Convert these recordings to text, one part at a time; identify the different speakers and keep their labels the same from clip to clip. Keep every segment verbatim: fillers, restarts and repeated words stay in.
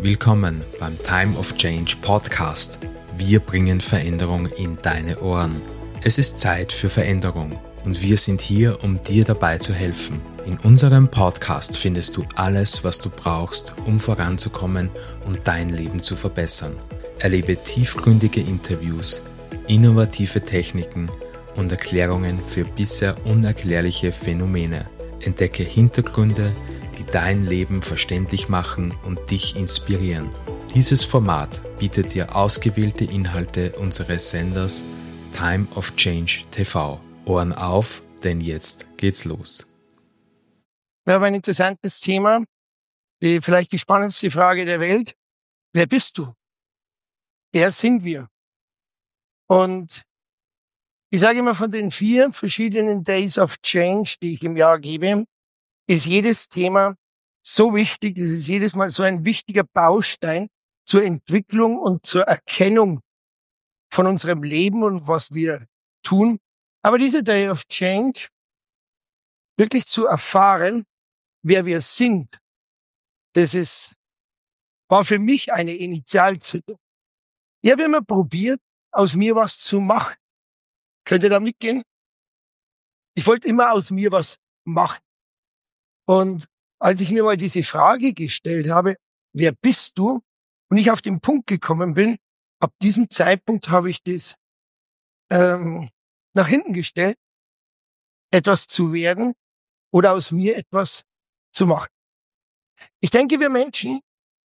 Speaker 1: Willkommen beim Time of Change Podcast. Wir bringen Veränderung in deine Ohren. Es ist Zeit für Veränderung und wir sind hier, um dir dabei zu helfen. In unserem Podcast findest du alles, was du brauchst, um voranzukommen und dein Leben zu verbessern. Erlebe tiefgründige Interviews, innovative Techniken und Erklärungen für bisher unerklärliche Phänomene. Entdecke Hintergründe, die dein Leben verständlich machen und dich inspirieren. Dieses Format bietet dir ausgewählte Inhalte unseres Senders Time of Change T V. Ohren auf, denn jetzt geht's los.
Speaker 2: Wir haben ein interessantes Thema, die vielleicht die spannendste Frage der Welt. Wer bist du? Wer sind wir? Und ich sage immer, von den vier verschiedenen Days of Change, die ich im Jahr gebe, ist jedes Thema so wichtig, es ist jedes Mal so ein wichtiger Baustein zur Entwicklung und zur Erkennung von unserem Leben und was wir tun. Aber dieser Day of Change, wirklich zu erfahren, wer wir sind, das ist, war für mich eine Initialzündung. Ich habe immer probiert, aus mir was zu machen. Könnt ihr da mitgehen? Ich wollte immer aus mir was machen. Und als ich mir mal diese Frage gestellt habe, wer bist du? Und ich auf den Punkt gekommen bin, ab diesem Zeitpunkt habe ich das ähm, nach hinten gestellt, etwas zu werden oder aus mir etwas zu machen. Ich denke, wir Menschen,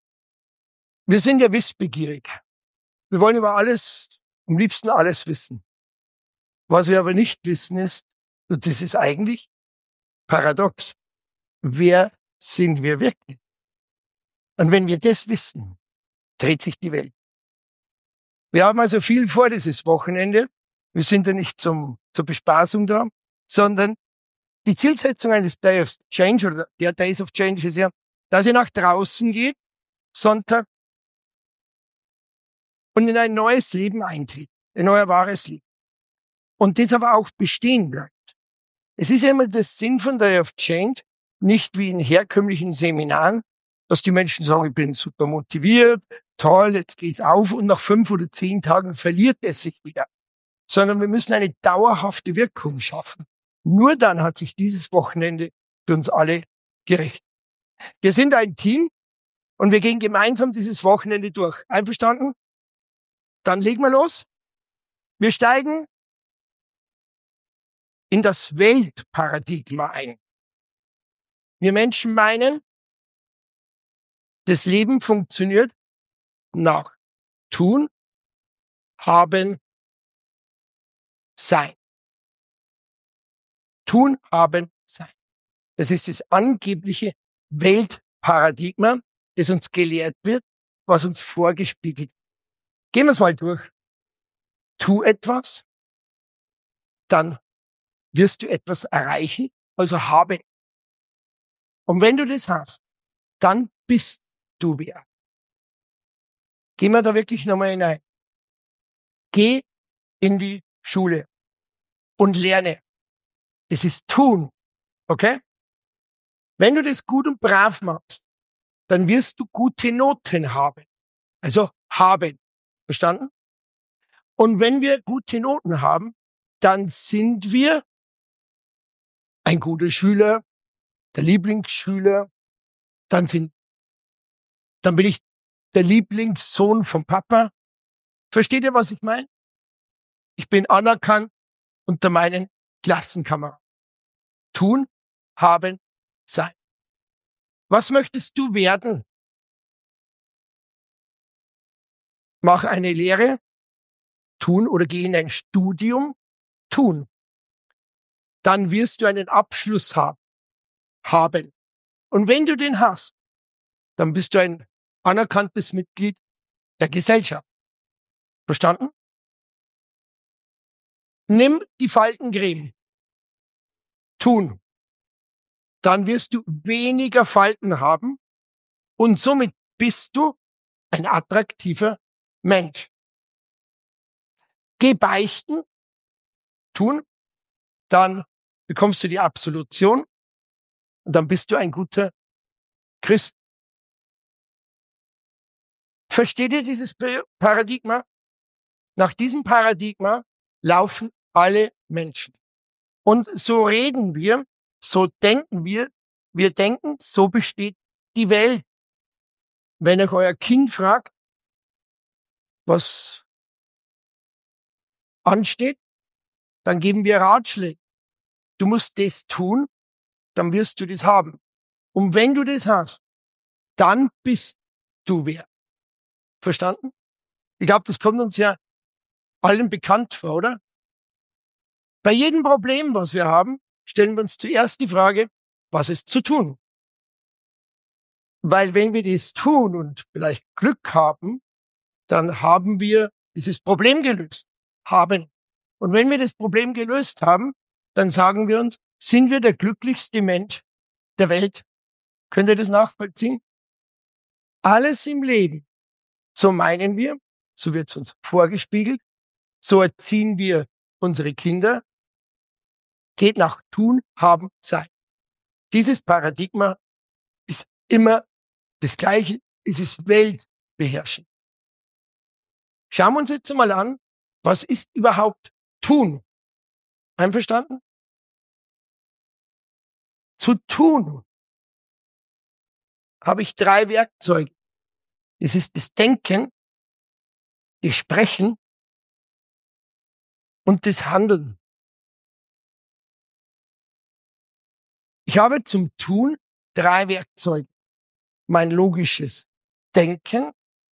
Speaker 2: wir sind ja wissbegierig. Wir wollen über alles, am liebsten alles wissen. Was wir aber nicht wissen ist, und das ist eigentlich paradox, wer sind wir wirklich? Und wenn wir das wissen, dreht sich die Welt. Wir haben also viel vor dieses Wochenende. Wir sind ja nicht zum, zur Bespaßung da, sondern die Zielsetzung eines Day of Change oder der Days of Change ist ja, dass ihr nach draußen geht, Sonntag, und in ein neues Leben eintritt, ein neuer wahres Leben. Und das aber auch bestehen bleibt. Es ist ja immer der Sinn von Day of Change, nicht wie in herkömmlichen Seminaren, dass die Menschen sagen, ich bin super motiviert, toll, jetzt geht's auf und nach fünf oder zehn Tagen verliert es sich wieder. Sondern wir müssen eine dauerhafte Wirkung schaffen. Nur dann hat sich dieses Wochenende für uns alle gerecht. Wir sind ein Team und wir gehen gemeinsam dieses Wochenende durch. Einverstanden? Dann legen wir los. Wir steigen in das Weltparadigma ein. Wir Menschen meinen, das Leben funktioniert nach Tun, Haben, Sein. Tun, Haben, Sein. Das ist das angebliche Weltparadigma, das uns gelehrt wird, was uns vorgespiegelt wird. Gehen wir es mal durch. Tu etwas, dann wirst du etwas erreichen, also haben. Und wenn du das hast, dann bist du wer. Gehen wir da wirklich nochmal hinein. Geh in die Schule und lerne. Das ist tun, okay? Wenn du das gut und brav machst, dann wirst du gute Noten haben. Also haben. Verstanden? Und wenn wir gute Noten haben, dann sind wir ein guter Schüler, der Lieblingsschüler, dann sind, dann bin ich der Lieblingssohn vom Papa. Versteht ihr, was ich meine? Ich bin anerkannt unter meinen Klassenkameraden. Tun, haben, sein. Was möchtest du werden? Mach eine Lehre, tun, oder geh in ein Studium, tun. Dann wirst du einen Abschluss haben. haben. Und wenn du den hast, dann bist du ein anerkanntes Mitglied der Gesellschaft. Verstanden? Nimm die Faltencreme. Tun. Dann wirst du weniger Falten haben und somit bist du ein attraktiver Mensch. Geh beichten. Tun. Dann bekommst du die Absolution und dann bist du ein guter Christ. Versteht ihr dieses Paradigma? Nach diesem Paradigma laufen alle Menschen. Und so reden wir, so denken wir, wir denken, so besteht die Welt. Wenn euch euer Kind fragt, was ansteht, dann geben wir Ratschläge. Du musst das tun, dann wirst du das haben. Und wenn du das hast, dann bist du wer. Verstanden? Ich glaube, das kommt uns ja allen bekannt vor, oder? Bei jedem Problem, was wir haben, stellen wir uns zuerst die Frage, was ist zu tun? Weil wenn wir das tun und vielleicht Glück haben, dann haben wir dieses Problem gelöst. Haben. Und wenn wir das Problem gelöst haben, dann sagen wir uns, sind wir der glücklichste Mensch der Welt? Könnt ihr das nachvollziehen? Alles im Leben, so meinen wir, so wird es uns vorgespiegelt, so erziehen wir unsere Kinder, geht nach Tun, Haben, Sein. Dieses Paradigma ist immer das Gleiche, es ist weltbeherrschend. Schauen wir uns jetzt mal an, was ist überhaupt Tun? Einverstanden? Zu tun habe ich drei Werkzeuge. Es ist das Denken, das Sprechen und das Handeln. Ich habe zum Tun drei Werkzeuge. Mein logisches Denken,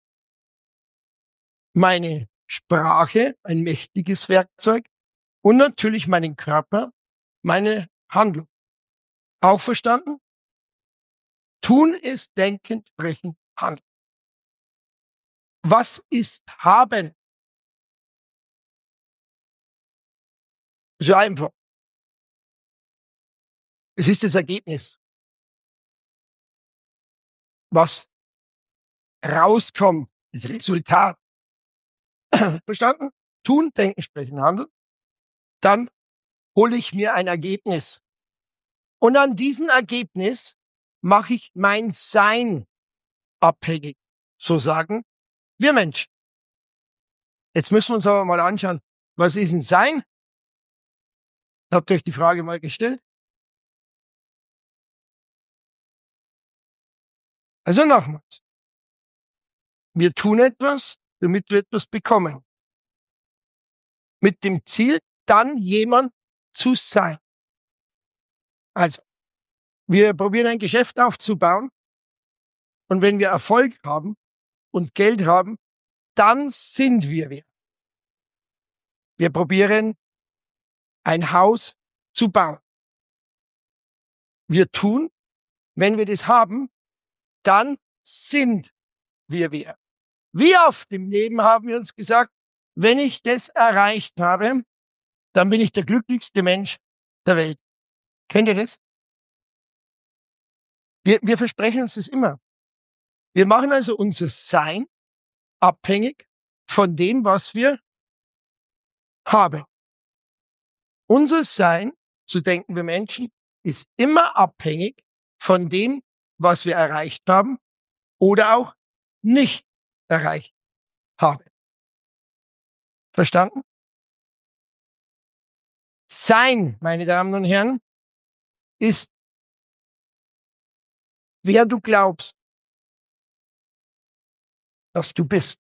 Speaker 2: meine Sprache, ein mächtiges Werkzeug und natürlich meinen Körper, meine Handlung. Auch verstanden? Tun ist Denken, Sprechen, Handeln. Was ist Haben? So einfach. Es ist das Ergebnis. Was rauskommt, das Resultat. Verstanden? Tun, denken, sprechen, handeln. Dann hole ich mir ein Ergebnis. Und an diesem Ergebnis mache ich mein Sein abhängig. So sagen wir Menschen. Jetzt müssen wir uns aber mal anschauen, was ist ein Sein? Habt ihr euch die Frage mal gestellt? Also nochmals. Wir tun etwas, damit wir etwas bekommen. Mit dem Ziel, dann jemand zu sein. Also, wir probieren ein Geschäft aufzubauen und wenn wir Erfolg haben und Geld haben, dann sind wir wer. Wir probieren ein Haus zu bauen. Wir tun, wenn wir das haben, dann sind wir wer. Wie oft im Leben haben wir uns gesagt, wenn ich das erreicht habe, dann bin ich der glücklichste Mensch der Welt. Kennt ihr das? Wir, wir versprechen uns das immer. Wir machen also unser Sein abhängig von dem, was wir haben. Unser Sein, so denken wir Menschen, ist immer abhängig von dem, was wir erreicht haben oder auch nicht erreicht haben. Verstanden? Sein, meine Damen und Herren, ist, wer du glaubst, dass du bist.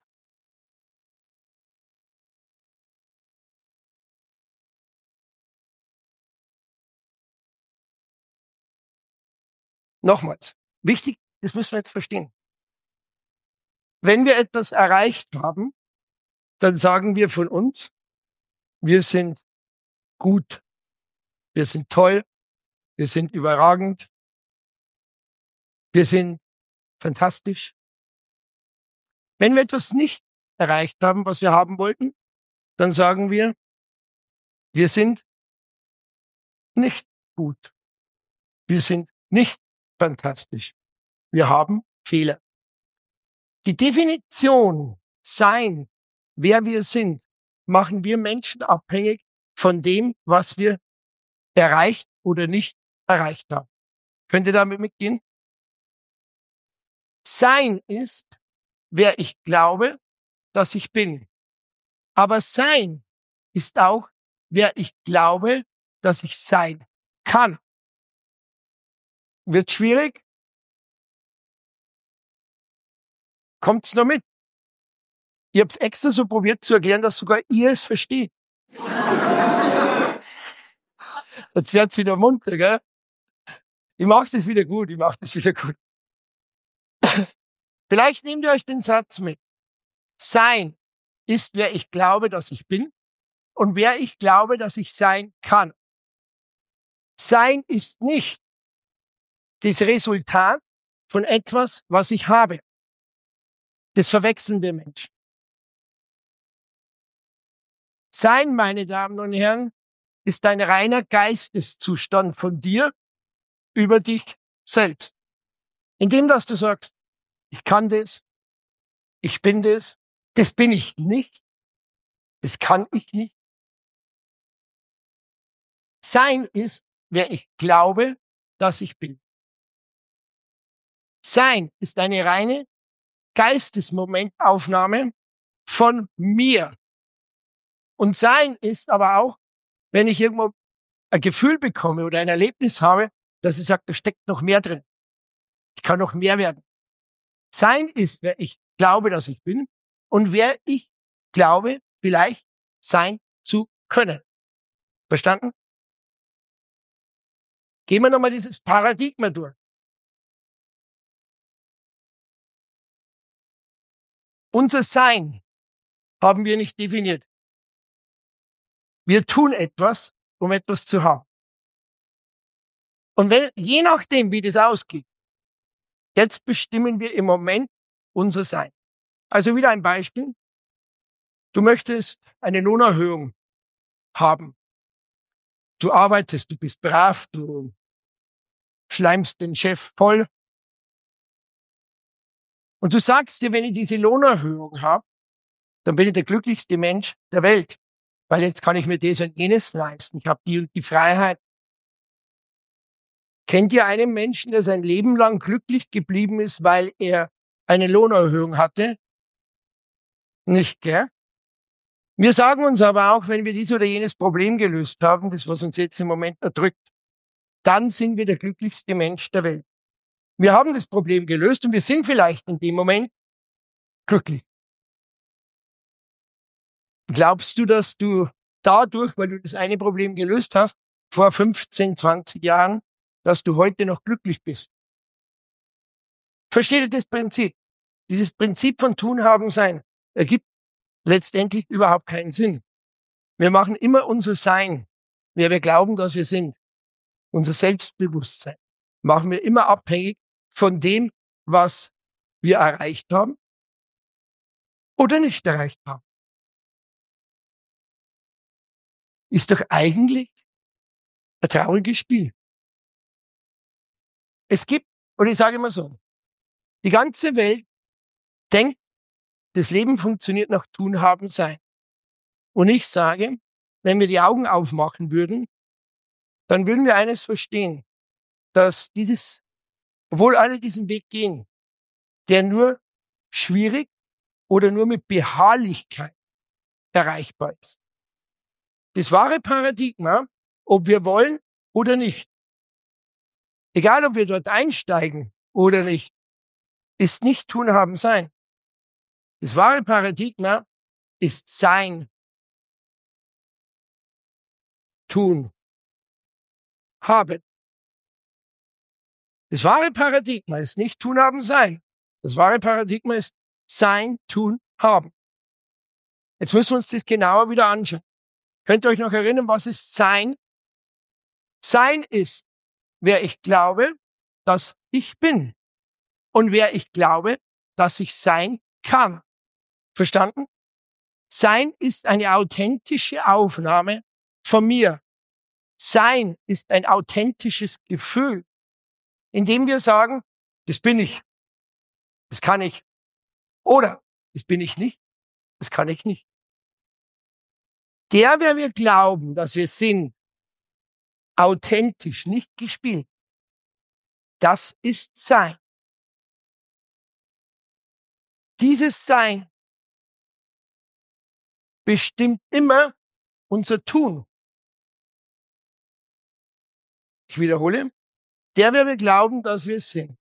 Speaker 2: Nochmals, wichtig, das müssen wir jetzt verstehen. Wenn wir etwas erreicht haben, dann sagen wir von uns, wir sind gut, wir sind toll, wir sind überragend, wir sind fantastisch. Wenn wir etwas nicht erreicht haben, was wir haben wollten, dann sagen wir, wir sind nicht gut, wir sind nicht fantastisch, wir haben Fehler. Die Definition sein, wer wir sind, machen wir Menschen abhängig von dem, was wir erreicht oder nicht erreicht haben. Könnt ihr damit mitgehen? Sein ist, wer ich glaube, dass ich bin. Aber Sein ist auch, wer ich glaube, dass ich sein kann. Wird schwierig? Kommt's noch mit? Ich habe es extra so probiert zu erklären, dass sogar ihr es versteht. Jetzt wird's wieder munter, gell? Ich mache das wieder gut, ich mache das wieder gut. Vielleicht nehmt ihr euch den Satz mit. Sein ist, wer ich glaube, dass ich bin und wer ich glaube, dass ich sein kann. Sein ist nicht das Resultat von etwas, was ich habe. Das verwechseln wir Menschen. Sein, meine Damen und Herren, ist ein reiner Geisteszustand von dir über dich selbst. Indem, dass du sagst, ich kann das, ich bin das, das bin ich nicht, das kann ich nicht. Sein ist, wer ich glaube, dass ich bin. Sein ist eine reine Geistesmomentaufnahme von mir. Und Sein ist aber auch, wenn ich irgendwo ein Gefühl bekomme oder ein Erlebnis habe, dass ich sage, da steckt noch mehr drin. Ich kann noch mehr werden. Sein ist, wer ich glaube, dass ich bin und wer ich glaube, vielleicht sein zu können. Verstanden? Gehen wir nochmal dieses Paradigma durch. Unser Sein haben wir nicht definiert. Wir tun etwas, um etwas zu haben. Und wenn, je nachdem, wie das ausgeht, jetzt bestimmen wir im Moment unser Sein. Also wieder ein Beispiel. Du möchtest eine Lohnerhöhung haben. Du arbeitest, du bist brav, du schleimst den Chef voll. Und du sagst dir, wenn ich diese Lohnerhöhung habe, dann bin ich der glücklichste Mensch der Welt. Weil jetzt kann ich mir das und jenes leisten. Ich habe die und die Freiheit. Kennt ihr einen Menschen, der sein Leben lang glücklich geblieben ist, weil er eine Lohnerhöhung hatte? Nicht, gell? Wir sagen uns aber auch, wenn wir dies oder jenes Problem gelöst haben, das was uns jetzt im Moment erdrückt, dann sind wir der glücklichste Mensch der Welt. Wir haben das Problem gelöst und wir sind vielleicht in dem Moment glücklich. Glaubst du, dass du dadurch, weil du das eine Problem gelöst hast, vor fünfzehn, zwanzig Jahren, dass du heute noch glücklich bist? Versteht ihr das Prinzip? Dieses Prinzip von Tun, Haben, Sein ergibt letztendlich überhaupt keinen Sinn. Wir machen immer unser Sein, wer wir glauben, dass wir sind, unser Selbstbewusstsein, machen wir immer abhängig von dem, was wir erreicht haben oder nicht erreicht haben. Ist doch eigentlich ein trauriges Spiel. Es gibt, und ich sage immer so, die ganze Welt denkt, das Leben funktioniert nach Tun, Haben, Sein. Und ich sage, wenn wir die Augen aufmachen würden, dann würden wir eines verstehen, dass dieses, obwohl alle diesen Weg gehen, der nur schwierig oder nur mit Beharrlichkeit erreichbar ist. Das wahre Paradigma, ob wir wollen oder nicht, egal ob wir dort einsteigen oder nicht, ist nicht Tun, Haben, Sein. Das wahre Paradigma ist Sein, Tun, Haben. Das wahre Paradigma ist nicht Tun, Haben, Sein. Das wahre Paradigma ist Sein, Tun, Haben. Jetzt müssen wir uns das genauer wieder anschauen. Könnt ihr euch noch erinnern, was ist Sein? Sein ist, wer ich glaube, dass ich bin. Und wer ich glaube, dass ich sein kann. Verstanden? Sein ist eine authentische Aufnahme von mir. Sein ist ein authentisches Gefühl, in dem wir sagen, das bin ich, das kann ich. Oder, das bin ich nicht, das kann ich nicht. Der, wer wir glauben, dass wir sind, authentisch, nicht gespielt, das ist Sein. dieses Sein bestimmt immer unser Tun. Ich wiederhole, der, wer wir glauben, dass wir sind,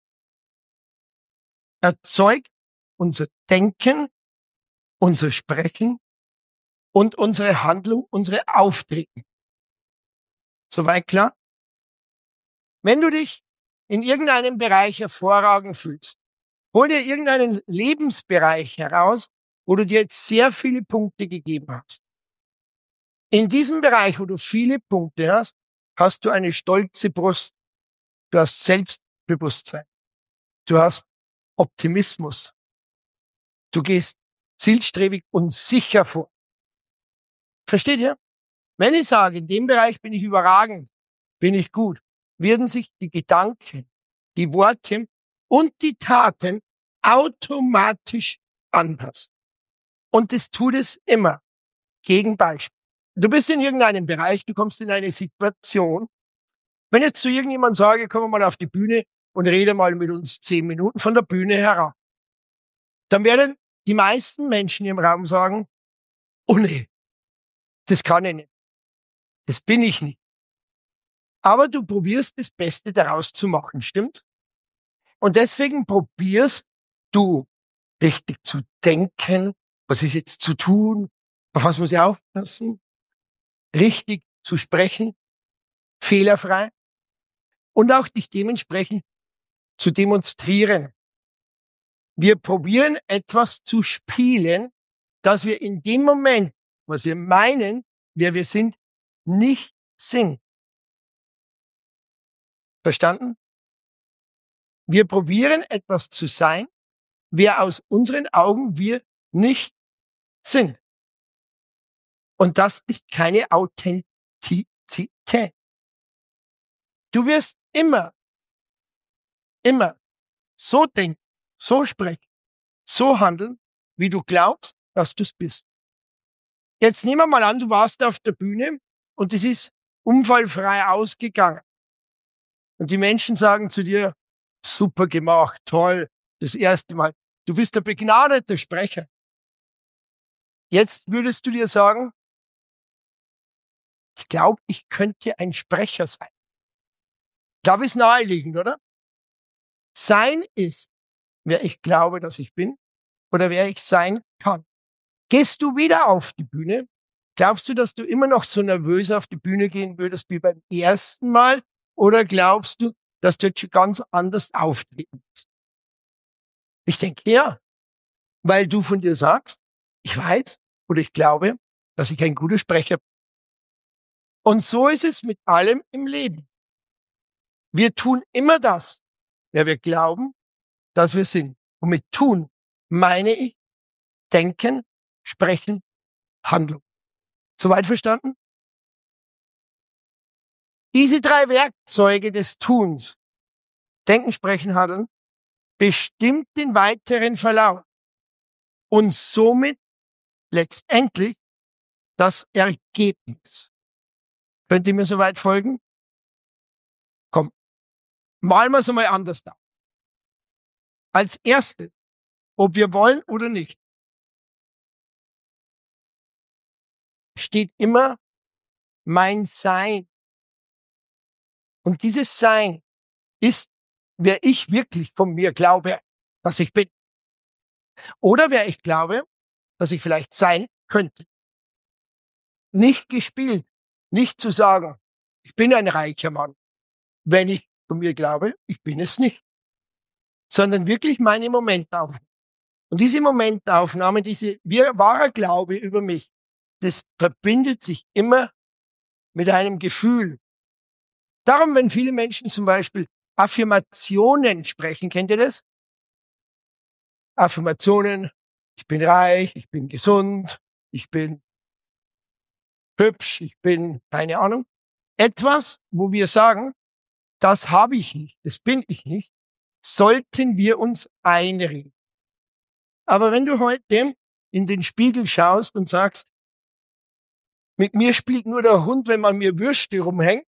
Speaker 2: erzeugt unser Denken, unser Sprechen und unsere Handlung, unsere Auftreten. Soweit klar? Wenn du dich in irgendeinem Bereich hervorragend fühlst, hol dir irgendeinen Lebensbereich heraus, wo du dir jetzt sehr viele Punkte gegeben hast. In diesem Bereich, wo du viele Punkte hast, hast du eine stolze Brust. Du hast Selbstbewusstsein. Du hast Optimismus. Du gehst zielstrebig und sicher vor. Versteht ihr? Wenn ich sage, in dem Bereich bin ich überragend, bin ich gut, werden sich die Gedanken, die Worte und die Taten automatisch anpassen. Und das tut es immer. Gegenbeispiel. Du bist in irgendeinem Bereich, du kommst in eine Situation. Wenn jetzt zu irgendjemand sage, komm mal auf die Bühne und rede mal mit uns zehn Minuten von der Bühne herab, dann werden die meisten Menschen im Raum sagen, oh nee, das kann ich nicht. Das bin ich nicht. Aber du probierst das Beste daraus zu machen, stimmt? Und deswegen probierst du richtig zu denken, was ist jetzt zu tun, auf was muss ich aufpassen, richtig zu sprechen, fehlerfrei und auch dich dementsprechend zu demonstrieren. Wir probieren etwas zu spielen, dass wir in dem Moment, was wir meinen, wer wir sind, nicht sind. Verstanden? Wir probieren etwas zu sein, wer aus unseren Augen wir nicht sind. Und das ist keine Authentizität. Du wirst immer, immer so denken, so sprechen, so handeln, wie du glaubst, dass du es bist. Jetzt nehmen wir mal an, du warst auf der Bühne und es ist unfallfrei ausgegangen. Und die Menschen sagen zu dir, super gemacht, toll, das erste Mal. Du bist ein begnadeter Sprecher. Jetzt würdest du dir sagen, ich glaube, ich könnte ein Sprecher sein. Ich glaube, ist naheliegend, oder? Sein ist, wer ich glaube, dass ich bin, oder wer ich sein kann. Gehst du wieder auf die Bühne? Glaubst du, dass du immer noch so nervös auf die Bühne gehen würdest wie beim ersten Mal? Oder glaubst du, dass du jetzt schon ganz anders auftreten wirst? Ich denke, ja. Weil du von dir sagst, ich weiß oder ich glaube, dass ich ein guter Sprecher bin. Und so ist es mit allem im Leben. Wir tun immer das, wer wir glauben, dass wir sind. Und mit tun meine ich denken, sprechen, handeln. Soweit verstanden? Diese drei Werkzeuge des Tuns, denken, sprechen, handeln, bestimmt den weiteren Verlauf und somit letztendlich das Ergebnis. Könnt ihr mir soweit folgen? Komm, malen wir es einmal anders da. Als erstes, ob wir wollen oder nicht, steht immer mein Sein. Und dieses Sein ist, wer ich wirklich von mir glaube, dass ich bin. Oder wer ich glaube, dass ich vielleicht sein könnte. Nicht gespielt, nicht zu sagen, ich bin ein reicher Mann, wenn ich von mir glaube, ich bin es nicht. Sondern wirklich meine Momentaufnahme. Und diese Momentaufnahme, diese wahre Glaube über mich, das verbindet sich immer mit einem Gefühl. Darum, wenn viele Menschen zum Beispiel Affirmationen sprechen, kennt ihr das? Affirmationen, ich bin reich, ich bin gesund, ich bin hübsch, ich bin, keine Ahnung. Etwas, wo wir sagen, das habe ich nicht, das bin ich nicht, sollten wir uns einreden. Aber wenn du heute in den Spiegel schaust und sagst, mit mir spielt nur der Hund, wenn man mir Würste rumhängt,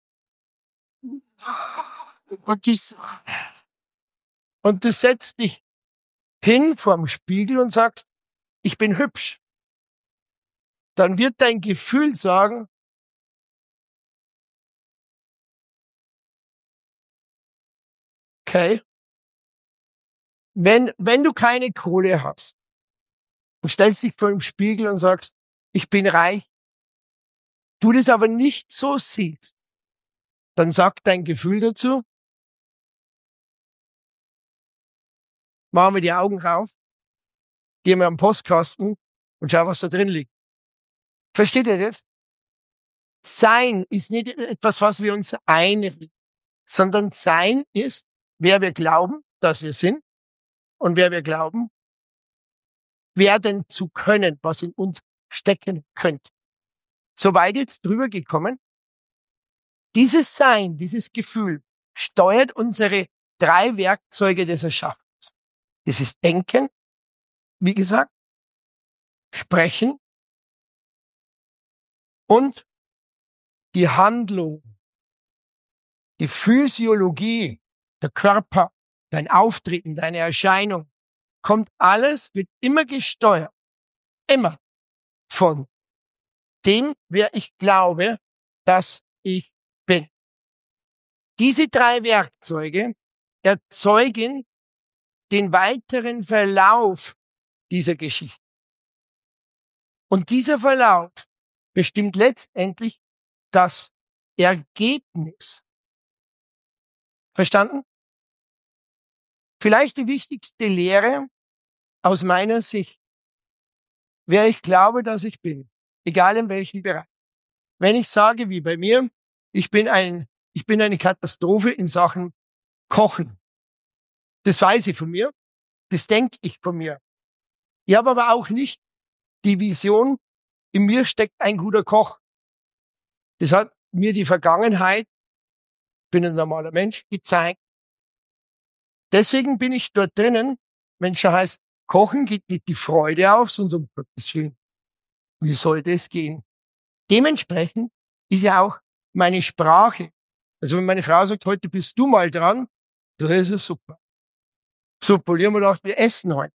Speaker 2: und du setzt dich hin vorm Spiegel und sagst, ich bin hübsch, dann wird dein Gefühl sagen, okay, wenn, wenn du keine Kohle hast und stellst dich vor dem Spiegel und sagst, ich bin reich, du das aber nicht so siehst, dann sagt dein Gefühl dazu, machen wir die Augen rauf, gehen wir am Postkasten und schau, was da drin liegt. Versteht ihr das? Sein ist nicht etwas, was wir uns einreden, sondern Sein ist, wer wir glauben, dass wir sind und wer wir glauben, werden zu können, was in uns stecken könnte. Soweit jetzt drüber gekommen. Dieses Sein, dieses Gefühl steuert unsere drei Werkzeuge des Erschaffens. Das ist Denken, wie gesagt, Sprechen und die Handlung, die Physiologie, der Körper, dein Auftreten, deine Erscheinung, kommt alles, wird immer gesteuert, immer von dem, wer ich glaube, dass ich bin. Diese drei Werkzeuge erzeugen den weiteren Verlauf dieser Geschichte. Und dieser Verlauf bestimmt letztendlich das Ergebnis. Verstanden? Vielleicht die wichtigste Lehre aus meiner Sicht, wer ich glaube, dass ich bin, egal in welchem Bereich. Wenn ich sage, wie bei mir, ich bin ein, ich bin eine Katastrophe in Sachen Kochen. Das weiß ich von mir. Das denke ich von mir. Ich habe aber auch nicht die Vision, in mir steckt ein guter Koch. Das hat mir die Vergangenheit, ich bin ein normaler Mensch, gezeigt. Deswegen bin ich dort drinnen, wenn es schon heißt, Kochen geht nicht die Freude auf, sondern um Gottes Willen. Wie sollte es gehen? Dementsprechend ist ja auch meine Sprache. Also wenn meine Frau sagt, heute bist du mal dran, dann ist es super. Super, und ich habe mir gedacht, wir essen heute.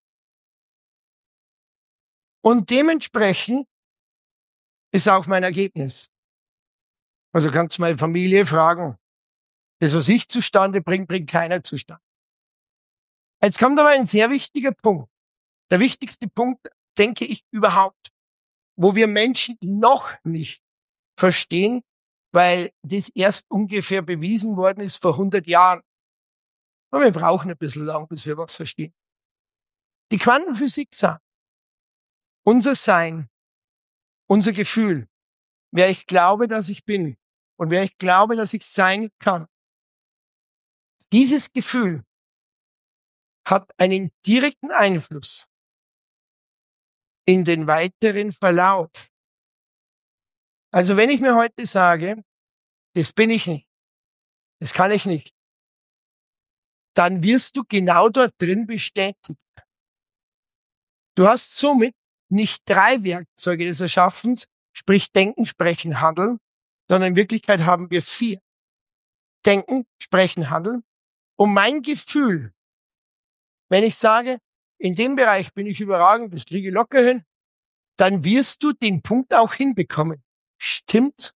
Speaker 2: Und dementsprechend ist auch mein Ergebnis. Also kannst du meine Familie fragen, das, was ich zustande bringe, bringt keiner zustande. Jetzt kommt aber ein sehr wichtiger Punkt. Der wichtigste Punkt, denke ich, überhaupt, wo wir Menschen noch nicht verstehen, weil das erst ungefähr bewiesen worden ist vor hundert Jahren. Und wir brauchen ein bisschen lang, bis wir was verstehen. Die Quantenphysik sagt, unser Sein, unser Gefühl, wer ich glaube, dass ich bin und wer ich glaube, dass ich sein kann, dieses Gefühl hat einen direkten Einfluss in den weiteren Verlauf. Also wenn ich mir heute sage, das bin ich nicht, das kann ich nicht, dann wirst du genau dort drin bestätigt. Du hast somit nicht drei Werkzeuge des Erschaffens, sprich Denken, Sprechen, Handeln, sondern in Wirklichkeit haben wir vier. Denken, Sprechen, Handeln. Und mein Gefühl, wenn ich sage, in dem Bereich bin ich überragend, das kriege ich locker hin, dann wirst du den Punkt auch hinbekommen. Stimmt's?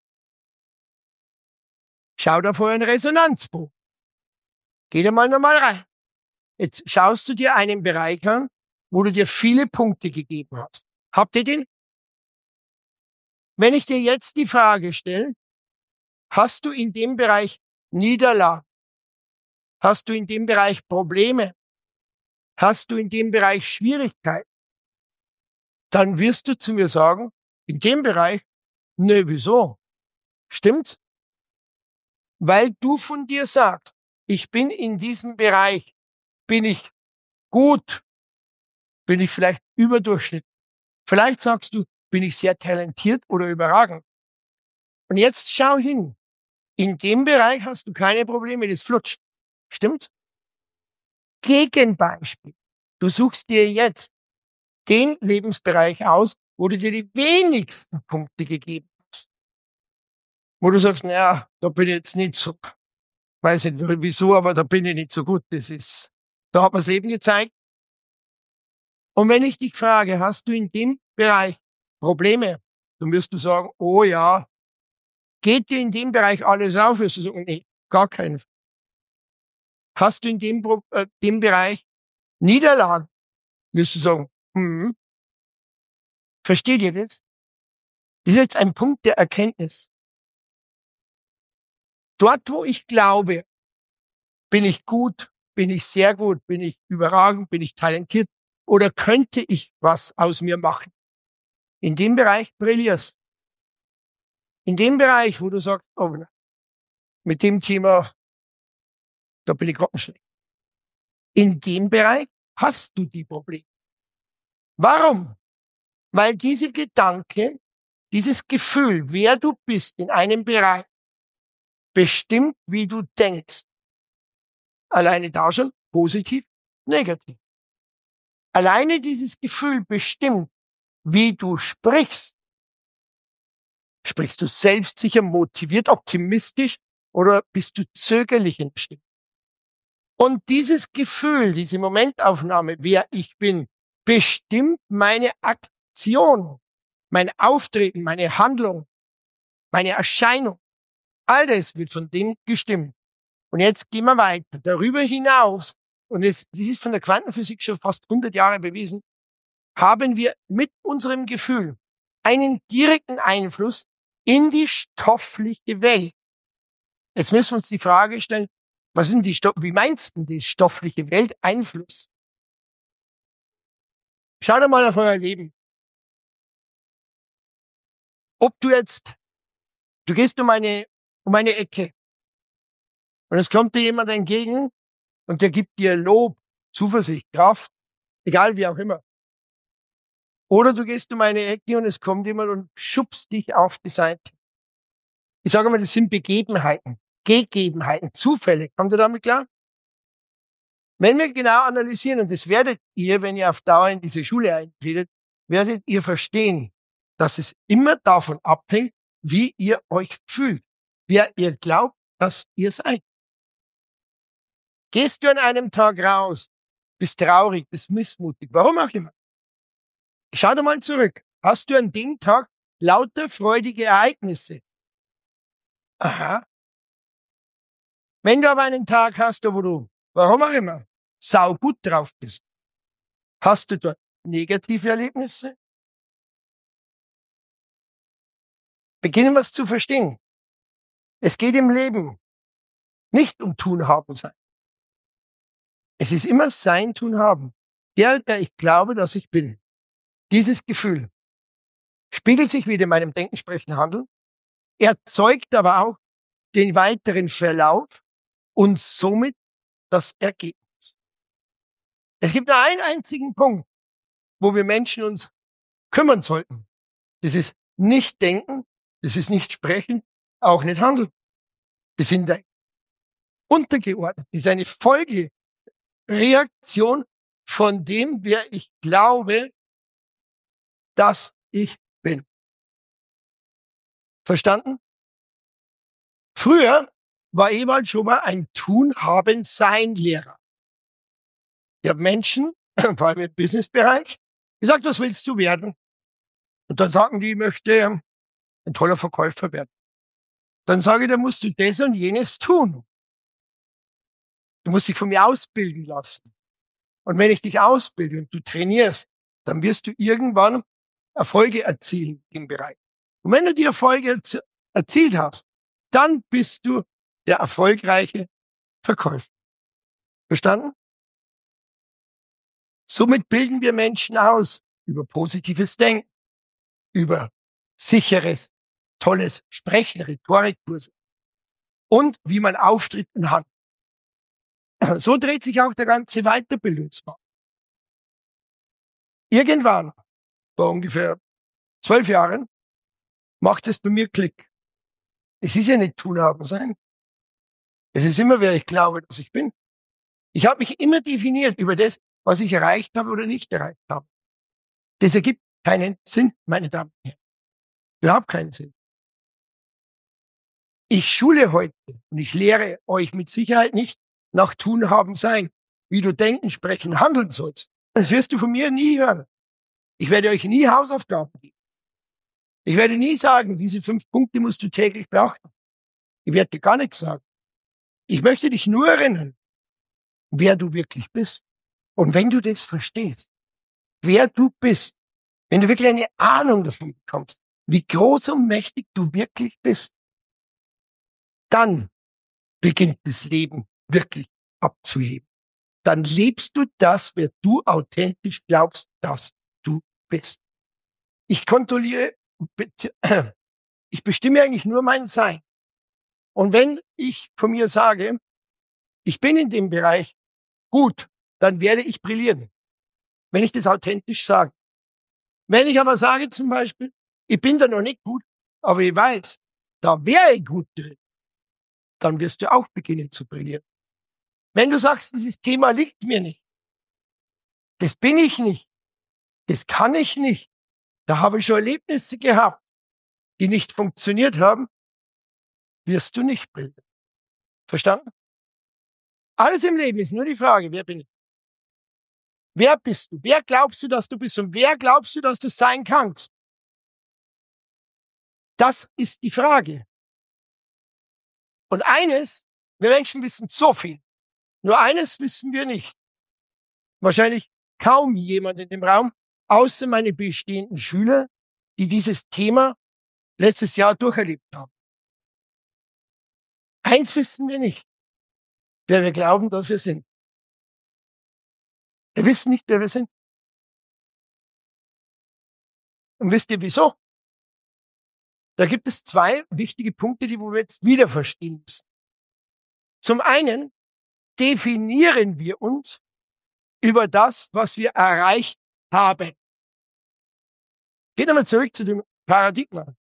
Speaker 2: Schau da vorher einen Resonanzbogen. Geh da mal nochmal rein. Jetzt schaust du dir einen Bereich an, wo du dir viele Punkte gegeben hast. Habt ihr den? Wenn ich dir jetzt die Frage stelle, hast du in dem Bereich Niederlagen? Hast du in dem Bereich Probleme? Hast du in dem Bereich Schwierigkeiten? Dann wirst du zu mir sagen, in dem Bereich, nö, wieso? Stimmt's? Weil du von dir sagst, ich bin in diesem Bereich, bin ich gut, bin ich vielleicht überdurchschnittlich. Vielleicht sagst du, bin ich sehr talentiert oder überragend. Und jetzt schau hin. In dem Bereich hast du keine Probleme, das flutscht. Stimmt's? Gegenbeispiel. Du suchst dir jetzt den Lebensbereich aus, wo du dir die wenigsten Punkte gegeben hast. Wo du sagst, naja, da bin ich jetzt nicht so, weiß nicht wieso, aber da bin ich nicht so gut. Das ist, da hat man es eben gezeigt, Und wenn ich dich frage, hast du in dem Bereich Probleme, dann wirst du sagen, oh ja, geht dir in dem Bereich alles auf? Wirst du sagen, nee, gar keinen Fall. Hast du in dem, äh, dem Bereich Niederlagen? Wirst du sagen, hm, versteht ihr das? Das ist jetzt ein Punkt der Erkenntnis. Dort, wo ich glaube, bin ich gut, bin ich sehr gut, bin ich überragend, bin ich talentiert oder könnte ich was aus mir machen? In dem Bereich brillierst. In dem Bereich, wo du sagst, oh, mit dem Thema, da bin ich grottenschlecht. In dem Bereich hast du die Probleme. Warum? Weil diese Gedanke, dieses Gefühl, wer du bist in einem Bereich, bestimmt, wie du denkst. Alleine da schon positiv, negativ. Alleine dieses Gefühl bestimmt, wie du sprichst. Sprichst du selbstsicher, motiviert, optimistisch oder bist du zögerlich in der Stimme? Und dieses Gefühl, diese Momentaufnahme, wer ich bin, bestimmt meine Aktion, mein Auftreten, meine Handlung, meine Erscheinung. All das wird von dem gestimmt. Und jetzt gehen wir weiter. Darüber hinaus, und es, das ist von der Quantenphysik schon fast hundert Jahre bewiesen, haben wir mit unserem Gefühl einen direkten Einfluss in die stoffliche Welt. Jetzt müssen wir uns die Frage stellen, was sind die Stoff, wie meinst du die stoffliche Welt Einfluss? Schau doch mal auf euer Leben. Ob du jetzt, du gehst um eine, um eine Ecke und es kommt dir jemand entgegen und der gibt dir Lob, Zuversicht, Kraft, egal wie auch immer. Oder du gehst um eine Ecke und es kommt jemand und schubst dich auf die Seite. Ich sage mal, das sind Begebenheiten, Gegebenheiten, Zufälle. Kommt ihr damit klar? Wenn wir genau analysieren, und das werdet ihr, wenn ihr auf Dauer in diese Schule eintretet, werdet ihr verstehen, dass es immer davon abhängt, wie ihr euch fühlt, wer ihr glaubt, dass ihr seid. Gehst du an einem Tag raus, bist traurig, bist missmutig, warum auch immer. Schau dir mal zurück. Hast du an dem Tag lauter freudige Ereignisse? Aha. Wenn du aber einen Tag hast, wo du, warum auch immer, sau gut drauf bist, hast du dort negative Erlebnisse? Beginnen wir es zu verstehen. Es geht im Leben nicht um Tun, Haben, Sein. Es ist immer Sein, Tun, Haben. Der, der ich glaube, dass ich bin. Dieses Gefühl spiegelt sich wieder in meinem Denken, Sprechen, Handeln, erzeugt aber auch den weiteren Verlauf und somit das Ergebnis. Es gibt nur einen einzigen Punkt, wo wir Menschen uns kümmern sollten. Das ist nicht denken, das ist nicht sprechen, auch nicht handeln. Das sind untergeordnet. Das ist eine Folgereaktion von dem, wer ich glaube, dass ich bin. Verstanden? Früher war Ewald Schumer ein Tun-Haben-Sein-Lehrer. Ich habe Menschen, vor allem im Businessbereich, gesagt, was willst du werden? Und dann sagen die, ich möchte ein toller Verkäufer werden. Dann sage ich, da musst du das und jenes tun. Du musst dich von mir ausbilden lassen. Und wenn ich dich ausbilde und du trainierst, dann wirst du irgendwann Erfolge erzielen im Bereich. Und wenn du die Erfolge erzielt hast, dann bist du der erfolgreiche Verkäufer. Verstanden? Somit bilden wir Menschen aus über positives Denken, über sicheres, tolles Sprechen, Rhetorikkurse und wie man auftritt und handelt. So dreht sich auch der ganze Weiterbildungsmarkt. Irgendwann, vor ungefähr zwölf Jahren, macht es bei mir Klick. Es ist ja nicht Tun, Haben, Sein. Es ist immer, wer ich glaube, dass ich bin. Ich habe mich immer definiert über das, was ich erreicht habe oder nicht erreicht habe. Das ergibt keinen Sinn, meine Damen und Herren. Überhaupt keinen Sinn. Ich schule heute und ich lehre euch mit Sicherheit nicht nach Tun, Haben, Sein, wie du denken, sprechen, handeln sollst. Das wirst du von mir nie hören. Ich werde euch nie Hausaufgaben geben. Ich werde nie sagen, diese fünf Punkte musst du täglich beachten. Ich werde dir gar nichts sagen. Ich möchte dich nur erinnern, wer du wirklich bist. Und wenn du das verstehst, wer du bist, wenn du wirklich eine Ahnung davon bekommst, wie groß und mächtig du wirklich bist, dann beginnt das Leben wirklich abzuheben. Dann lebst du das, wer du authentisch glaubst, dass du bist. Ich kontrolliere, ich bestimme eigentlich nur mein Sein. Und wenn ich von mir sage, ich bin in dem Bereich gut, dann werde ich brillieren, wenn ich das authentisch sage. Wenn ich aber sage zum Beispiel, ich bin da noch nicht gut, aber ich weiß, da wäre ich gut drin, dann wirst du auch beginnen zu brillieren. Wenn du sagst, dieses Thema liegt mir nicht, das bin ich nicht, das kann ich nicht, da habe ich schon Erlebnisse gehabt, die nicht funktioniert haben, wirst du nicht brillieren. Verstanden? Alles im Leben ist nur die Frage, wer bin ich? Wer bist du? Wer glaubst du, dass du bist? Und wer glaubst du, dass du sein kannst? Das ist die Frage. Und eines, wir Menschen wissen so viel. Nur eines wissen wir nicht. Wahrscheinlich kaum jemand in dem Raum, außer meine bestehenden Schüler, die dieses Thema letztes Jahr durcherlebt haben. Eins wissen wir nicht, wer wir glauben, dass wir sind. Wir wissen nicht, wer wir sind. Und wisst ihr wieso? Da gibt es zwei wichtige Punkte, die wir jetzt wieder verstehen müssen. Zum einen definieren wir uns über das, was wir erreicht haben. Geht nochmal zurück zu dem Paradigma.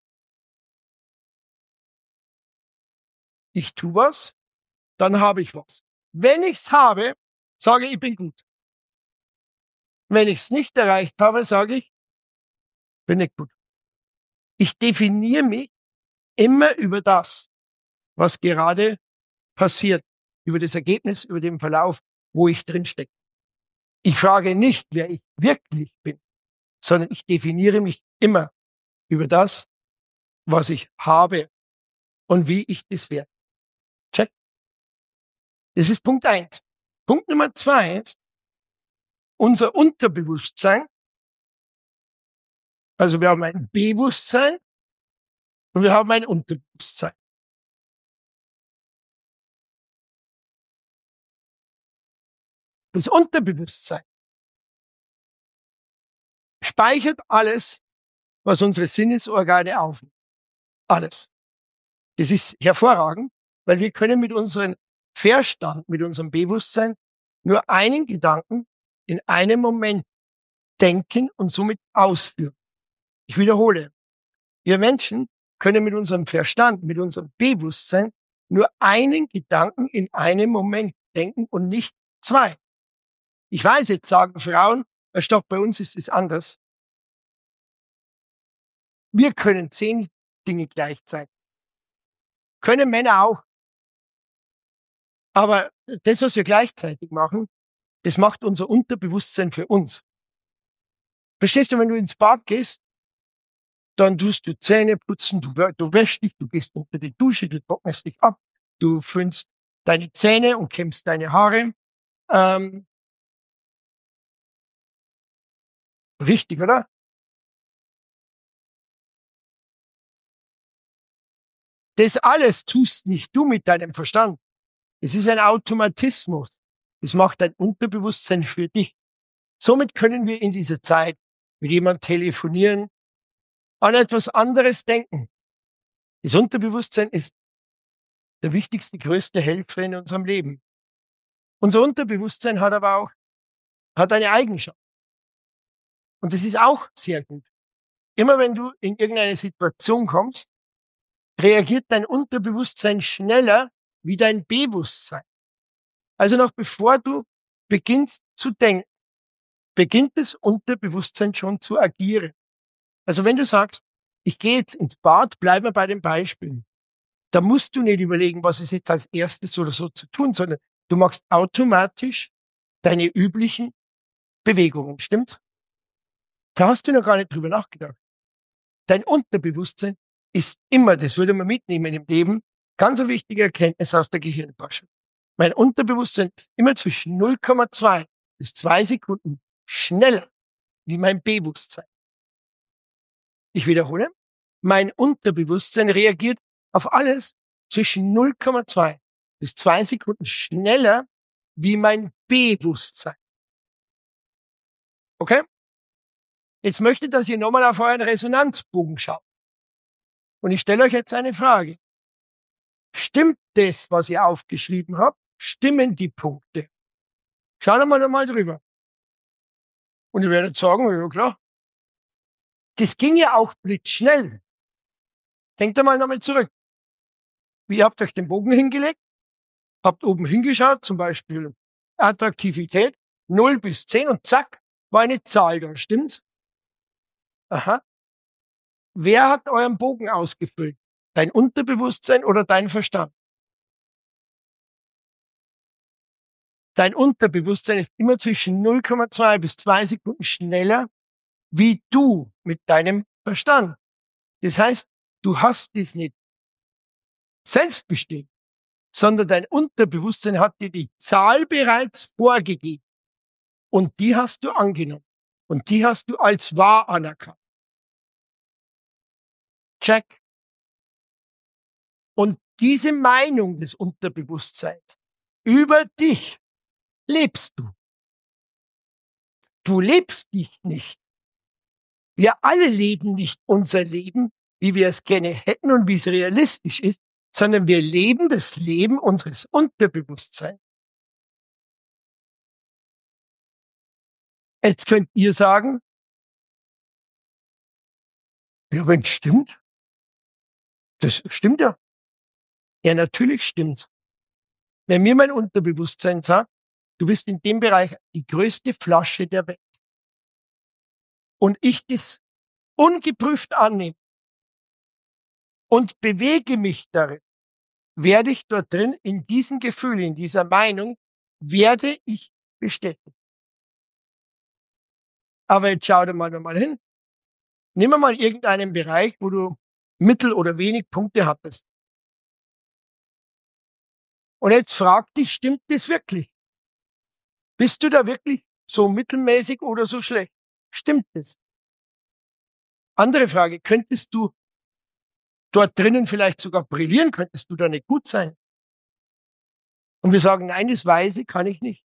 Speaker 2: Ich tue was, dann habe ich was. Wenn ich's habe, sage ich, ich bin gut. Wenn ich's nicht erreicht habe, sage ich, bin nicht gut. Ich definiere mich immer über das, was gerade passiert, über das Ergebnis, über den Verlauf, wo ich drin stecke. Ich frage nicht, wer ich wirklich bin, sondern ich definiere mich immer über das, was ich habe und wie ich das werde. Check. Das ist Punkt eins. Punkt Nummer zwei ist, unser Unterbewusstsein, also wir haben ein Bewusstsein und wir haben ein Unterbewusstsein. Das Unterbewusstsein speichert alles, was unsere Sinnesorgane aufnehmen. Alles. Das ist hervorragend, weil wir können mit unserem Verstand, mit unserem Bewusstsein nur einen Gedanken in einem Moment denken und somit ausführen. Ich wiederhole. Wir Menschen können mit unserem Verstand, mit unserem Bewusstsein nur einen Gedanken in einem Moment denken und nicht zwei. Ich weiß, jetzt sagen Frauen, stopp, bei uns ist es anders. Wir können zehn Dinge gleichzeitig. Können Männer auch. Aber das, was wir gleichzeitig machen, das macht unser Unterbewusstsein für uns. Verstehst du, wenn du ins Bad gehst, dann tust du Zähne putzen, du, du wäschst dich, du gehst unter die Dusche, du trocknest dich ab, du föhnst deine Zähne und kämmst deine Haare. Ähm, richtig, oder? Das alles tust nicht du mit deinem Verstand. Es ist ein Automatismus. Das macht dein Unterbewusstsein für dich. Somit können wir in dieser Zeit mit jemandem telefonieren, an etwas anderes denken. Das Unterbewusstsein ist der wichtigste, größte Helfer in unserem Leben. Unser Unterbewusstsein hat aber auch, hat eine Eigenschaft. Und das ist auch sehr gut. Immer wenn du in irgendeine Situation kommst, reagiert dein Unterbewusstsein schneller wie dein Bewusstsein. Also noch bevor du beginnst zu denken, beginnt das Unterbewusstsein schon zu agieren. Also wenn du sagst, ich gehe jetzt ins Bad, bleiben wir bei dem Beispiel. Da musst du nicht überlegen, was ist jetzt als erstes oder so zu tun, sondern du machst automatisch deine üblichen Bewegungen, stimmt's? Da hast du noch gar nicht drüber nachgedacht. Dein Unterbewusstsein ist immer, das würde man mitnehmen im Leben, ganz eine wichtige Erkenntnis aus der Gehirnforschung. Mein Unterbewusstsein ist immer zwischen null Komma zwei bis zwei Sekunden schneller wie mein Bewusstsein. Ich wiederhole, mein Unterbewusstsein reagiert auf alles zwischen null Komma zwei bis zwei Sekunden schneller wie mein Bewusstsein. Okay? Jetzt möchte ich, dass ihr nochmal auf euren Resonanzbogen schaut. Und ich stelle euch jetzt eine Frage. Stimmt das, was ihr aufgeschrieben habt? Stimmen die Punkte? Schauen wir mal drüber. Und ihr werdet sagen, ja klar. Das ging ja auch blitzschnell. Denkt einmal nochmal zurück. Wie habt ihr euch den Bogen hingelegt? Habt oben hingeschaut, zum Beispiel Attraktivität, null bis zehn und zack, war eine Zahl da, stimmt's? Aha. Wer hat euren Bogen ausgefüllt? Dein Unterbewusstsein oder dein Verstand? Dein Unterbewusstsein ist immer zwischen null Komma zwei bis zwei Sekunden schneller wie du mit deinem Verstand. Das heißt, du hast es nicht selbst bestimmt, sondern dein Unterbewusstsein hat dir die Zahl bereits vorgegeben. Und die hast du angenommen. Und die hast du als wahr anerkannt. Check. Und diese Meinung des Unterbewusstseins über dich lebst du. Du lebst dich nicht. Wir alle leben nicht unser Leben, wie wir es gerne hätten und wie es realistisch ist, sondern wir leben das Leben unseres Unterbewusstseins. Jetzt könnt ihr sagen, ja, wenn es stimmt, das stimmt ja. Ja, natürlich stimmt's. Wenn mir mein Unterbewusstsein sagt, du bist in dem Bereich die größte Flasche der Welt und ich das ungeprüft annehme und bewege mich darin, werde ich dort drin, in diesem Gefühl, in dieser Meinung, werde ich bestätigt. Aber jetzt schau dir mal nochmal hin. Nimm mal irgendeinen Bereich, wo du mittel oder wenig Punkte hattest. Und jetzt frag dich, stimmt das wirklich? Bist du da wirklich so mittelmäßig oder so schlecht? Stimmt das? Andere Frage, könntest du dort drinnen vielleicht sogar brillieren? Könntest du da nicht gut sein? Und wir sagen, nein, das Weise kann ich nicht.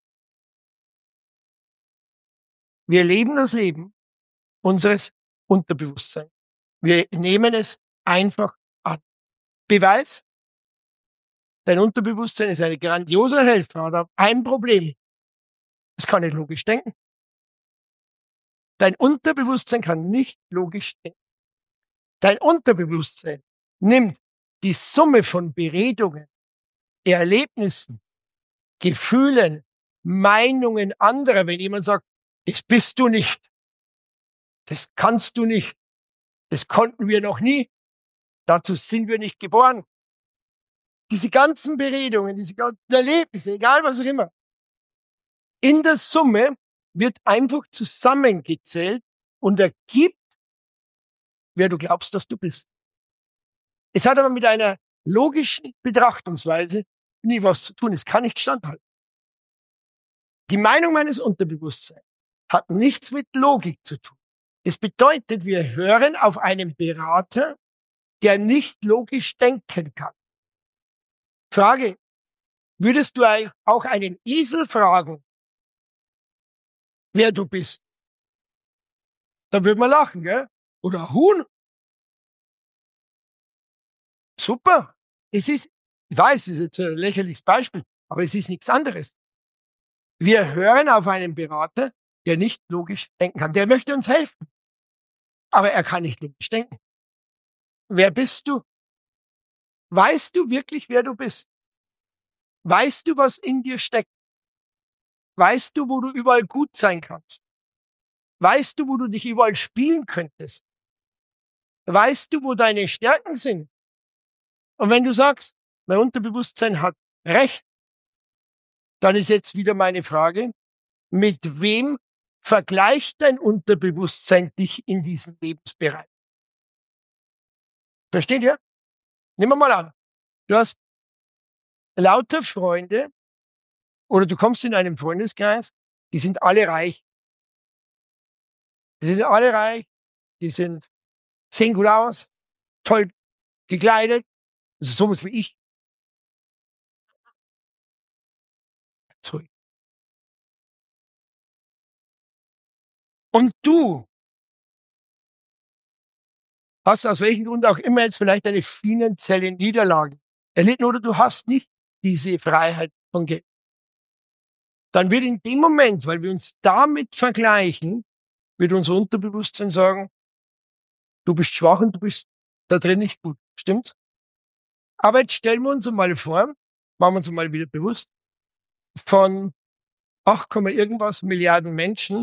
Speaker 2: Wir leben das Leben unseres Unterbewusstseins. Wir nehmen es einfach an. Beweis? Dein Unterbewusstsein ist ein grandioser Helfer, aber ein Problem. Es kann nicht logisch denken. Dein Unterbewusstsein kann nicht logisch denken. Dein Unterbewusstsein nimmt die Summe von Beredungen, Erlebnissen, Gefühlen, Meinungen anderer. Wenn jemand sagt, das bist du nicht, das kannst du nicht, das konnten wir noch nie, dazu sind wir nicht geboren. Diese ganzen Beredungen, diese ganzen Erlebnisse, egal was auch immer, in der Summe wird einfach zusammengezählt und ergibt, wer du glaubst, dass du bist. Es hat aber mit einer logischen Betrachtungsweise nie was zu tun. Es kann nicht standhalten. Die Meinung meines Unterbewusstseins hat nichts mit Logik zu tun. Das bedeutet, wir hören auf einen Berater, der nicht logisch denken kann. Frage, würdest du auch einen Esel fragen, wer du bist? Da würde man lachen, gell? Oder ein Huhn? Super. Es ist, ich weiß, es ist jetzt ein lächerliches Beispiel, aber es ist nichts anderes. Wir hören auf einen Berater, der nicht logisch denken kann. Der möchte uns helfen. Aber er kann nicht logisch denken. Wer bist du? Weißt du wirklich, wer du bist? Weißt du, was in dir steckt? Weißt du, wo du überall gut sein kannst? Weißt du, wo du dich überall spielen könntest? Weißt du, wo deine Stärken sind? Und wenn du sagst, mein Unterbewusstsein hat recht, dann ist jetzt wieder meine Frage, mit wem vergleicht dein Unterbewusstsein dich in diesem Lebensbereich. Versteht ihr? Nehmen wir mal an, du hast lauter Freunde oder du kommst in einem Freundeskreis, die sind alle reich. Die sind alle reich, die sind, sehen gut aus, toll gekleidet, das ist sowas wie ich. Sorry. Und du hast aus welchem Grund auch immer jetzt vielleicht eine finanzielle Niederlage erlitten oder du hast nicht diese Freiheit von Geld. Dann wird in dem Moment, weil wir uns damit vergleichen, wird unser Unterbewusstsein sagen, du bist schwach und du bist da drin nicht gut. Stimmt's? Aber jetzt stellen wir uns mal vor, machen wir uns mal wieder bewusst, von acht, irgendwas Milliarden Menschen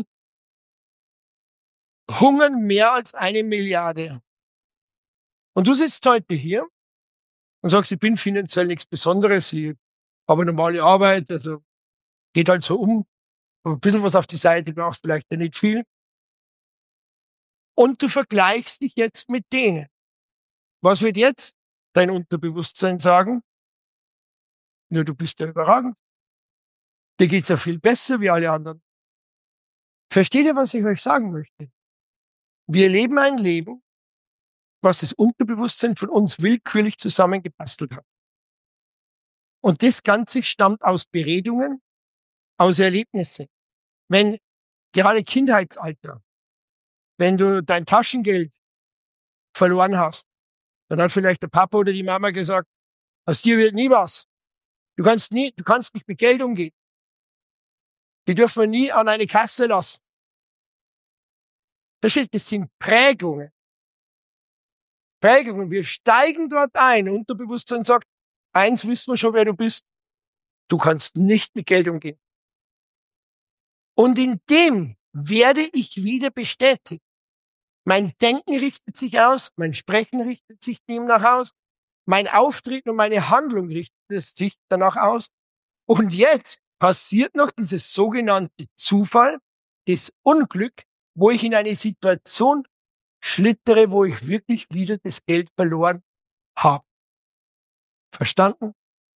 Speaker 2: hungern mehr als eine Milliarde. Und du sitzt heute hier und sagst, ich bin finanziell nichts Besonderes, ich habe eine normale Arbeit, also geht halt so um, ein bisschen was auf die Seite, brauchst vielleicht ja nicht viel. Und du vergleichst dich jetzt mit denen. Was wird jetzt dein Unterbewusstsein sagen? Ja, du bist ja überragend. Dir geht's ja viel besser wie alle anderen. Versteht ihr, was ich euch sagen möchte? Wir leben ein Leben, was das Unterbewusstsein von uns willkürlich zusammengebastelt hat. Und das Ganze stammt aus Beredungen, aus Erlebnissen. Wenn gerade Kindheitsalter, wenn du dein Taschengeld verloren hast, dann hat vielleicht der Papa oder die Mama gesagt, aus dir wird nie was. Du kannst nie, du kannst nicht mit Geld umgehen. Die dürfen wir nie an eine Kasse lassen. Versteht, das sind Prägungen. Prägungen. Wir steigen dort ein. Unterbewusstsein sagt, eins wissen wir schon, wer du bist. Du kannst nicht mit Geld umgehen. Und in dem werde ich wieder bestätigt. Mein Denken richtet sich aus, mein Sprechen richtet sich demnach aus, mein Auftreten und meine Handlung richtet sich danach aus. Und jetzt passiert noch dieses sogenannte Zufall, das Unglück, wo ich in eine Situation schlittere, wo ich wirklich wieder das Geld verloren habe. Verstanden?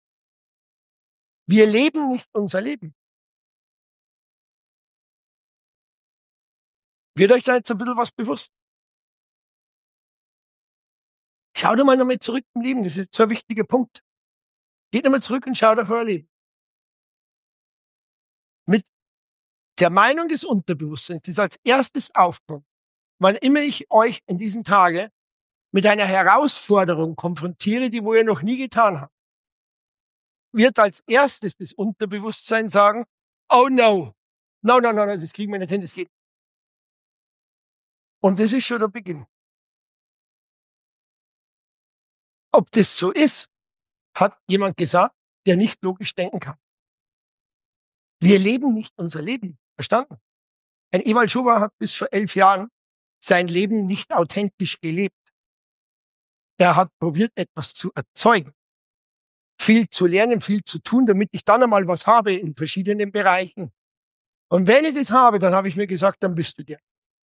Speaker 2: Wir leben nicht unser Leben. Wird euch da jetzt ein bisschen was bewusst? Schaut mal nochmal zurück im Leben, das ist so ein wichtiger Punkt. Geht nochmal zurück und schaut auf euer Leben. Mit der Meinung des Unterbewusstseins, das als erstes aufkommt, wann immer ich euch in diesen Tagen mit einer Herausforderung konfrontiere, die wo ihr noch nie getan habt, wird als erstes das Unterbewusstsein sagen, oh no, no, no, no, no, das kriegen wir nicht hin, das geht. Und das ist schon der Beginn. Ob das so ist, hat jemand gesagt, der nicht logisch denken kann. Wir leben nicht unser Leben. Verstanden? Ein Ewald Schober hat bis vor elf Jahren sein Leben nicht authentisch gelebt. Er hat probiert, etwas zu erzeugen. Viel zu lernen, viel zu tun, damit ich dann einmal was habe in verschiedenen Bereichen. Und wenn ich das habe, dann habe ich mir gesagt, dann bist du der.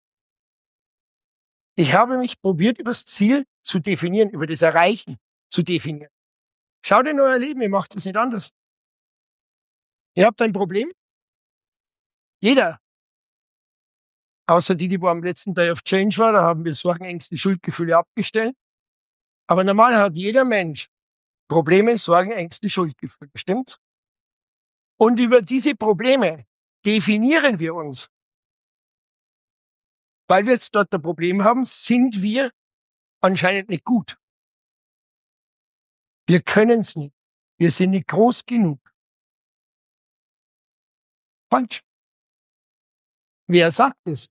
Speaker 2: Ich habe mich probiert, über das Ziel zu definieren, über das Erreichen zu definieren. Schaut in euer Leben, ihr macht es nicht anders. Ihr habt ein Problem. Jeder. Außer die, die wo am letzten Day of Change war, da haben wir Sorgen, Ängste, Schuldgefühle abgestellt. Aber normal hat jeder Mensch Probleme, Sorgen, Ängste, Schuldgefühle. Stimmt's? Und über diese Probleme definieren wir uns. Weil wir jetzt dort ein Problem haben, sind wir anscheinend nicht gut. Wir können es nicht. Wir sind nicht groß genug. Falsch. Wer sagt es?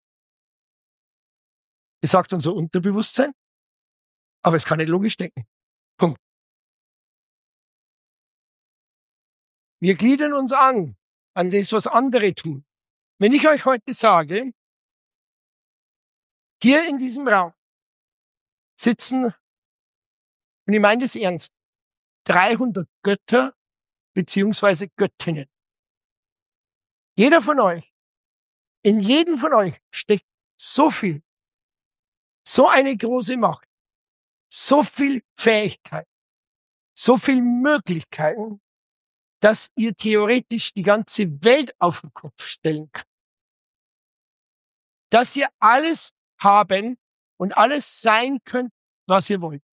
Speaker 2: Das sagt unser Unterbewusstsein, aber es kann nicht logisch denken. Punkt. Wir gliedern uns an, an das, was andere tun. Wenn ich euch heute sage, hier in diesem Raum sitzen, und ich meine das ernst, dreihundert Götter beziehungsweise Göttinnen. Jeder von euch In jedem von euch steckt so viel, so eine große Macht, so viel Fähigkeit, so viel Möglichkeiten, dass ihr theoretisch die ganze Welt auf den Kopf stellen könnt. Dass ihr alles haben und alles sein könnt, was ihr wollt.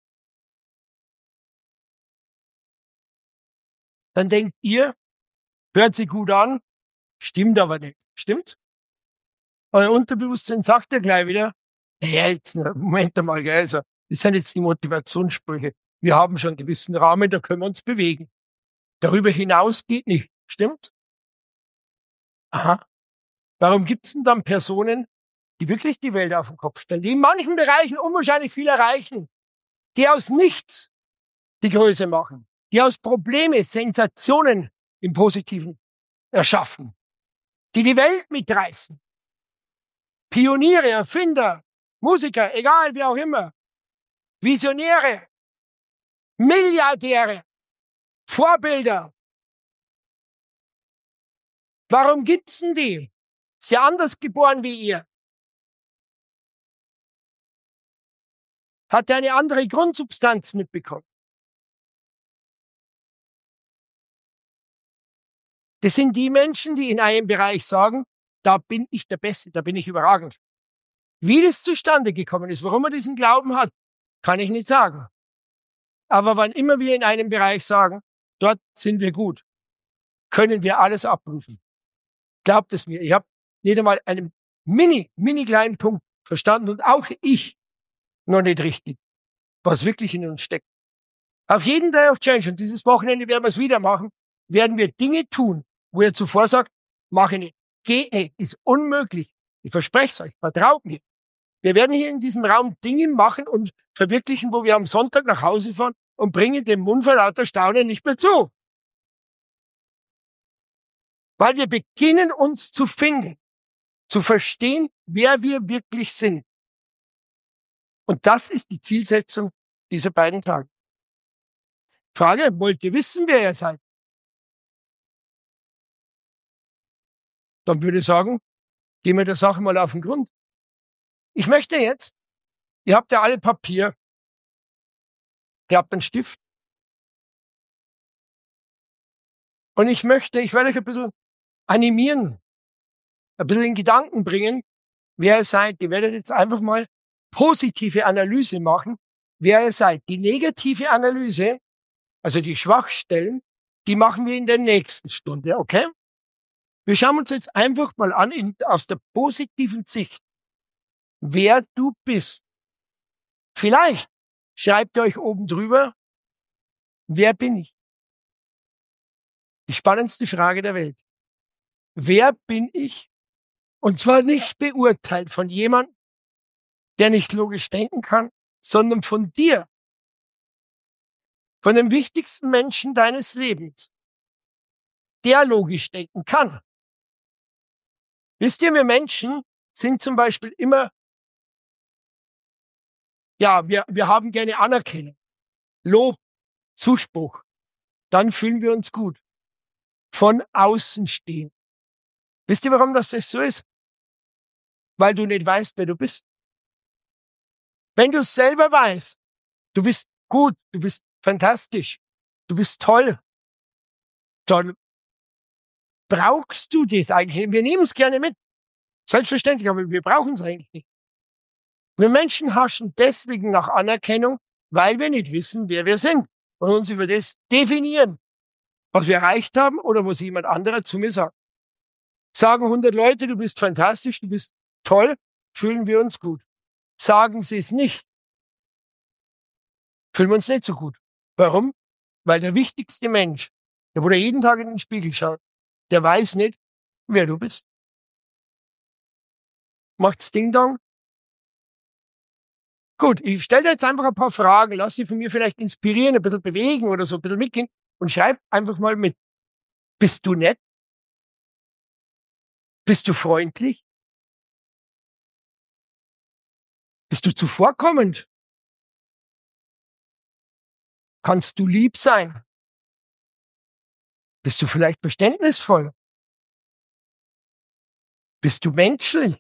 Speaker 2: Dann denkt ihr, hört sich gut an, stimmt aber nicht. Stimmt's? Euer Unterbewusstsein sagt ja gleich wieder, ja, jetzt, Moment einmal, gell, also, das sind jetzt die Motivationssprüche. Wir haben schon einen gewissen Rahmen, da können wir uns bewegen. Darüber hinaus geht nicht. Stimmt? Aha. Warum gibt's denn dann Personen, die wirklich die Welt auf den Kopf stellen, die in manchen Bereichen unwahrscheinlich viel erreichen, die aus nichts die Größe machen, die aus Probleme Sensationen im Positiven erschaffen, die die Welt mitreißen? Pioniere, Erfinder, Musiker, egal, wie auch immer, Visionäre, Milliardäre, Vorbilder. Warum gibt's denn die? Ist ja anders geboren wie ihr. Hat er eine andere Grundsubstanz mitbekommen. Das sind die Menschen, die in einem Bereich sagen, da bin ich der Beste, da bin ich überragend. Wie das zustande gekommen ist, warum er diesen Glauben hat, kann ich nicht sagen. Aber wann immer wir in einem Bereich sagen, dort sind wir gut, können wir alles abrufen. Glaubt es mir, ich habe nicht einmal einen mini, mini kleinen Punkt verstanden und auch ich noch nicht richtig, was wirklich in uns steckt. Auf jeden Day of Change, und dieses Wochenende werden wir es wieder machen, werden wir Dinge tun, wo ihr zuvor sagt, mache ich nicht, geht nicht, ist unmöglich. Ich verspreche es euch, vertraut mir. Wir werden hier in diesem Raum Dinge machen und verwirklichen, wo wir am Sonntag nach Hause fahren und bringen den Mund vor lauter Staunen nicht mehr zu. Weil wir beginnen, uns zu finden, zu verstehen, wer wir wirklich sind. Und das ist die Zielsetzung dieser beiden Tage. Frage, wollt ihr wissen, wer ihr seid? Dann würde ich sagen, gehen wir der Sache mal auf den Grund. Ich möchte jetzt, ihr habt ja alle Papier, ihr habt einen Stift. Und ich möchte, ich werde euch ein bisschen animieren, ein bisschen in Gedanken bringen, wer ihr seid. Ihr werdet jetzt einfach mal positive Analyse machen, wer ihr seid. Die negative Analyse, also die Schwachstellen, die machen wir in der nächsten Stunde, okay? Wir schauen uns jetzt einfach mal an, in, aus der positiven Sicht, wer du bist. Vielleicht schreibt ihr euch oben drüber, wer bin ich? Die spannendste Frage der Welt. Wer bin ich? Und zwar nicht beurteilt von jemandem, der nicht logisch denken kann, sondern von dir. Von dem wichtigsten Menschen deines Lebens, der logisch denken kann. Wisst ihr, wir Menschen sind zum Beispiel immer, ja, wir, wir haben gerne Anerkennung, Lob, Zuspruch. Dann fühlen wir uns gut. Von außen stehen. Wisst ihr, warum das so ist? Weil du nicht weißt, wer du bist. Wenn du selber weißt, du bist gut, du bist fantastisch, du bist toll, dann brauchst du das eigentlich. Wir nehmen es gerne mit. Selbstverständlich, aber wir brauchen es eigentlich nicht. Wir Menschen haschen deswegen nach Anerkennung, weil wir nicht wissen, wer wir sind und uns über das definieren, was wir erreicht haben oder was jemand anderer zu mir sagt. Sagen hundert Leute, du bist fantastisch, du bist toll, fühlen wir uns gut. Sagen sie es nicht, fühlen wir uns nicht so gut. Warum? Weil der wichtigste Mensch, der wo der jeden Tag in den Spiegel schaut, der weiß nicht, wer du bist. Macht's Ding-Dong? Gut, ich stelle dir jetzt einfach ein paar Fragen, lass dich von mir vielleicht inspirieren, ein bisschen bewegen oder so, ein bisschen mitgehen und schreib einfach mal mit. Bist du nett? Bist du freundlich? Bist du zuvorkommend? Kannst du lieb sein? Bist du vielleicht verständnisvoll? Bist du menschlich?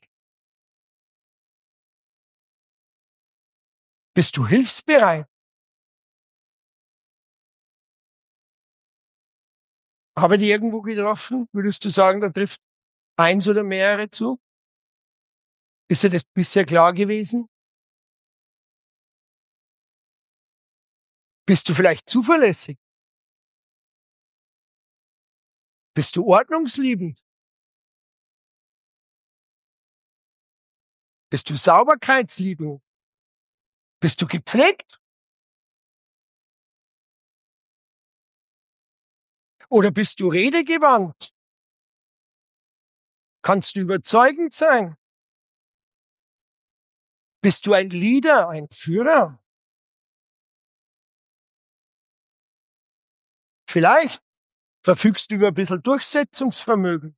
Speaker 2: Bist du hilfsbereit? Habe ich dich irgendwo getroffen? Würdest du sagen, da trifft eins oder mehrere zu? Ist dir das bisher klar gewesen? Bist du vielleicht zuverlässig? Bist du ordnungsliebend? Bist du sauberkeitsliebend? Bist du gepflegt? Oder bist du redegewandt? Kannst du überzeugend sein? Bist du ein Leader, ein Führer? Vielleicht verfügst du über ein bisschen Durchsetzungsvermögen.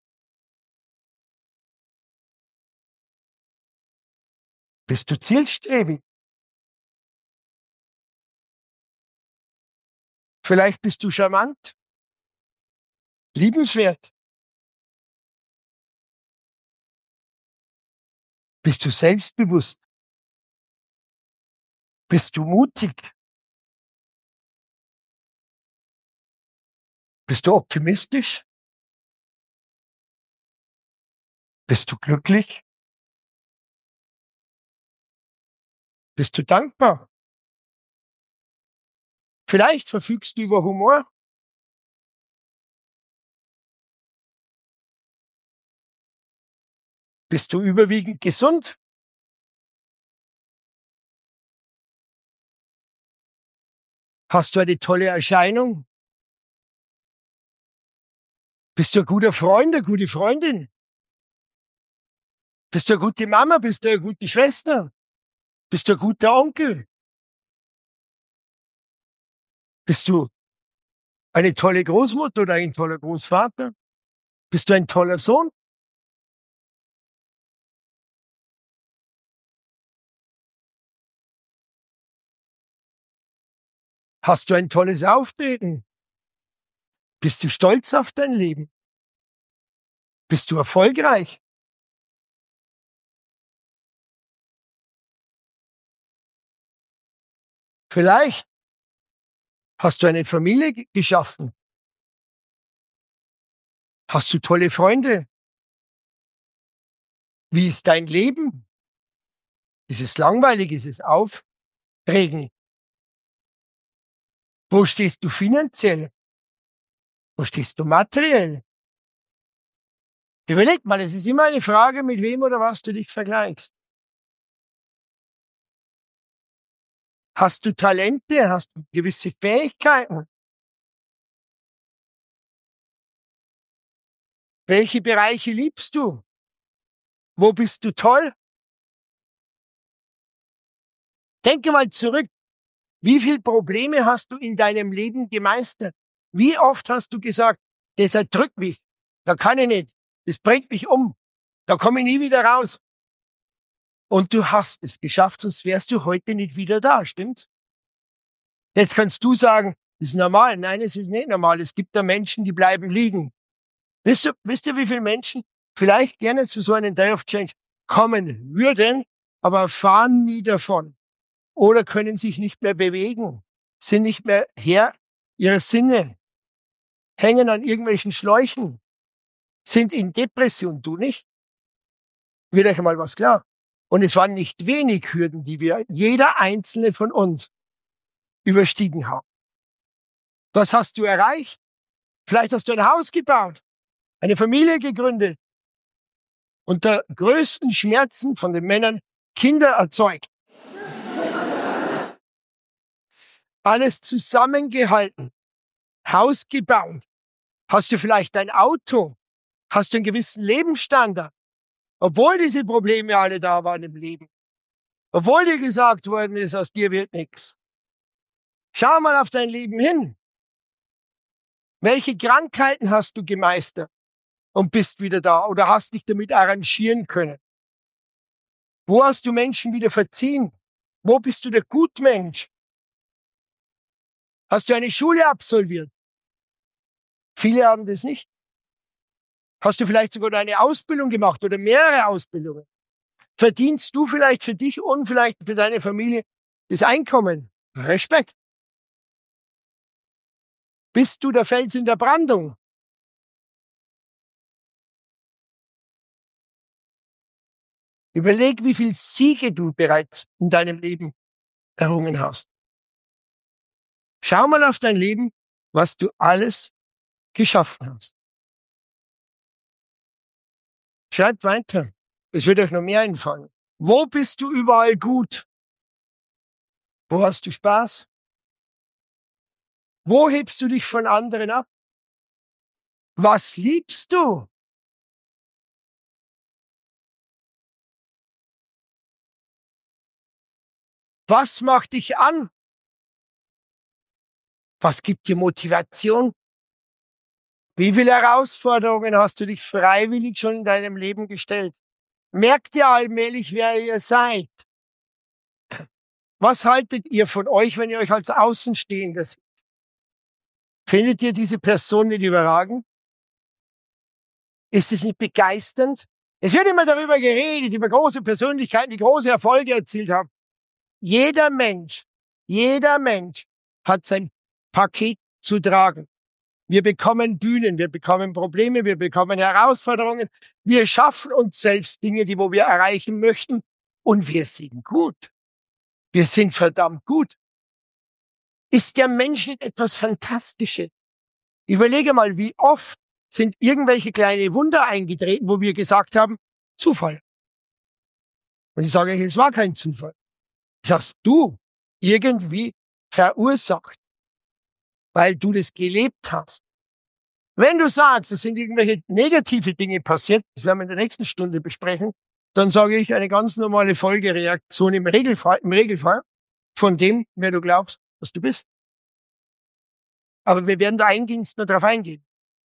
Speaker 2: Bist du zielstrebig? Vielleicht bist du charmant, liebenswert. Bist du selbstbewusst? Bist du mutig? Bist du optimistisch? Bist du glücklich? Bist du dankbar? Vielleicht verfügst du über Humor. Bist du überwiegend gesund? Hast du eine tolle Erscheinung? Bist du ein guter Freund, eine gute Freundin? Bist du eine gute Mama? Bist du eine gute Schwester? Bist du ein guter Onkel? Bist du eine tolle Großmutter oder ein toller Großvater? Bist du ein toller Sohn? Hast du ein tolles Auftreten? Bist du stolz auf dein Leben? Bist du erfolgreich? Vielleicht hast du eine Familie ge- geschaffen. Hast du tolle Freunde? Wie ist dein Leben? Ist es langweilig? Ist es aufregend? Wo stehst du finanziell? Wo stehst du materiell? Überleg mal, es ist immer eine Frage, mit wem oder was du dich vergleichst. Hast du Talente? Hast du gewisse Fähigkeiten? Welche Bereiche liebst du? Wo bist du toll? Denke mal zurück. Wie viele Probleme hast du in deinem Leben gemeistert? Wie oft hast du gesagt, das erdrückt mich, da kann ich nicht, das bringt mich um, da komme ich nie wieder raus. Und du hast es geschafft, sonst wärst du heute nicht wieder da, stimmt's? Jetzt kannst du sagen, das ist normal. Nein, es ist nicht normal. Es gibt da Menschen, die bleiben liegen. Wisst ihr, wisst ihr, wie viele Menschen vielleicht gerne zu so einem Day of Change kommen würden, aber erfahren nie davon? Oder können sich nicht mehr bewegen, sind nicht mehr Herr ihrer Sinne, hängen an irgendwelchen Schläuchen, sind in Depression, du nicht? Wird euch mal was klar. Und es waren nicht wenig Hürden, die wir, jeder einzelne von uns, überstiegen haben. Was hast du erreicht? Vielleicht hast du ein Haus gebaut, eine Familie gegründet, unter größten Schmerzen von den Männern Kinder erzeugt. Alles zusammengehalten, Haus gebaut. Hast du vielleicht ein Auto? Hast du einen gewissen Lebensstandard? Obwohl diese Probleme alle da waren im Leben. Obwohl dir gesagt worden ist, aus dir wird nichts. Schau mal auf dein Leben hin. Welche Krankheiten hast du gemeistert und bist wieder da oder hast dich damit arrangieren können? Wo hast du Menschen wieder verziehen? Wo bist du der Gutmensch? Hast du eine Schule absolviert? Viele haben das nicht. Hast du vielleicht sogar eine Ausbildung gemacht oder mehrere Ausbildungen? Verdienst du vielleicht für dich und vielleicht für deine Familie das Einkommen? Respekt. Bist du der Fels in der Brandung? Überleg, wie viel Siege du bereits in deinem Leben errungen hast. Schau mal auf dein Leben, was du alles geschaffen hast. Schreibt weiter. Es wird euch noch mehr einfallen. Wo bist du überall gut? Wo hast du Spaß? Wo hebst du dich von anderen ab? Was liebst du? Was macht dich an? Was gibt dir Motivation? Wie viele Herausforderungen hast du dich freiwillig schon in deinem Leben gestellt? Merkt ihr allmählich, wer ihr seid? Was haltet ihr von euch, wenn ihr euch als Außenstehender seht? Findet ihr diese Person nicht überragend? Ist es nicht begeisternd? Es wird immer darüber geredet, über große Persönlichkeiten, die große Erfolge erzielt haben. Jeder Mensch, jeder Mensch hat sein Paket zu tragen. Wir bekommen Bühnen, wir bekommen Probleme, wir bekommen Herausforderungen. Wir schaffen uns selbst Dinge, die wo wir erreichen möchten. Und wir sind gut. Wir sind verdammt gut. Ist der Mensch nicht etwas Fantastisches? Überlege mal, wie oft sind irgendwelche kleine Wunder eingetreten, wo wir gesagt haben, Zufall. Und ich sage euch, es war kein Zufall. Das hast du irgendwie verursacht, weil du das gelebt hast. Wenn du sagst, es sind irgendwelche negative Dinge passiert, das werden wir in der nächsten Stunde besprechen, dann sage ich eine ganz normale Folgereaktion im Regelfall, im Regelfall von dem, wer du glaubst, was du bist. Aber wir werden da eingehend noch drauf eingehen.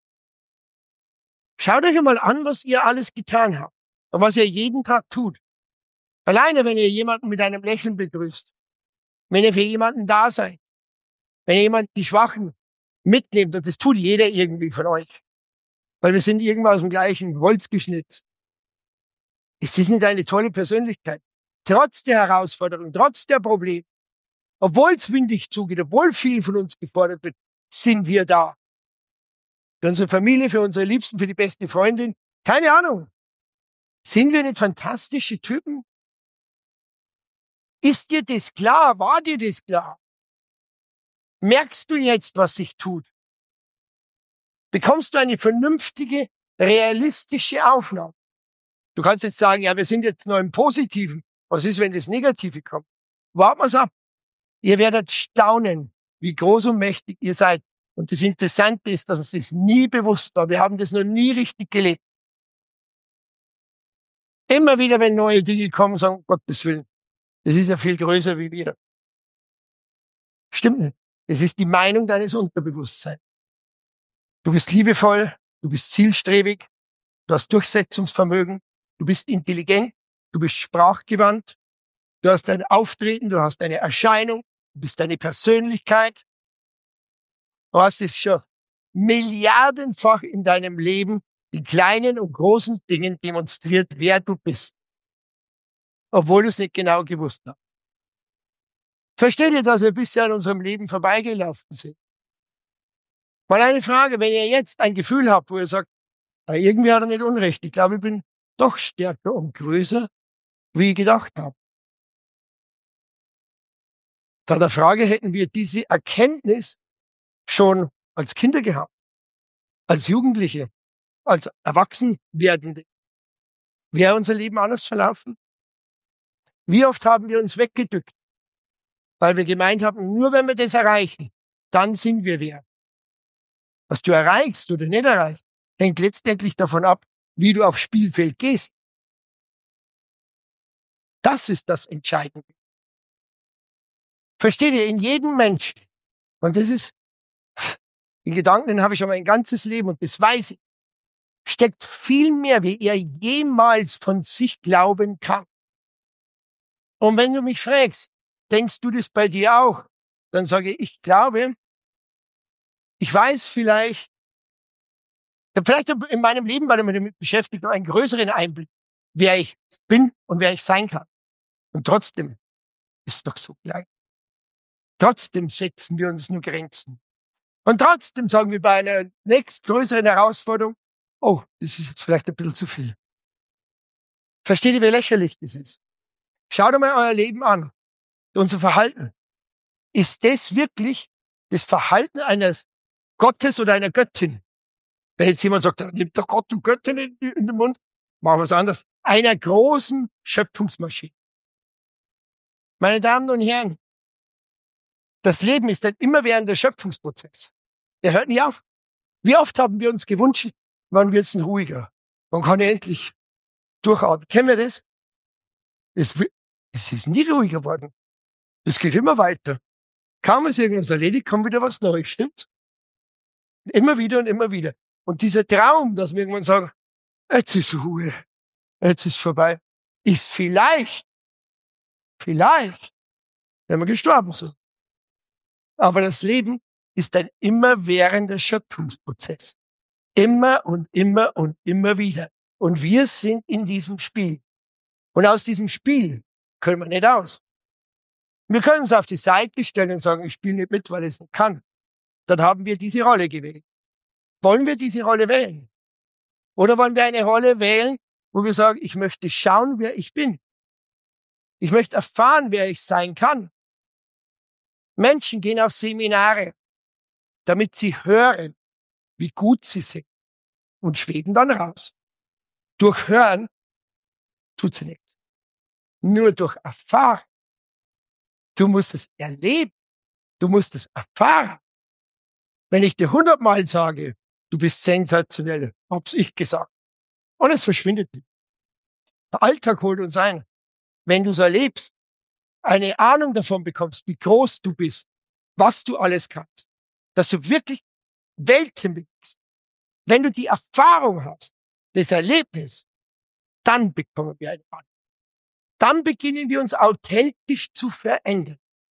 Speaker 2: Schaut euch einmal an, was ihr alles getan habt und was ihr jeden Tag tut. Alleine, wenn ihr jemanden mit einem Lächeln begrüßt, wenn ihr für jemanden da seid, wenn ihr jemanden die Schwachen mitnehmt, und das tut jeder irgendwie von euch, weil wir sind irgendwann aus dem gleichen Holz geschnitzt. Es ist nicht eine tolle Persönlichkeit. Trotz der Herausforderungen, trotz der Probleme, obwohl es windig zugeht, obwohl viel von uns gefordert wird, sind wir da. Für unsere Familie, für unsere Liebsten, für die beste Freundin. Keine Ahnung. Sind wir nicht fantastische Typen? Ist dir das klar? War dir das klar? Merkst du jetzt, was sich tut? Bekommst du eine vernünftige, realistische Aufnahme? Du kannst jetzt sagen, ja, wir sind jetzt noch im Positiven. Was ist, wenn das Negative kommt? Warten wir's ab. Ihr werdet staunen, wie groß und mächtig ihr seid. Und das Interessante ist, dass uns das nie bewusst war. Wir haben das noch nie richtig gelebt. Immer wieder, wenn neue Dinge kommen, sagen, um Gottes Willen, das ist ja viel größer wie wir. Stimmt nicht. Es ist die Meinung deines Unterbewusstseins. Du bist liebevoll, du bist zielstrebig, du hast Durchsetzungsvermögen, du bist intelligent, du bist sprachgewandt, du hast ein Auftreten, du hast eine Erscheinung, du bist eine Persönlichkeit. Du hast es schon milliardenfach in deinem Leben in kleinen und großen Dingen demonstriert, wer du bist. Obwohl du es nicht genau gewusst hast. Versteht ihr, dass wir bisher an unserem Leben vorbeigelaufen sind? Mal eine Frage, wenn ihr jetzt ein Gefühl habt, wo ihr sagt, irgendwie hat er nicht Unrecht, ich glaube, ich bin doch stärker und größer, wie ich gedacht habe. Da der Frage, hätten wir diese Erkenntnis schon als Kinder gehabt, als Jugendliche, als Erwachsenwerdende, wäre unser Leben anders verlaufen? Wie oft haben wir uns weggedückt, weil wir gemeint haben, nur wenn wir das erreichen, dann sind wir wer. Was du erreichst oder nicht erreichst, hängt letztendlich davon ab, wie du aufs Spielfeld gehst. Das ist das Entscheidende. Versteht ihr, in jedem Menschen, und das ist, den Gedanken, den habe ich schon mein ganzes Leben und das weiß ich, steckt viel mehr, wie er jemals von sich glauben kann. Und wenn du mich fragst, denkst du das bei dir auch? Dann sage ich, ich glaube, ich weiß vielleicht, Vielleicht in meinem Leben, weil ich mich damit beschäftigt, noch einen größeren Einblick, wer ich bin und wer ich sein kann. Und trotzdem ist es doch so klein. Trotzdem setzen wir uns nur Grenzen. Und trotzdem sagen wir bei einer nächst größeren Herausforderung, oh, das ist jetzt vielleicht ein bisschen zu viel. Versteht ihr, wie lächerlich das ist? Schaut einmal euer Leben an, unser Verhalten. Ist das wirklich das Verhalten eines Gottes oder einer Göttin? Wenn jetzt jemand sagt, nimmt doch Gott und Göttin in, in den Mund, machen wir es anders. Einer großen Schöpfungsmaschine. Meine Damen und Herren, das Leben ist ein immerwährender Schöpfungsprozess. Der hört nie auf. Wie oft haben wir uns gewünscht, wann wird's denn ruhiger? Wann kann ich endlich durchatmen? Kennen wir das? Es, es ist nie ruhiger geworden. Es geht immer weiter. Kaum ist irgendwas erledigt, kommt wieder was Neues, stimmt's? Immer wieder und immer wieder. Und dieser Traum, dass wir irgendwann sagen, jetzt ist Ruhe, jetzt ist vorbei, ist vielleicht, vielleicht, wenn wir gestorben sind. Aber das Leben ist ein immerwährender Schöpfungsprozess. Immer und immer und immer wieder. Und wir sind in diesem Spiel. Und aus diesem Spiel können wir nicht aus. Wir können uns auf die Seite stellen und sagen, ich spiele nicht mit, weil ich es nicht kann. Dann haben wir diese Rolle gewählt. Wollen wir diese Rolle wählen? Oder wollen wir eine Rolle wählen, wo wir sagen, ich möchte schauen, wer ich bin. Ich möchte erfahren, wer ich sein kann. Menschen gehen auf Seminare, damit sie hören, wie gut sie sind und schweben dann raus. Durch Hören tut sie nichts. Nur durch Erfahren. Du musst es erleben. Du musst es erfahren. Wenn ich dir hundertmal sage, du bist sensationell, hab's ich gesagt. Und es verschwindet nicht. Der Alltag holt uns ein. Wenn du es erlebst, eine Ahnung davon bekommst, wie groß du bist, was du alles kannst, dass du wirklich Welten bewegst. Wenn du die Erfahrung hast, das Erlebnis, dann bekommen wir eine Ahnung. Dann beginnen wir uns authentisch zu verändern.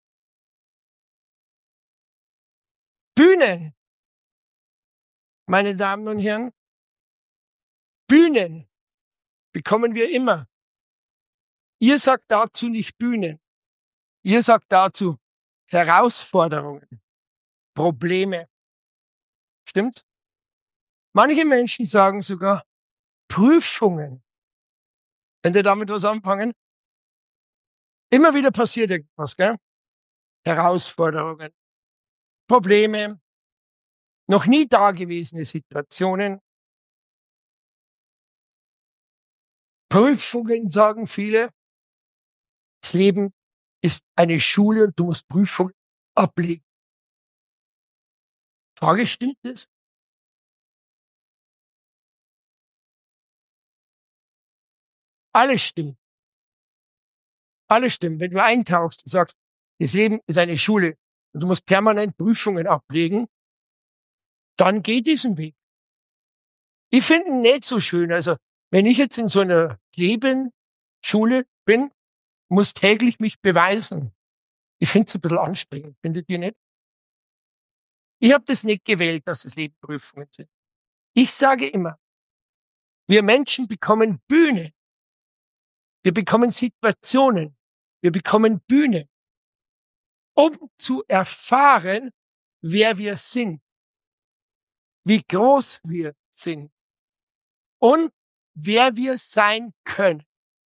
Speaker 2: Bühnen, meine Damen und Herren, Bühnen bekommen wir immer. Ihr sagt dazu nicht Bühnen. Ihr sagt dazu Herausforderungen, Probleme. Stimmt? Manche Menschen sagen sogar Prüfungen. Könnt ihr damit was anfangen? Immer wieder passiert irgendwas, gell? Herausforderungen, Probleme, noch nie dagewesene Situationen. Prüfungen, sagen viele. Das Leben ist eine Schule und du musst Prüfungen ablegen. Frage, stimmt das? Alles stimmt. Alles stimmt. Wenn du eintauchst und sagst, das Leben ist eine Schule und du musst permanent Prüfungen ablegen, dann geh diesen Weg. Ich finde ihn nicht so schön. Also, wenn ich jetzt in so einer Lebensschule bin, muss täglich mich beweisen. Ich finde es ein bisschen anstrengend. Findet ihr nicht? Ich habe das nicht gewählt, dass das Leben Prüfungen sind. Ich sage immer, wir Menschen bekommen Bühne. Wir bekommen Situationen. Wir bekommen Bühne, um zu erfahren, wer wir sind, wie groß wir sind und wer wir sein können.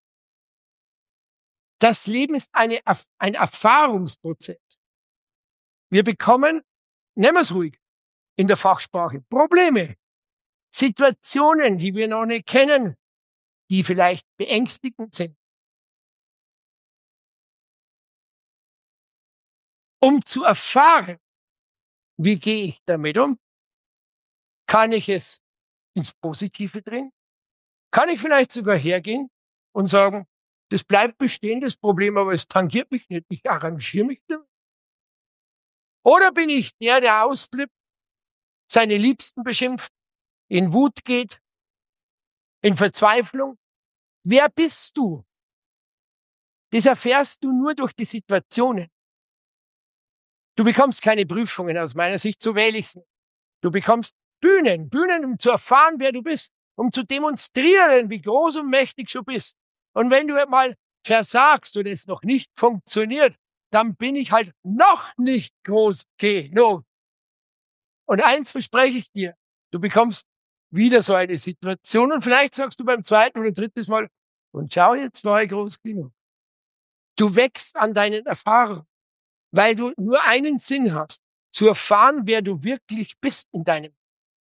Speaker 2: Das Leben ist eine, ein Erfahrungsprozess. Wir bekommen, nehmen wir es ruhig, in der Fachsprache, Probleme, Situationen, die wir noch nicht kennen, die vielleicht beängstigend sind. Um zu erfahren, wie gehe ich damit um? Kann ich es ins Positive drehen? Kann ich vielleicht sogar hergehen und sagen, das bleibt bestehen, das Problem, aber es tangiert mich nicht, ich arrangiere mich damit? Oder bin ich der, der ausflippt, seine Liebsten beschimpft, in Wut geht, in Verzweiflung? Wer bist du? Das erfährst du nur durch die Situationen. Du bekommst keine Prüfungen, aus meiner Sicht, so wähle ich es nicht. Du bekommst Bühnen. Bühnen, um zu erfahren, wer du bist, um zu demonstrieren, wie groß und mächtig du bist. Und wenn du mal versagst und es noch nicht funktioniert, dann bin ich halt noch nicht groß genug. Und eins verspreche ich dir, du bekommst wieder so eine Situation und vielleicht sagst du beim zweiten oder dritten Mal, und schau, jetzt war ich groß genug. Du wächst an deinen Erfahrungen, weil du nur einen Sinn hast, zu erfahren, wer du wirklich bist in deinem.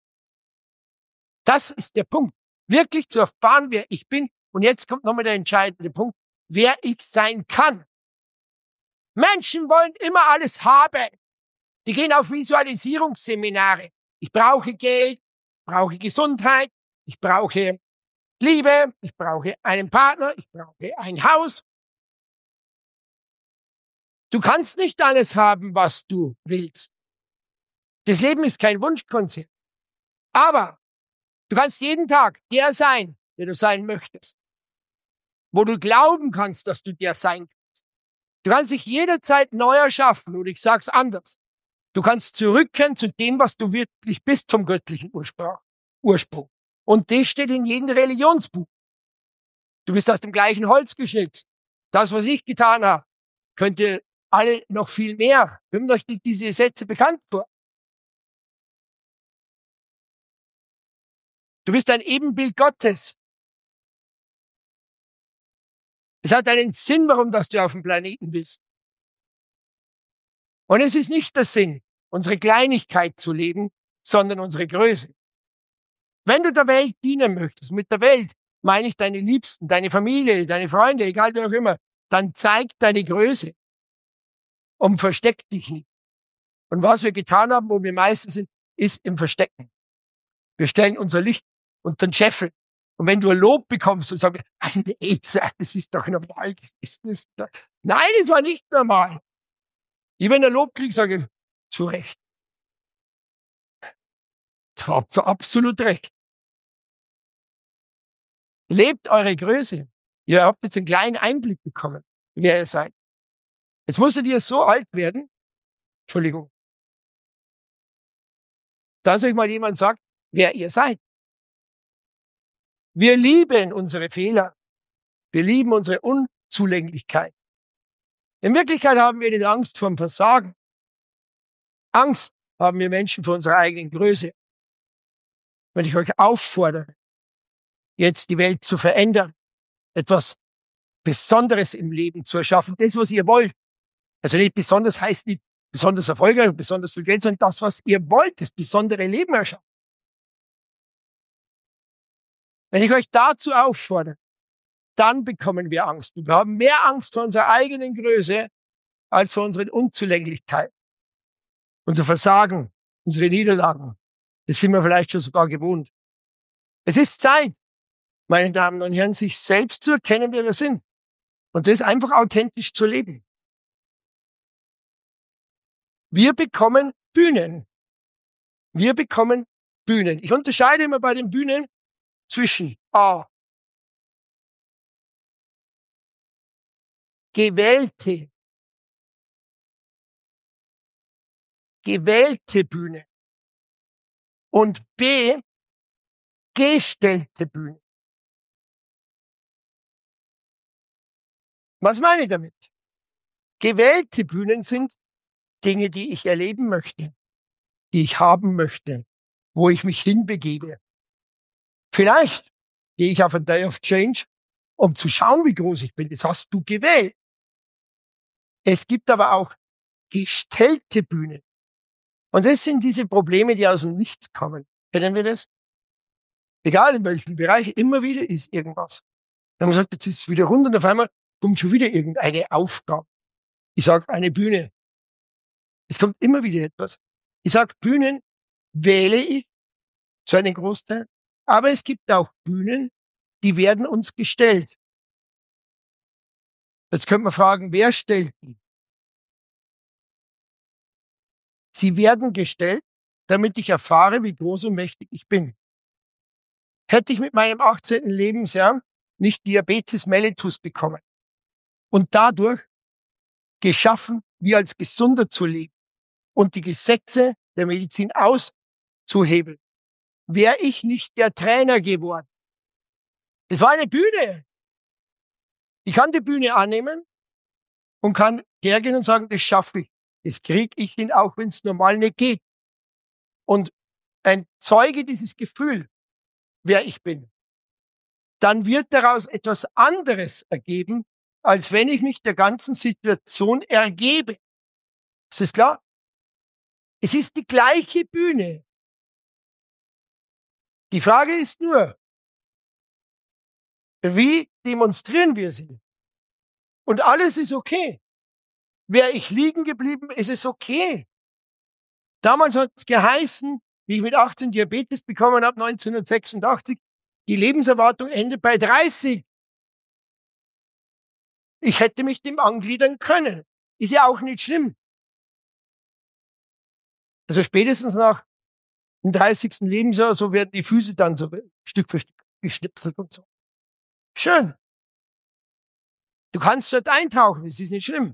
Speaker 2: Das ist der Punkt. Wirklich zu erfahren, wer ich bin. Und jetzt kommt nochmal der entscheidende Punkt, wer ich sein kann. Menschen wollen immer alles haben. Die gehen auf Visualisierungsseminare. Ich brauche Geld, ich brauche Gesundheit, ich brauche Liebe, ich brauche einen Partner, ich brauche ein Haus. Du kannst nicht alles haben, was du willst. Das Leben ist kein Wunschkonzert. Aber du kannst jeden Tag der sein, der du sein möchtest. Wo du glauben kannst, dass du der sein kannst. Du kannst dich jederzeit neu erschaffen. Und ich sag's anders. Du kannst zurückkehren zu dem, was du wirklich bist vom göttlichen Ursprung. Und das steht in jedem Religionsbuch. Du bist aus dem gleichen Holz geschnitzt. Das, was ich getan habe, könnte alle noch viel mehr. Kommt euch diese Sätze bekannt vor? Du bist ein Ebenbild Gottes. Es hat einen Sinn, warum dass du auf dem Planeten bist. Und es ist nicht der Sinn, unsere Kleinigkeit zu leben, sondern unsere Größe. Wenn du der Welt dienen möchtest, mit der Welt meine ich deine Liebsten, deine Familie, deine Freunde, egal wer auch immer, dann zeig deine Größe und versteck dich nicht. Und was wir getan haben, wo wir meistens sind, ist im Verstecken. Wir stellen unser Licht unter den Scheffel. Und wenn du ein Lob bekommst und sagst, nee, das ist doch normal. Das ist doch... Nein, es war nicht normal. Ich, wenn ein Lob kriege, sage ich, zu Recht. Du habt so absolut recht. Lebt eure Größe. Ihr habt jetzt einen kleinen Einblick bekommen, wer ihr seid. Jetzt musstet ihr so alt werden, Entschuldigung, dass euch mal jemand sagt, wer ihr seid. Wir lieben unsere Fehler. Wir lieben unsere Unzulänglichkeit. In Wirklichkeit haben wir nicht Angst vor dem Versagen. Angst haben wir Menschen vor unserer eigenen Größe. Wenn ich euch auffordere, jetzt die Welt zu verändern, etwas Besonderes im Leben zu erschaffen, das, was ihr wollt. Also nicht besonders heißt nicht besonders erfolgreich, besonders viel Geld, sondern das, was ihr wollt, das besondere Leben erschaffen. Wenn ich euch dazu auffordere, dann bekommen wir Angst. Wir haben mehr Angst vor unserer eigenen Größe als vor unseren Unzulänglichkeiten. Unser Versagen, unsere Niederlagen, das sind wir vielleicht schon sogar gewohnt. Es ist Zeit, meine Damen und Herren, sich selbst zu erkennen, wer wir sind. Und das einfach authentisch zu leben. Wir bekommen Bühnen. Wir bekommen Bühnen. Ich unterscheide immer bei den Bühnen zwischen A. Gewählte. Gewählte Bühne. Und B. Gestellte Bühne. Was meine ich damit? Gewählte Bühnen sind Dinge, die ich erleben möchte, die ich haben möchte, wo ich mich hinbegebe. Vielleicht gehe ich auf ein Day of Change, um zu schauen, wie groß ich bin. Das hast du gewählt. Es gibt aber auch gestellte Bühnen. Und das sind diese Probleme, die aus dem Nichts kommen. Kennen wir das? Egal in welchem Bereich, immer wieder ist irgendwas. Dann haben wir gesagt, jetzt ist es wieder rund und auf einmal kommt schon wieder irgendeine Aufgabe. Ich sage eine Bühne. Es kommt immer wieder etwas. Ich sage, Bühnen wähle ich zu einem Großteil. Aber es gibt auch Bühnen, die werden uns gestellt. Jetzt könnte man fragen, wer stellt die? Sie werden gestellt, damit ich erfahre, wie groß und mächtig ich bin. Hätte ich mit meinem achtzehnten Lebensjahr nicht Diabetes mellitus bekommen und dadurch geschaffen, wie als Gesunder zu leben und die Gesetze der Medizin auszuhebeln, wäre ich nicht der Trainer geworden. Es war eine Bühne. Ich kann die Bühne annehmen und kann hergehen und sagen, das schaffe ich. Das kriege ich hin, auch wenn es normal nicht geht. Und ein Zeuge dieses Gefühl, wer ich bin, dann wird daraus etwas anderes ergeben, als wenn ich mich der ganzen Situation ergebe. Ist das klar? Es ist die gleiche Bühne. Die Frage ist nur, wie demonstrieren wir sie? Und alles ist okay. Wäre ich liegen geblieben, ist es okay. Damals hat es geheißen, wie ich mit achtzehn Diabetes bekommen habe, neunzehnhundertsechsundachtzig, die Lebenserwartung endet bei dreißig. Ich hätte mich dem angliedern können. Ist ja auch nicht schlimm. Also spätestens nach dem dreißigsten Lebensjahr, so werden die Füße dann so Stück für Stück geschnipselt und so. Schön. Du kannst dort eintauchen, es ist nicht schlimm.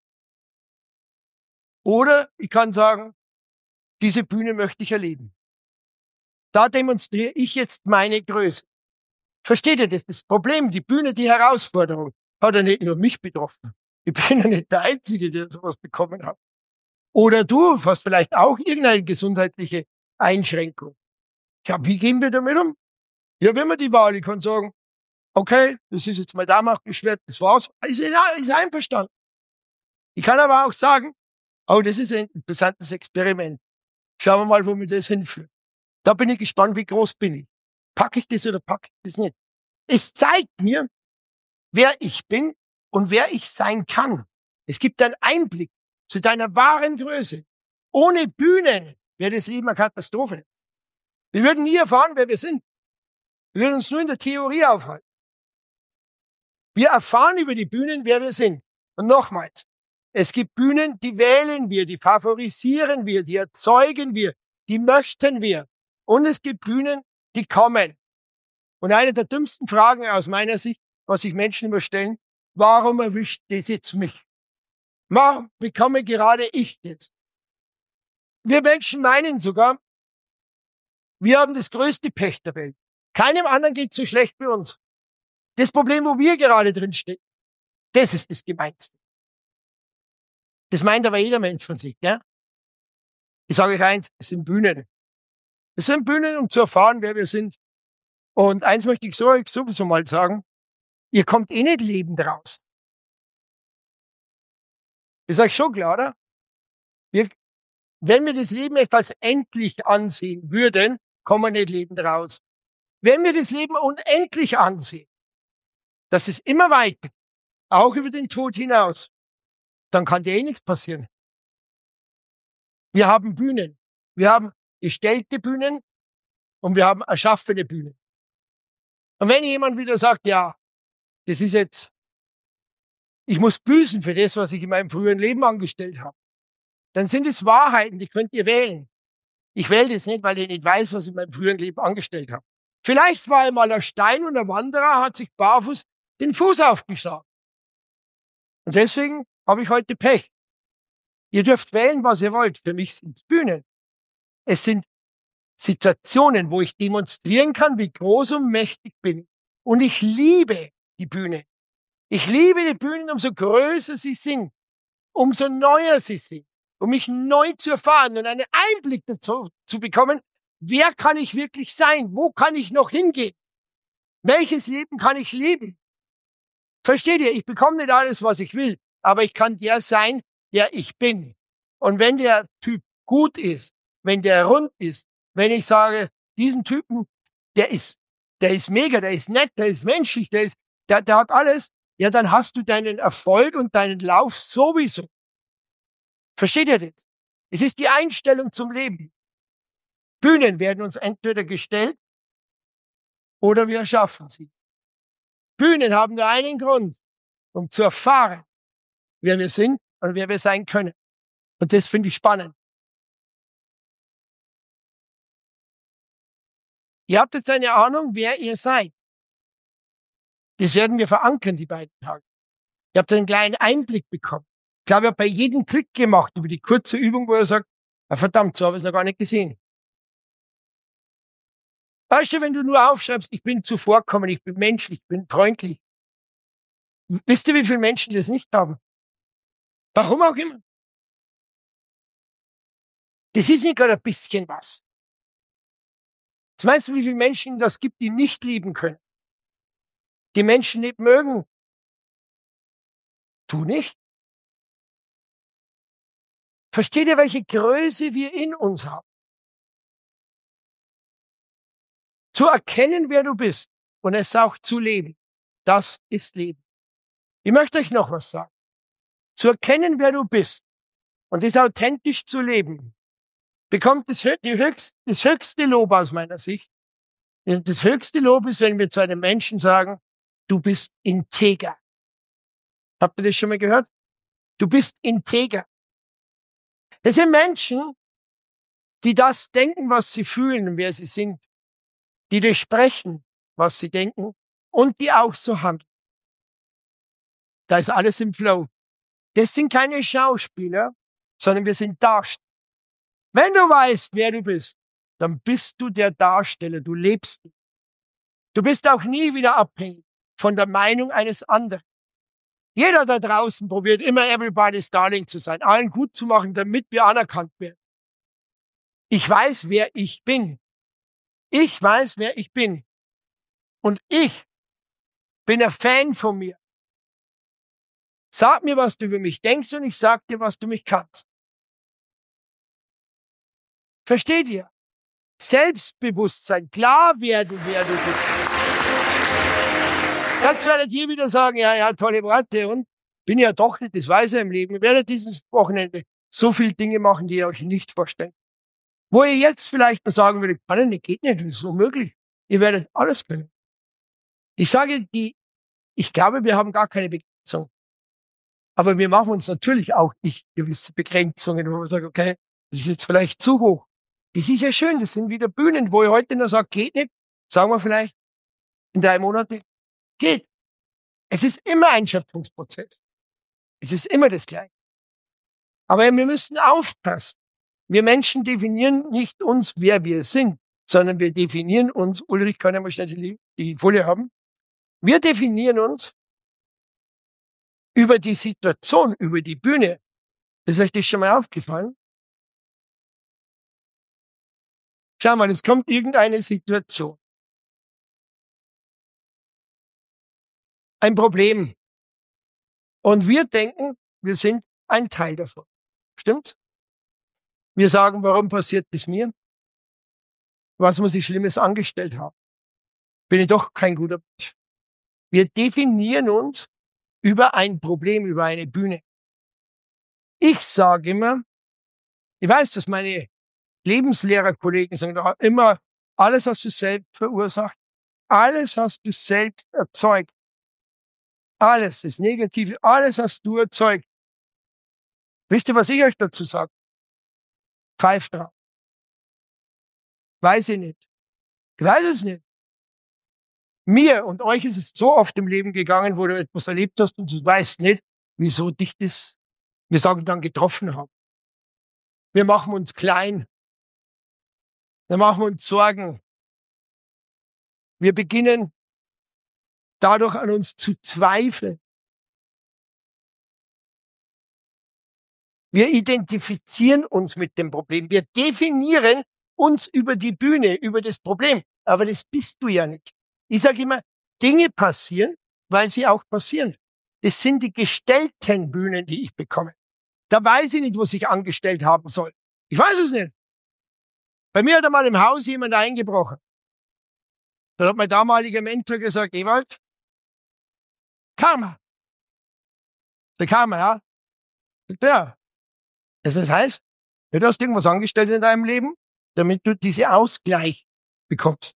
Speaker 2: Oder ich kann sagen, diese Bühne möchte ich erleben. Da demonstriere ich jetzt meine Größe. Versteht ihr das? Das Problem, die Bühne, die Herausforderung, hat ja nicht nur mich betroffen. Ich bin ja nicht der Einzige, der sowas bekommen hat. Oder du hast vielleicht auch irgendeine gesundheitliche Einschränkung. Ja, wie gehen wir damit um? Ja, wenn man die Wahl, ich kann sagen, okay, das ist jetzt mal da macht beschwert, das war's, ist, ist einverstanden. Ich kann aber auch sagen, oh, das ist ein interessantes Experiment. Schauen wir mal, wo mir das hinführt. Da bin ich gespannt, wie groß bin ich. Packe ich das oder packe ich das nicht? Es zeigt mir, wer ich bin und wer ich sein kann. Es gibt einen Einblick zu deiner wahren Größe. Ohne Bühnen wäre das Leben eine Katastrophe. Wir würden nie erfahren, wer wir sind. Wir würden uns nur in der Theorie aufhalten. Wir erfahren über die Bühnen, wer wir sind. Und nochmals, es gibt Bühnen, die wählen wir, die favorisieren wir, die erzeugen wir, die möchten wir. Und es gibt Bühnen, die kommen. Und eine der dümmsten Fragen aus meiner Sicht, was sich Menschen immer stellen, warum erwischt das jetzt mich? Warum bekomme gerade ich das? Wir Menschen meinen sogar, wir haben das größte Pech der Welt. Keinem anderen geht so schlecht wie uns. Das Problem, wo wir gerade drin stehen, das ist das Gemeinste. Das meint aber jeder Mensch von sich, gell? Ich sage euch eins, es sind Bühnen. Es sind Bühnen, um zu erfahren, wer wir sind. Und eins möchte ich so euch sowieso mal sagen, ihr kommt eh nicht lebend raus. Ist euch schon klar, oder? Wir, wenn wir das Leben etwas endlich ansehen würden, kommen wir nicht lebend raus. Wenn wir das Leben unendlich ansehen, dass es immer weiter, auch über den Tod hinaus, dann kann dir eh nichts passieren. Wir haben Bühnen. Wir haben gestellte Bühnen und wir haben erschaffene Bühnen. Und wenn jemand wieder sagt, ja, das ist jetzt, ich muss büßen für das, was ich in meinem früheren Leben angestellt habe, dann sind es Wahrheiten, die könnt ihr wählen. Ich wähle das nicht, weil ich nicht weiß, was ich in meinem früheren Leben angestellt habe. Vielleicht war einmal ein Stein und ein Wanderer hat sich barfuß den Fuß aufgeschlagen. Und deswegen habe ich heute Pech. Ihr dürft wählen, was ihr wollt. Für mich sind es Bühnen. Es sind Situationen, wo ich demonstrieren kann, wie groß und mächtig bin. Und ich liebe die Bühne. Ich liebe die Bühnen, umso größer sie sind, umso neuer sie sind, um mich neu zu erfahren und einen Einblick dazu zu bekommen, wer kann ich wirklich sein? Wo kann ich noch hingehen? Welches Leben kann ich leben? Versteht ihr? Ich bekomme nicht alles, was ich will, aber ich kann der sein, der ich bin. Und wenn der Typ gut ist, wenn der rund ist, wenn ich sage, diesen Typen, der ist, der ist mega, der ist nett, der ist menschlich, der ist, der, der hat alles, ja, dann hast du deinen Erfolg und deinen Lauf sowieso. Versteht ihr das? Es ist die Einstellung zum Leben. Bühnen werden uns entweder gestellt oder wir erschaffen sie. Bühnen haben nur einen Grund, um zu erfahren, wer wir sind und wer wir sein können. Und das finde ich spannend. Ihr habt jetzt eine Ahnung, wer ihr seid. Das werden wir verankern, die beiden Tage. Ihr habt einen kleinen Einblick bekommen. Ich glaube, ich habe bei jedem Klick gemacht über die kurze Übung, wo er sagt, ah, verdammt, so habe ich es noch gar nicht gesehen. Weißt du, wenn du nur aufschreibst, ich bin zuvorkommend, ich bin menschlich, ich bin freundlich. Wisst ihr, wie viele Menschen das nicht haben? Warum auch immer. Das ist nicht gerade ein bisschen was. Was meinst du, wie viele Menschen das gibt, die nicht lieben können? Die Menschen nicht mögen? Du nicht? Versteht ihr, welche Größe wir in uns haben? Zu erkennen, wer du bist und es auch zu leben, das ist Leben. Ich möchte euch noch was sagen. Zu erkennen, wer du bist und es authentisch zu leben, bekommt das, die höchst, das höchste Lob aus meiner Sicht. Das höchste Lob ist, wenn wir zu einem Menschen sagen, du bist integer. Habt ihr das schon mal gehört? Du bist integer. Das sind Menschen, die das denken, was sie fühlen und wer sie sind. Die das sprechen, was sie denken und die auch so handeln. Da ist alles im Flow. Das sind keine Schauspieler, sondern wir sind Darsteller. Wenn du weißt, wer du bist, dann bist du der Darsteller, du lebst. Du bist auch nie wieder abhängig von der Meinung eines anderen. Jeder da draußen probiert immer everybody's darling zu sein, allen gut zu machen, damit wir anerkannt werden. Ich weiß, wer ich bin. Ich weiß, wer ich bin. Und ich bin ein Fan von mir. Sag mir, was du über mich denkst und ich sag dir, was du mich kannst. Versteht ihr? Selbstbewusstsein, klar werden, wer du bist. Jetzt werdet ihr wieder sagen, ja, ja, tolle Worte und bin ja doch nicht das Weise im Leben. Ihr werdet dieses Wochenende so viele Dinge machen, die ihr euch nicht vorstellt. Wo ihr jetzt vielleicht mal sagen würdet, kann nicht, geht nicht, das ist unmöglich. Ihr werdet alles können. Ich sage, die, ich glaube, wir haben gar keine Begrenzung. Aber wir machen uns natürlich auch nicht gewisse Begrenzungen, wo wir sagen, okay, das ist jetzt vielleicht zu hoch. Das ist ja schön, das sind wieder Bühnen, wo ihr heute noch sagt, geht nicht, sagen wir vielleicht in drei Monaten, geht. Es ist immer ein Schöpfungsprozess. Es ist immer das Gleiche. Aber wir müssen aufpassen. Wir Menschen definieren nicht uns, wer wir sind, sondern wir definieren uns, Ulrich kann ja mal schnell die, die Folie haben, wir definieren uns über die Situation, über die Bühne. Ist euch das schon mal aufgefallen? Schau mal, es kommt irgendeine Situation. Ein Problem. Und wir denken, wir sind ein Teil davon. Stimmt's? Wir sagen, warum passiert das mir? Was muss ich Schlimmes angestellt haben? Bin ich doch kein guter Mensch. Wir definieren uns über ein Problem, über eine Bühne. Ich sage immer, ich weiß, dass meine Lebenslehrerkollegen sagen doch immer, alles hast du selbst verursacht, alles hast du selbst erzeugt. Alles, das Negative, alles hast du erzeugt. Wisst ihr, was ich euch dazu sage? Pfeift drauf. Weiß ich nicht. Ich weiß es nicht. Mir und euch ist es so oft im Leben gegangen, wo du etwas erlebt hast und du weißt nicht, wieso dich das, wir sagen dann, getroffen hat. Wir machen uns klein. Wir machen uns Sorgen. Wir beginnen dadurch an uns zu zweifeln. Wir identifizieren uns mit dem Problem. Wir definieren uns über die Bühne, über das Problem. Aber das bist du ja nicht. Ich sage immer, Dinge passieren, weil sie auch passieren. Das sind die gestellten Bühnen, die ich bekomme. Da weiß ich nicht, was ich angestellt haben soll. Ich weiß es nicht. Bei mir hat einmal im Haus jemand eingebrochen. Da hat mein damaliger Mentor gesagt, Ewald, Karma. Der Karma, ja. Ja. Das heißt, du hast irgendwas angestellt in deinem Leben, damit du diese Ausgleich bekommst.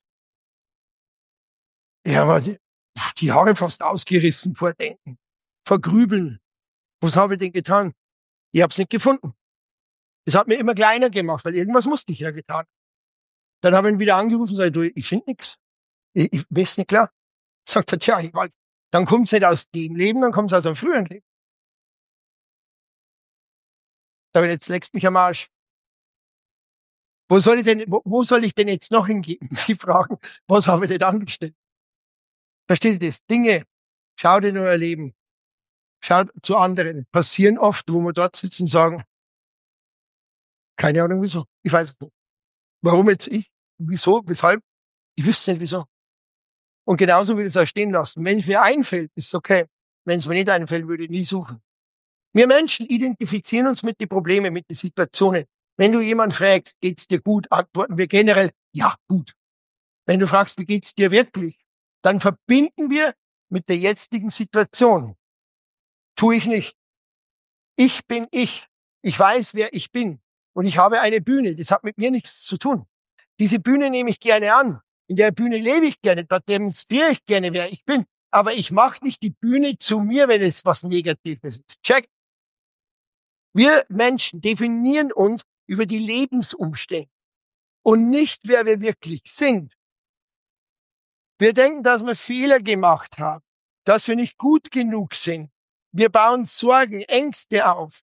Speaker 2: Ich habe die, die Haare fast ausgerissen vor Denken, vor Grübeln. Was habe ich denn getan? Ich habe es nicht gefunden. Das hat mir immer kleiner gemacht, weil irgendwas musste ich ja getan. Dann habe ich ihn wieder angerufen und gesagt, du, ich finde nichts. Ich, ich weiß nicht klar. Sagt er, tja, ich wollte. Dann kommt es nicht aus dem Leben, dann kommt es aus einem früheren Leben. Aber jetzt leckst mich am Arsch. Wo soll ich denn, wo, wo soll ich denn jetzt noch hingehen? Die fragen, was habe ich denn angestellt? Versteht ihr das? Dinge, schau dir nur ihr Leben. Schau zu anderen. Passieren oft, wo wir dort sitzen und sagen, keine Ahnung wieso. Ich weiß es nicht. Warum jetzt ich? Wieso? Weshalb? Ich wüsste nicht wieso. Und genauso will ich es auch stehen lassen. Wenn es mir einfällt, ist es okay. Wenn es mir nicht einfällt, würde ich nie suchen. Wir Menschen identifizieren uns mit den Problemen, mit den Situationen. Wenn du jemanden fragst, geht's dir gut, antworten wir generell, ja, gut. Wenn du fragst, wie geht's dir wirklich, dann verbinden wir mit der jetzigen Situation. Tue ich nicht. Ich bin ich. Ich weiß, wer ich bin. Und ich habe eine Bühne. Das hat mit mir nichts zu tun. Diese Bühne nehme ich gerne an. In der Bühne lebe ich gerne. Dort demonstriere ich gerne, wer ich bin. Aber ich mache nicht die Bühne zu mir, wenn es was Negatives ist. Check. Wir Menschen definieren uns über die Lebensumstände und nicht, wer wir wirklich sind. Wir denken, dass wir Fehler gemacht haben, dass wir nicht gut genug sind. Wir bauen Sorgen, Ängste auf.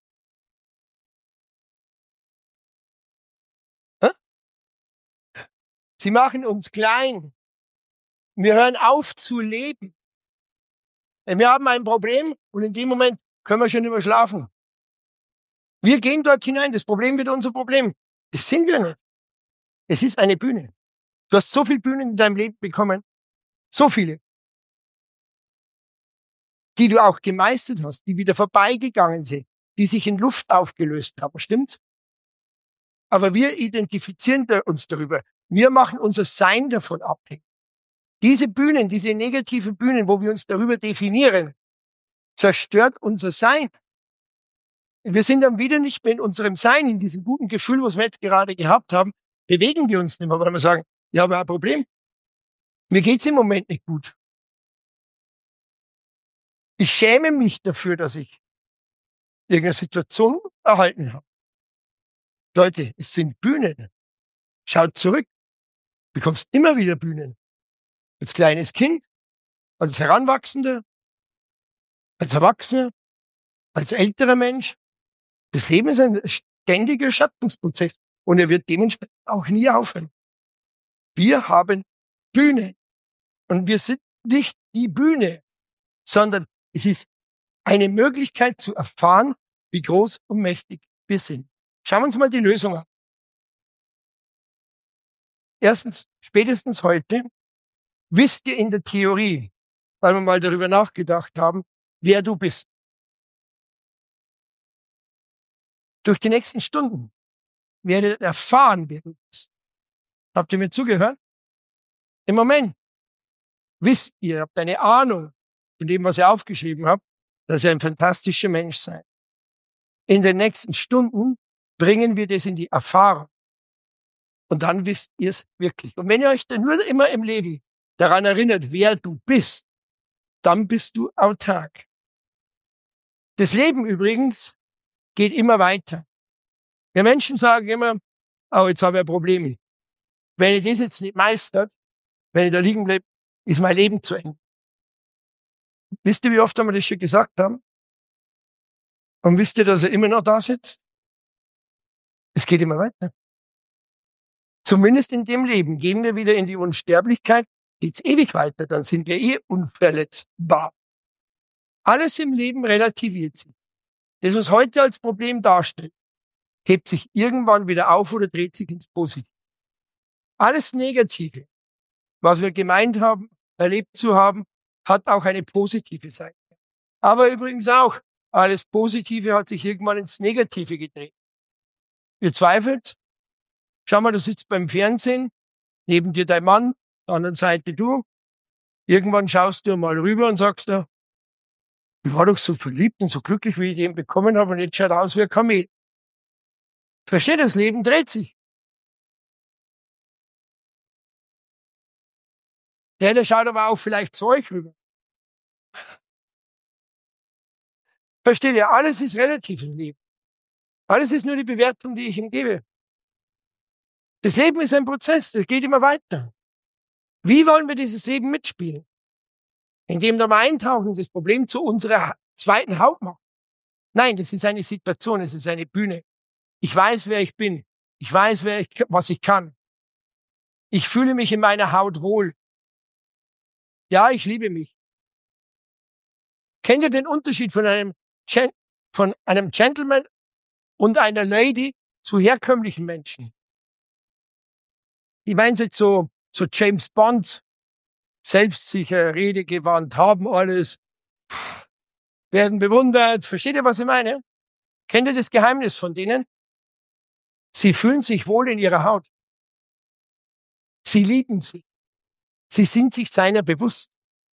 Speaker 2: Sie machen uns klein. Wir hören auf zu leben. Wir haben ein Problem und in dem Moment können wir schon immer schlafen. Wir gehen dort hinein, das Problem wird unser Problem. Das sind wir nicht. Es ist eine Bühne. Du hast so viele Bühnen in deinem Leben bekommen. So viele. Die du auch gemeistert hast, die wieder vorbeigegangen sind, die sich in Luft aufgelöst haben. Stimmt's? Aber wir identifizieren uns darüber. Wir machen unser Sein davon abhängig. Diese Bühnen, diese negativen Bühnen, wo wir uns darüber definieren, zerstört unser Sein. Wir sind dann wieder nicht mehr in unserem Sein, in diesem guten Gefühl, was wir jetzt gerade gehabt haben, bewegen wir uns nicht mehr, weil wir sagen, ja, aber ein Problem. Mir geht's im Moment nicht gut. Ich schäme mich dafür, dass ich irgendeine Situation erhalten habe. Leute, es sind Bühnen. Schaut zurück. Du bekommst immer wieder Bühnen. Als kleines Kind, als Heranwachsender, als Erwachsener, als älterer Mensch. Das Leben ist ein ständiger Schattungsprozess und er wird dementsprechend auch nie aufhören. Wir haben Bühne und wir sind nicht die Bühne, sondern es ist eine Möglichkeit zu erfahren, wie groß und mächtig wir sind. Schauen wir uns mal die Lösung an. Erstens, spätestens heute wisst ihr in der Theorie, weil wir mal darüber nachgedacht haben, wer du bist. Durch die nächsten Stunden werdet ihr erfahren, wer du bist. Habt ihr mir zugehört? Im Moment wisst ihr, habt eine Ahnung von dem, was ihr aufgeschrieben habt, dass ihr ein fantastischer Mensch seid. In den nächsten Stunden bringen wir das in die Erfahrung. Und dann wisst ihr es wirklich. Und wenn ihr euch dann nur immer im Leben daran erinnert, wer du bist, dann bist du autark. Das Leben übrigens geht immer weiter. Wir Menschen sagen immer, oh, jetzt habe ich ein Problem. Wenn ich das jetzt nicht meistert, wenn ich da liegen bleibe, ist mein Leben zu Ende. Wisst ihr, wie oft haben wir das schon gesagt haben? Und wisst ihr, dass er immer noch da sitzt? Es geht immer weiter. Zumindest in dem Leben. Gehen wir wieder in die Unsterblichkeit, geht's ewig weiter, dann sind wir eh unverletzbar. Alles im Leben relativiert sich. Das, was heute als Problem darstellt, hebt sich irgendwann wieder auf oder dreht sich ins Positive. Alles Negative, was wir gemeint haben, erlebt zu haben, hat auch eine positive Seite. Aber übrigens auch, alles Positive hat sich irgendwann ins Negative gedreht. Ihr zweifelt? Schau mal, du sitzt beim Fernsehen, neben dir dein Mann, auf der anderen Seite du. Irgendwann schaust du mal rüber und sagst dir, ich war doch so verliebt und so glücklich, wie ich den bekommen habe und jetzt schaut er aus wie ein Kamel. Versteht, das Leben dreht sich. Der, der schaut aber auch vielleicht zu euch rüber. Versteht ihr, alles ist relativ im Leben. Alles ist nur die Bewertung, die ich ihm gebe. Das Leben ist ein Prozess, das geht immer weiter. Wie wollen wir dieses Leben mitspielen? Indem wir mal eintauchen und das Problem zu unserer zweiten Haut machen. Nein, das ist eine Situation, es ist eine Bühne. Ich weiß, wer ich bin. Ich weiß, wer ich, was ich kann. Ich fühle mich in meiner Haut wohl. Ja, ich liebe mich. Kennt ihr den Unterschied von einem, Gen von einem Gentleman und einer Lady zu herkömmlichen Menschen? Ich meine jetzt so, so James Bonds, selbstsicher, redegewandt, haben alles, werden bewundert. Versteht ihr, was ich meine? Kennt ihr das Geheimnis von denen? Sie fühlen sich wohl in ihrer Haut. Sie lieben sie. Sie sind sich seiner bewusst.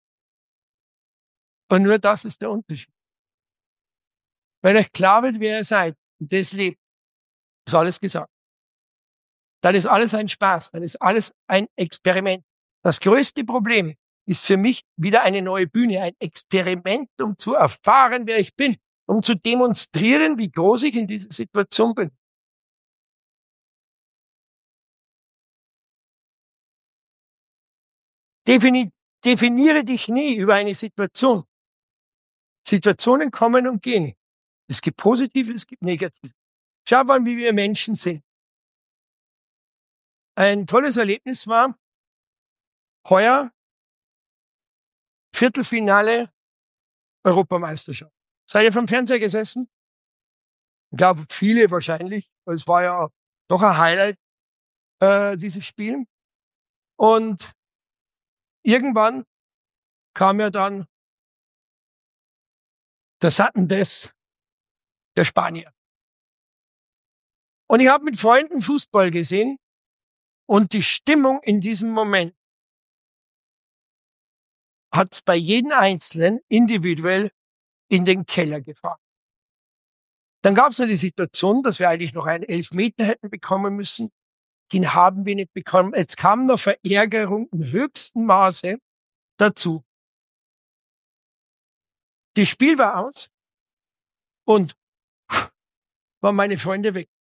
Speaker 2: Und nur das ist der Unterschied. Wenn euch klar wird, wer ihr seid und das lebt, ist alles gesagt. Dann ist alles ein Spaß, dann ist alles ein Experiment. Das größte Problem ist für mich wieder eine neue Bühne, ein Experiment, um zu erfahren, wer ich bin, um zu demonstrieren, wie groß ich in dieser Situation bin. Defini definiere dich nie über eine Situation. Situationen kommen und gehen. Es gibt Positive, es gibt Negative. Schau mal, wie wir Menschen sind. Ein tolles Erlebnis war heuer Viertelfinale Europameisterschaft. Seid ihr vom Fernseher gesessen? Ich glaube, viele wahrscheinlich. Es war ja doch ein Highlight, äh, dieses Spiel. Und irgendwann kam ja dann der Sutton Death der Spanier. Und ich habe mit Freunden Fußball gesehen und die Stimmung in diesem Moment hat bei jedem Einzelnen individuell in den Keller gefahren. Dann gab es noch die Situation, dass wir eigentlich noch einen Elfmeter hätten bekommen müssen. Den haben wir nicht bekommen. Jetzt kam noch Verärgerung im höchsten Maße dazu. Das Spiel war aus und waren meine Freunde weg.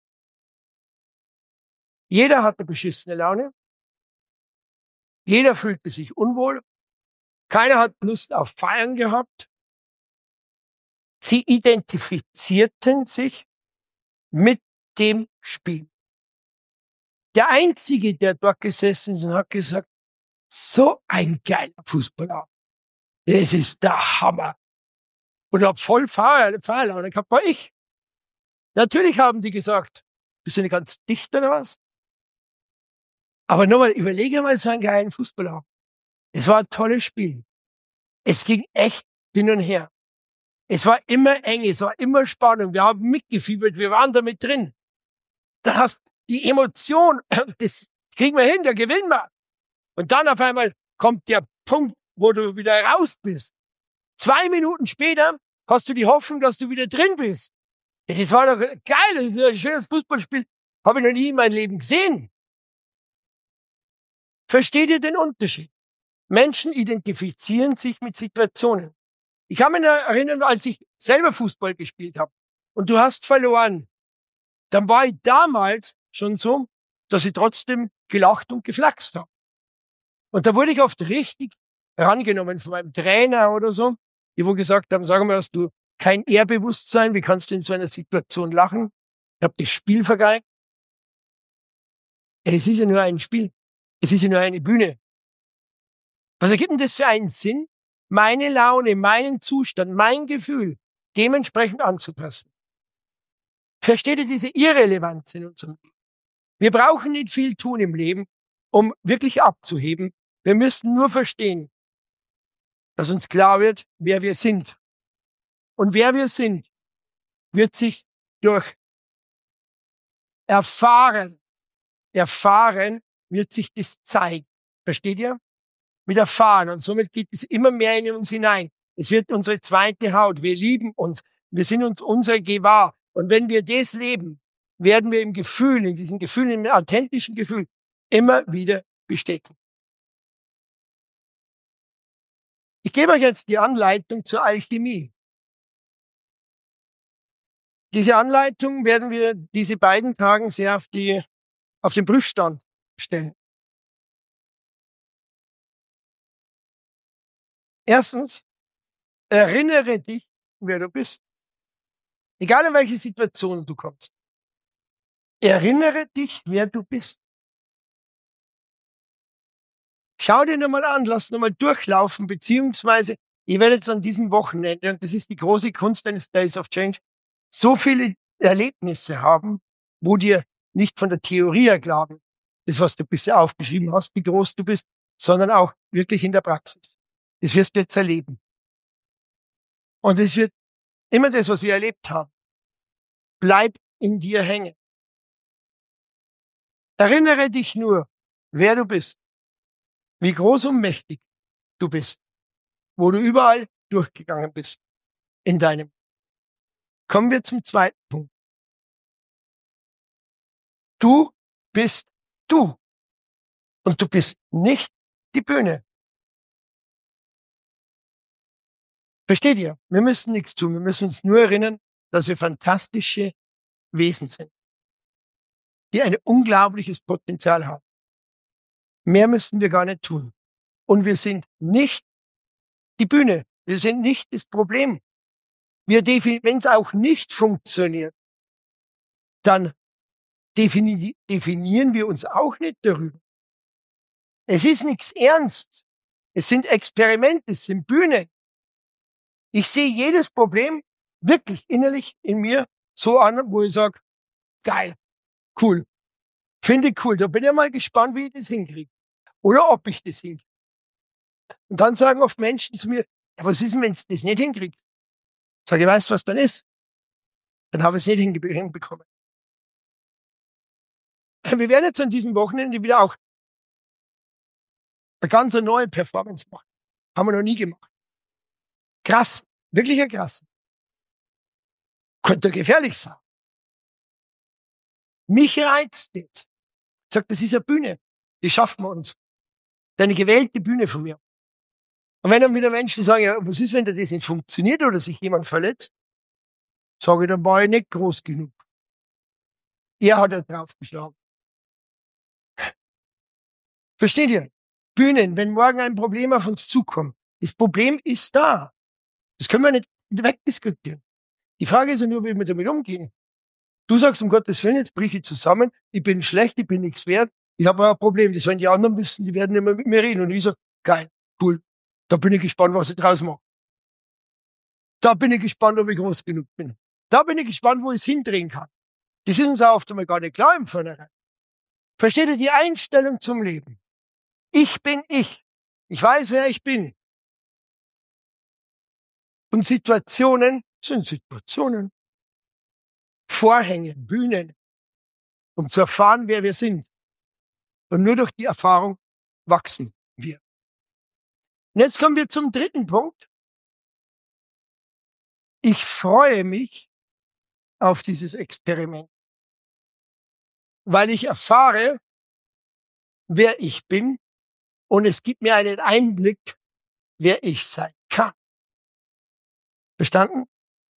Speaker 2: Jeder hatte beschissene Laune. Jeder fühlte sich unwohl. Keiner hat Lust auf Feiern gehabt. Sie identifizierten sich mit dem Spiel. Der Einzige, der dort gesessen ist und hat gesagt, so ein geiler Fußballabend. Das ist der Hammer. Und hab voll Feierlaune gehabt, war ich. Natürlich haben die gesagt, bist du nicht ganz dicht oder was? Aber nochmal, überlege mal so einen geilen Fußballabend. Es war ein tolles Spiel. Es ging echt hin und her. Es war immer eng, es war immer Spannung. Wir haben mitgefiebert, wir waren da mit drin. Dann hast die Emotion, das kriegen wir hin, da gewinnen wir. Und dann auf einmal kommt der Punkt, wo du wieder raus bist. Zwei Minuten später hast du die Hoffnung, dass du wieder drin bist. Das war doch geil, das ist ein schönes Fußballspiel. Habe ich noch nie in meinem Leben gesehen. Versteht ihr den Unterschied? Menschen identifizieren sich mit Situationen. Ich kann mich erinnern, als ich selber Fußball gespielt habe und du hast verloren, dann war ich damals schon so, dass ich trotzdem gelacht und geflaxt habe. Und da wurde ich oft richtig herangenommen von meinem Trainer oder so, die wo gesagt haben, sag mal, hast du kein Ehrbewusstsein, wie kannst du in so einer Situation lachen? Ich habe das Spiel vergeigt. Ja, es ist ja nur ein Spiel. Es ist ja nur eine Bühne. Was ergibt denn das für einen Sinn? Meine Laune, meinen Zustand, mein Gefühl dementsprechend anzupassen. Versteht ihr diese Irrelevanz in unserem Leben? Wir brauchen nicht viel tun im Leben, um wirklich abzuheben. Wir müssen nur verstehen, dass uns klar wird, wer wir sind. Und wer wir sind, wird sich durch Erfahren, Erfahren wird sich das zeigen. Versteht ihr? Mit Erfahren. Und somit geht es immer mehr in uns hinein. Es wird unsere zweite Haut. Wir lieben uns. Wir sind uns unser gewahr. Und wenn wir das leben, werden wir im Gefühl, in diesem Gefühl, im authentischen Gefühl, immer wieder bestätigen. Ich gebe euch jetzt die Anleitung zur Alchemie. Diese Anleitung werden wir diese beiden Tagen sehr auf die, auf den Prüfstand stellen. Erstens, erinnere dich, wer du bist. Egal in welche Situation du kommst. Erinnere dich, wer du bist. Schau dir nochmal an, lass nochmal durchlaufen, beziehungsweise ihr werdet an diesem Wochenende, und das ist die große Kunst eines Days of Change, so viele Erlebnisse haben, wo dir nicht von der Theorie her klar wird, das, was du bisher aufgeschrieben hast, wie groß du bist, sondern auch wirklich in der Praxis. Das wirst du jetzt erleben. Und es wird immer das, was wir erlebt haben, bleibt in dir hängen. Erinnere dich nur, wer du bist, wie groß und mächtig du bist, wo du überall durchgegangen bist in deinem. Kommen wir zum zweiten Punkt. Du bist du. Und du bist nicht die Bühne. Versteht ihr? Wir müssen nichts tun. Wir müssen uns nur erinnern, dass wir fantastische Wesen sind, die ein unglaubliches Potenzial haben. Mehr müssen wir gar nicht tun. Und wir sind nicht die Bühne. Wir sind nicht das Problem. Wir defin- wenn es auch nicht funktioniert, dann defini- definieren wir uns auch nicht darüber. Es ist nichts ernst. Es sind Experimente, es sind Bühnen. Ich sehe jedes Problem wirklich innerlich in mir so an, wo ich sage, geil, cool, finde ich cool. Da bin ich mal gespannt, wie ich das hinkriege. Oder ob ich das hinkriege. Und dann sagen oft Menschen zu mir, ja, was ist denn, wenn du das nicht hinkriegst? Sag ich, weißt du, was dann ist? Dann habe ich es nicht hinge- hinbekommen. Wir werden jetzt an diesem Wochenende wieder auch eine ganz neue Performance machen. Haben wir noch nie gemacht. Krass, wirklich ein krass. Könnte gefährlich sein. Mich reizt das. Ich sag, das ist eine Bühne. Die schaffen wir uns. Eine gewählte Bühne von mir. Und wenn dann wieder Menschen sagen, ja, was ist, wenn da das nicht funktioniert oder sich jemand verletzt? Sage ich, dann war ich nicht groß genug. Er hat ja draufgeschlagen. Versteht ihr? Bühnen, wenn morgen ein Problem auf uns zukommt. Das Problem ist da. Das können wir nicht wegdiskutieren. Die Frage ist ja nur, wie wir damit umgehen. Du sagst, um Gottes Willen, jetzt brich ich zusammen, ich bin schlecht, ich bin nichts wert, ich habe aber ein Problem. Das werden die anderen wissen, die werden immer mit mir reden. Und ich sage, geil, cool, da bin ich gespannt, was ich draus mache. Da bin ich gespannt, ob ich groß genug bin. Da bin ich gespannt, wo ich es hindrehen kann. Das ist uns auch oft einmal gar nicht klar im Vornherein. Versteht ihr die Einstellung zum Leben? Ich bin ich. Ich weiß, wer ich bin. Und Situationen sind Situationen. Vorhänge, Bühnen, um zu erfahren, wer wir sind. Und nur durch die Erfahrung wachsen wir. Und jetzt kommen wir zum dritten Punkt. Ich freue mich auf dieses Experiment, weil ich erfahre, wer ich bin, und es gibt mir einen Einblick, wer ich sein kann. Verstanden?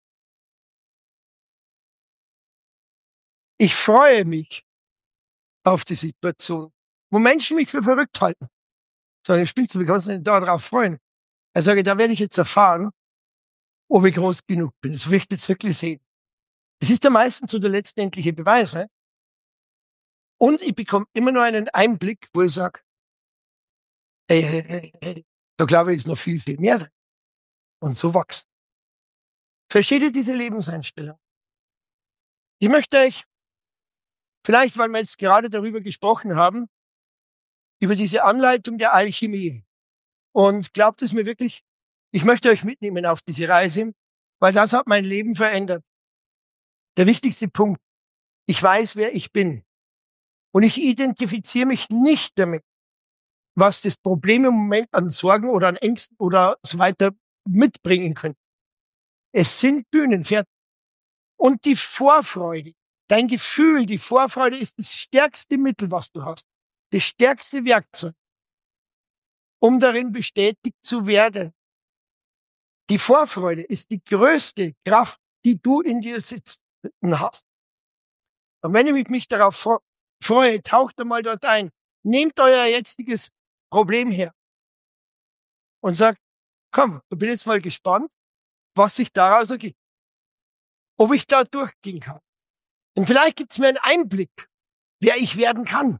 Speaker 2: Ich freue mich auf die Situation, wo Menschen mich für verrückt halten. Sagen, spielst du, wie kannst du denn da drauf freuen? Ich sage, da werde ich jetzt erfahren, ob ich groß genug bin. Das will ich jetzt wirklich sehen. Das ist ja meistens so der letztendliche Beweis. Ne? Und ich bekomme immer nur einen Einblick, wo ich sage, hey, hey, hey, hey, da glaube ich, ist noch viel, viel mehr drin. Und so wachsen. Versteht ihr diese Lebenseinstellung? Ich möchte euch, vielleicht, weil wir jetzt gerade darüber gesprochen haben, über diese Anleitung der Alchemie. Und glaubt es mir wirklich, ich möchte euch mitnehmen auf diese Reise, weil das hat mein Leben verändert. Der wichtigste Punkt, ich weiß, wer ich bin. Und ich identifiziere mich nicht damit, was das Problem im Moment an Sorgen oder an Ängsten oder so weiter mitbringen könnte. Es sind Bühnen, fertig. Und die Vorfreude, dein Gefühl, die Vorfreude ist das stärkste Mittel, was du hast. Das stärkste Werkzeug, um darin bestätigt zu werden. Die Vorfreude ist die größte Kraft, die du in dir sitzen hast. Und wenn ich mich darauf freue, taucht einmal dort ein. Nehmt euer jetziges Problem her und sagt, komm, ich bin jetzt mal gespannt, was sich daraus ergibt. Ob ich da durchgehen kann. Und vielleicht gibt es mir einen Einblick, wer ich werden kann.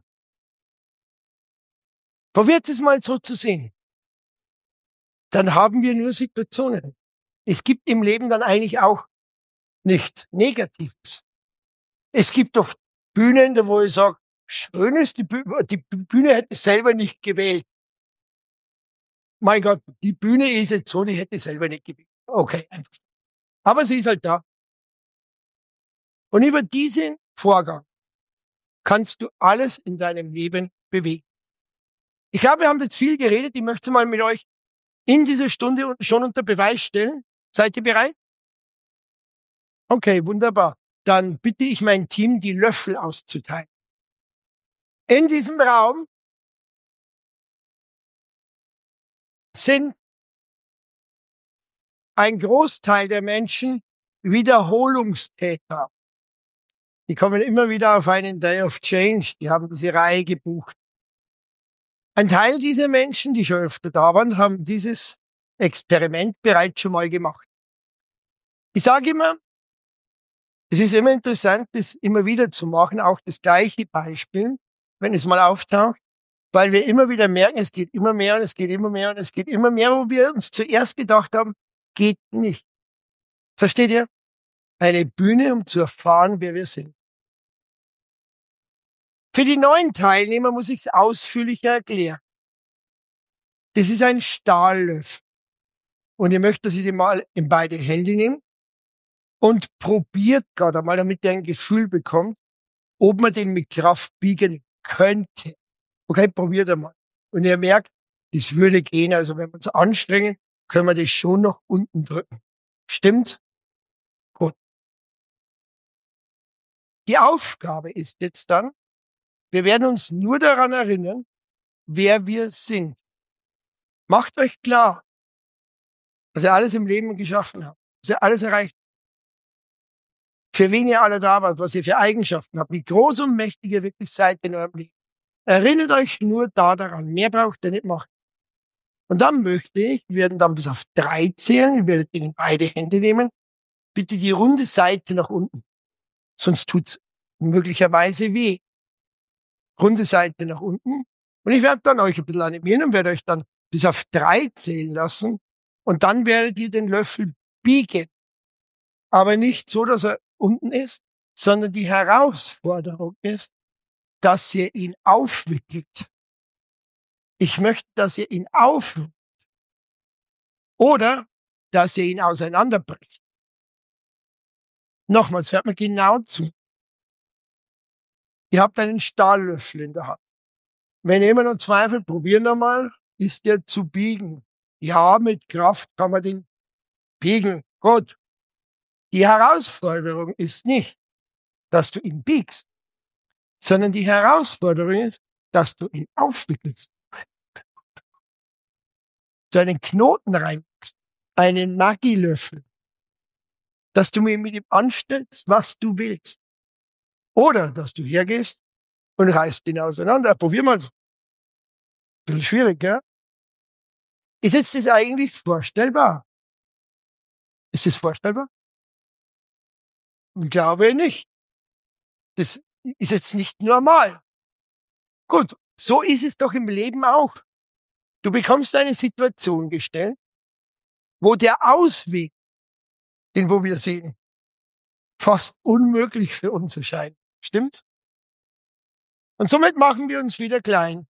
Speaker 2: Probiert es mal so zu sehen. Dann haben wir nur Situationen. Es gibt im Leben dann eigentlich auch nichts Negatives. Es gibt oft Bühnen, wo ich sage, schön ist, die Bühne, die Bühne hätte ich selber nicht gewählt. Mein Gott, die Bühne ist jetzt so, die hätte ich selber nicht gewählt. Okay, einfach. Aber sie ist halt da. Und über diesen Vorgang kannst du alles in deinem Leben bewegen. Ich glaube, wir haben jetzt viel geredet. Ich möchte mal mit euch in dieser Stunde schon unter Beweis stellen. Seid ihr bereit? Okay, wunderbar. Dann bitte ich mein Team, die Löffel auszuteilen. In diesem Raum sind ein Großteil der Menschen Wiederholungstäter. Die kommen immer wieder auf einen Day of Change. Die haben diese Reihe gebucht. Ein Teil dieser Menschen, die schon öfter da waren, haben dieses Experiment bereits schon mal gemacht. Ich sage immer, es ist immer interessant, das immer wieder zu machen, auch das gleiche Beispiel, wenn es mal auftaucht, weil wir immer wieder merken, es geht immer mehr und es geht immer mehr und es geht immer mehr, wo wir uns zuerst gedacht haben, geht nicht. Versteht ihr? Eine Bühne, um zu erfahren, wer wir sind. Für die neuen Teilnehmer muss ich es ausführlicher erklären. Das ist ein Stahllöffel. Und ihr möchtet, dass ich den mal in beide Hände nehme und probiert gerade mal, damit ihr ein Gefühl bekommt, ob man den mit Kraft biegen könnte. Okay, probiert einmal. Und ihr merkt, das würde gehen. Also wenn wir uns anstrengen, können wir das schon nach unten drücken. Stimmt's? Gut. Die Aufgabe ist jetzt dann, wir werden uns nur daran erinnern, wer wir sind. Macht euch klar, dass ihr alles im Leben geschaffen habt, dass ihr alles erreicht habt. Für wen ihr alle da wart, was ihr für Eigenschaften habt, wie groß und mächtig ihr wirklich seid in eurem Leben. Erinnert euch nur da daran. Mehr braucht ihr nicht machen. Und dann möchte ich, wir werden dann bis auf drei zählen, ihr werdet in beide Hände nehmen, bitte die runde Seite nach unten. Sonst tut's möglicherweise weh. Runde Seite nach unten. Und ich werde dann euch ein bisschen animieren und werde euch dann bis auf drei zählen lassen. Und dann werdet ihr den Löffel biegen. Aber nicht so, dass er unten ist, sondern die Herausforderung ist, dass ihr ihn aufwickelt. Ich möchte, dass ihr ihn aufwickelt. Oder, dass ihr ihn auseinanderbricht. Nochmals, hört mir genau zu. Ihr habt einen Stahllöffel in der Hand. Wenn ihr immer noch zweifelt, probieren wir mal, ist der zu biegen. Ja, mit Kraft kann man den biegen. Gut. Die Herausforderung ist nicht, dass du ihn biegst, sondern die Herausforderung ist, dass du ihn aufwickelst. Du einen Knoten reinmachst, einen Magielöffel, dass du mir mit ihm anstellst, was du willst. Oder, dass du hergehst und reißt ihn auseinander. Probier mal. Bisschen schwierig, gell? Ist jetzt das eigentlich vorstellbar? Ist das vorstellbar? Ich glaube nicht. Das ist jetzt nicht normal. Gut, so ist es doch im Leben auch. Du bekommst eine Situation gestellt, wo der Ausweg, den wo wir sehen, fast unmöglich für uns erscheint. Stimmt's? Und somit machen wir uns wieder klein.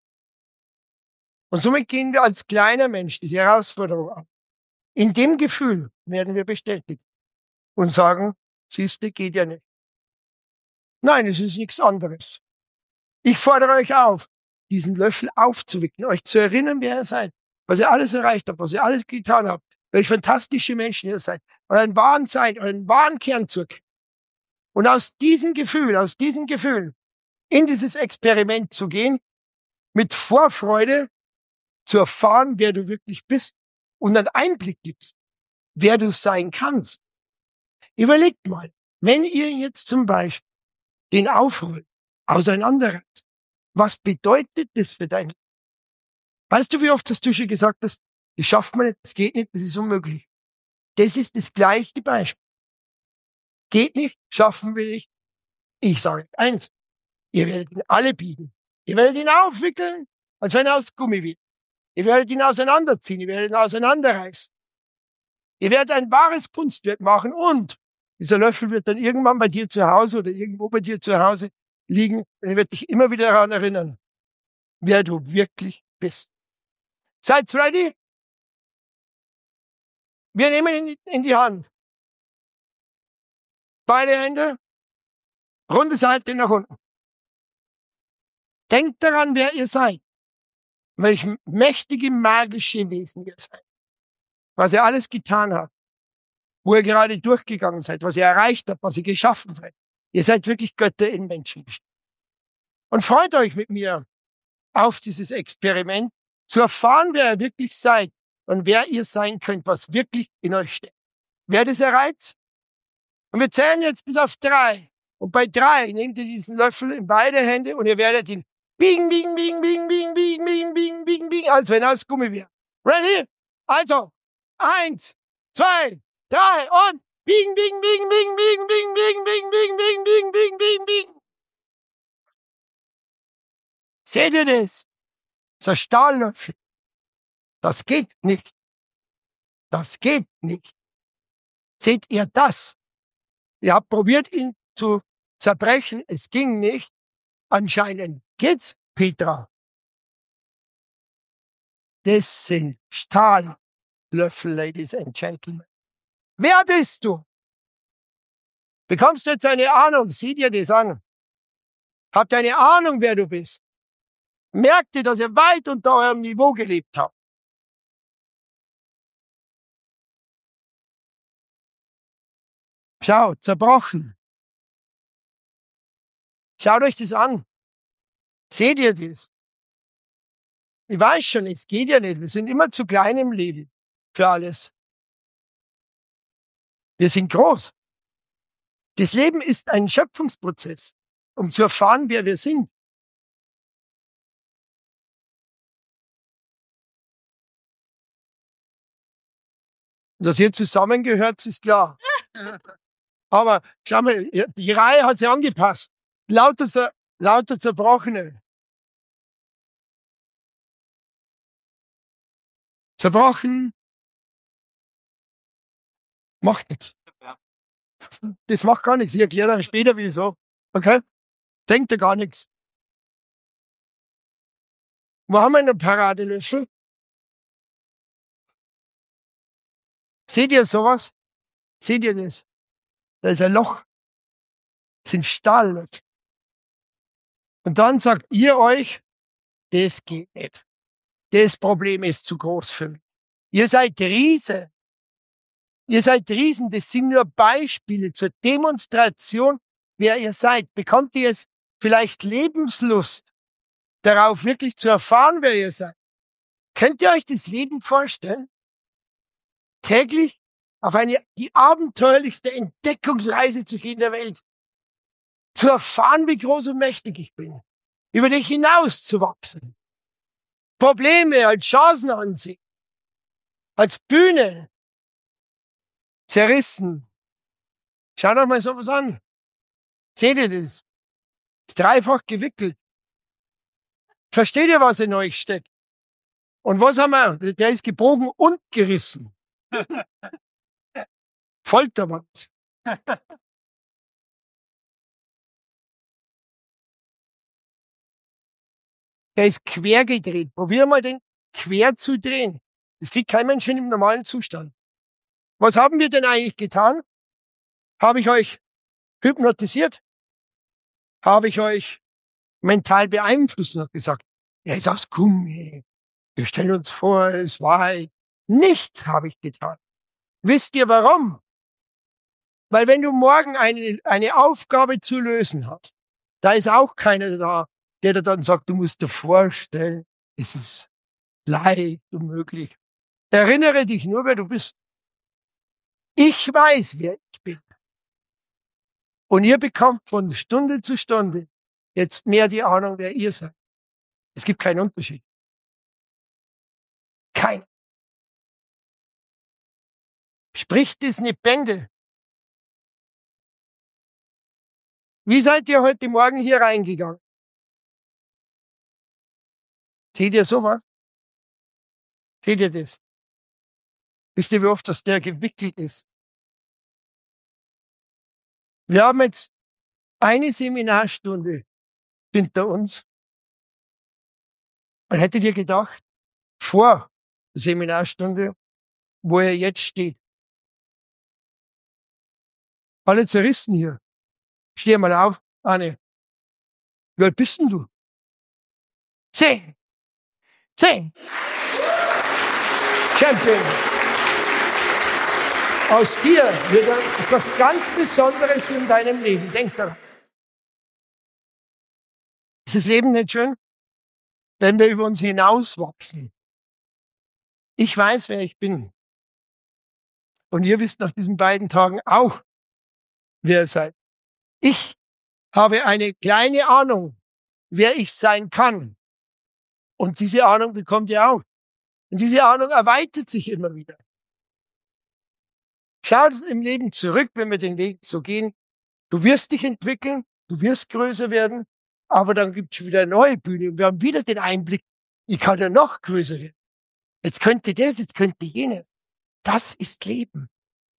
Speaker 2: Und somit gehen wir als kleiner Mensch diese Herausforderung an. In dem Gefühl werden wir bestätigt und sagen, siehste, geht ja nicht. Nein, es ist nichts anderes. Ich fordere euch auf, diesen Löffel aufzuwickeln, euch zu erinnern, wer ihr seid, was ihr alles erreicht habt, was ihr alles getan habt, welch fantastische Menschen ihr seid, euren wahren Sein, euren wahren Kern zu erkennen. Und aus diesem Gefühl, aus diesem Gefühl, in dieses Experiment zu gehen, mit Vorfreude zu erfahren, wer du wirklich bist und einen Einblick gibst, wer du sein kannst. Überlegt mal, wenn ihr jetzt zum Beispiel den Aufroll auseinanderreißt, was bedeutet das für dein Leben? Weißt du, wie oft hast du schon gesagt hast, das schafft man nicht, das geht nicht, das ist unmöglich. Das ist das gleiche Beispiel. Geht nicht, schaffen wir nicht, Ich sage eins, ihr werdet ihn alle biegen. Ihr werdet ihn aufwickeln, als wenn er aus Gummi wird. Ihr werdet ihn auseinanderziehen, ihr werdet ihn auseinanderreißen. Ihr werdet ein wahres Kunstwerk machen und dieser Löffel wird dann irgendwann bei dir zu Hause oder irgendwo bei dir zu Hause liegen und er wird dich immer wieder daran erinnern, wer du wirklich bist. Seid ready? Wir nehmen ihn in die Hand. Beide Hände, runde Seite nach unten. Denkt daran, wer ihr seid. Welch mächtige, magische Wesen ihr seid. Was ihr alles getan habt. Wo ihr gerade durchgegangen seid. Was ihr erreicht habt. Was ihr geschaffen seid. Ihr seid wirklich Götter in Menschengestalt. Und freut euch mit mir auf dieses Experiment, zu erfahren, wer ihr wirklich seid und wer ihr sein könnt, was wirklich in euch steckt. Wer das erreicht? Und wir zählen jetzt bis auf drei. Und bei drei nehmt ihr diesen Löffel in beide Hände und ihr werdet ihn biegen, biegen, biegen, biegen, biegen, biegen, biegen, biegen, biegen, biegen, als wenn er aus Gummi wäre. Ready? Also, eins, zwei, drei und biegen, biegen, biegen, biegen, biegen, biegen, biegen, biegen, biegen, biegen, biegen, biegen, biegen, biegen. Seht ihr das? Das ist ein Stahllöffel. Das geht nicht. Das geht nicht. Seht ihr das? Ihr habt probiert, ihn zu zerbrechen. Es ging nicht. Anscheinend geht's, Petra. Das sind Stahllöffel, Ladies and Gentlemen. Wer bist du? Bekommst du jetzt eine Ahnung? Sieh dir das an. Habt ihr eine Ahnung, wer du bist? Merkt ihr, dass ihr weit unter eurem Niveau gelebt habt? Schau, zerbrochen. Schaut euch das an. Seht ihr das? Ich weiß schon, es geht ja nicht. Wir sind immer zu klein im Leben für alles. Wir sind groß. Das Leben ist ein Schöpfungsprozess, um zu erfahren, wer wir sind. Dass ihr zusammengehört, ist klar. Aber schau mal, die Reihe hat sich angepasst. Lauter, lauter Zerbrochene. Zerbrochen. Macht nichts. Das macht gar nichts. Ich erkläre dann später wieso. Okay? Denkt ihr gar nichts. Wo haben wir einen Paradelöffel? Seht ihr sowas? Seht ihr das? Da ist ein Loch. Das sind Stahllöffel. Und dann sagt ihr euch, das geht nicht. Das Problem ist zu groß für mich. Ihr seid Riese. Ihr seid Riesen. Das sind nur Beispiele zur Demonstration, wer ihr seid. Bekommt ihr jetzt vielleicht Lebenslust darauf, wirklich zu erfahren, wer ihr seid? Könnt ihr euch das Leben vorstellen? Täglich auf eine, die abenteuerlichste Entdeckungsreise zu gehen der Welt. Zu erfahren, wie groß und mächtig ich bin. Über dich hinauszuwachsen. Probleme als Chancen ansehen. Als Bühne. Zerrissen. Schaut euch mal sowas an. Seht ihr das? Ist dreifach gewickelt. Versteht ihr, was in euch steckt? Und was haben wir? Der ist gebogen und gerissen. Folterwand. Der ist quer gedreht. Probier mal den quer zu drehen. Das kriegt kein Mensch hin im normalen Zustand. Was haben wir denn eigentlich getan? Habe ich euch hypnotisiert? Habe ich euch mental beeinflusst und habe gesagt, er ist aus Gummi. Wir stellen uns vor, es war nichts habe ich getan. Wisst ihr warum? Weil wenn du morgen eine, eine Aufgabe zu lösen hast, da ist auch keiner da, der dir dann sagt, du musst dir vorstellen, es ist leicht unmöglich. Erinnere dich nur, wer du bist. Ich weiß, wer ich bin. Und ihr bekommt von Stunde zu Stunde jetzt mehr die Ahnung, wer ihr seid. Es gibt keinen Unterschied. Kein. Spricht es eine Bände? Wie seid ihr heute Morgen hier reingegangen? Seht ihr sowas? Seht ihr das? Wisst ihr, wie oft das der gewickelt ist? Wir haben jetzt eine Seminarstunde hinter uns. Und hättet ihr gedacht, vor der Seminarstunde, wo er jetzt steht, alle zerrissen hier. Steh mal auf, Anne. Wie alt bist denn du? Zehn. Zehn. Champion. Aus dir wird etwas ganz Besonderes in deinem Leben. Denk daran. Ist das Leben nicht schön? Wenn wir über uns hinauswachsen. Ich weiß, wer ich bin. Und ihr wisst nach diesen beiden Tagen auch, wer ihr seid. Ich habe eine kleine Ahnung, wer ich sein kann. Und diese Ahnung bekommt ihr auch. Und diese Ahnung erweitert sich immer wieder. Schaut im Leben zurück, wenn wir den Weg so gehen. Du wirst dich entwickeln, du wirst größer werden, aber dann gibt es wieder eine neue Bühne. Und wir haben wieder den Einblick, ich kann ja noch größer werden. Jetzt könnte das, jetzt könnte jenes. Das ist Leben.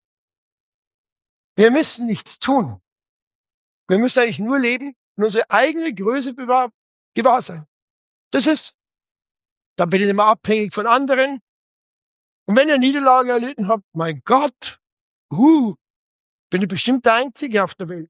Speaker 2: Wir müssen nichts tun. Wir müssen eigentlich nur leben und unsere eigene Größe gewahr, gewahr sein. Das ist. Dann bin ich immer abhängig von anderen. Und wenn ihr Niederlage erlitten habt, mein Gott, uh, bin ich bestimmt der Einzige auf der Welt.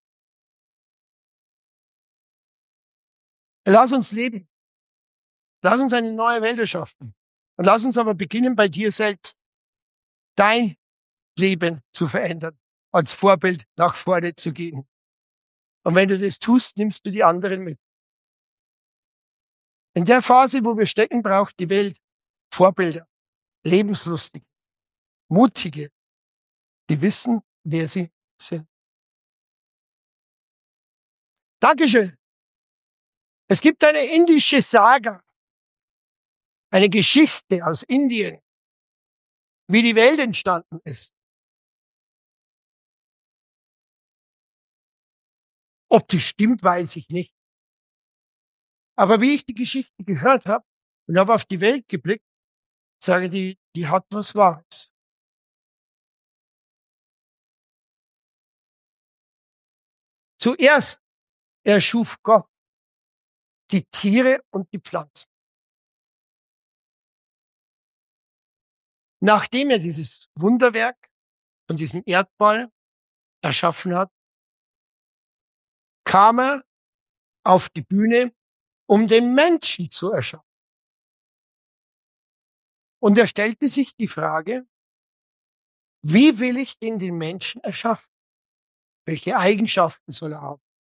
Speaker 2: Lass uns leben. Lass uns eine neue Welt erschaffen. Und lass uns aber beginnen, bei dir selbst dein Leben zu verändern, als Vorbild nach vorne zu gehen. Und wenn du das tust, nimmst du die anderen mit. In der Phase, wo wir stecken, braucht die Welt Vorbilder, lebenslustige, mutige, die wissen, wer sie sind. Dankeschön. Es gibt eine indische Saga, eine Geschichte aus Indien, wie die Welt entstanden ist. Ob das stimmt, weiß ich nicht. Aber wie ich die Geschichte gehört habe und habe auf die Welt geblickt, sage die, die hat was Wahres. Zuerst erschuf Gott die Tiere und die Pflanzen. Nachdem er dieses Wunderwerk von diesem Erdball erschaffen hat, kam er auf die Bühne, um den Menschen zu erschaffen. Und er stellte sich die Frage, wie will ich denn den Menschen erschaffen? Welche Eigenschaften soll er haben?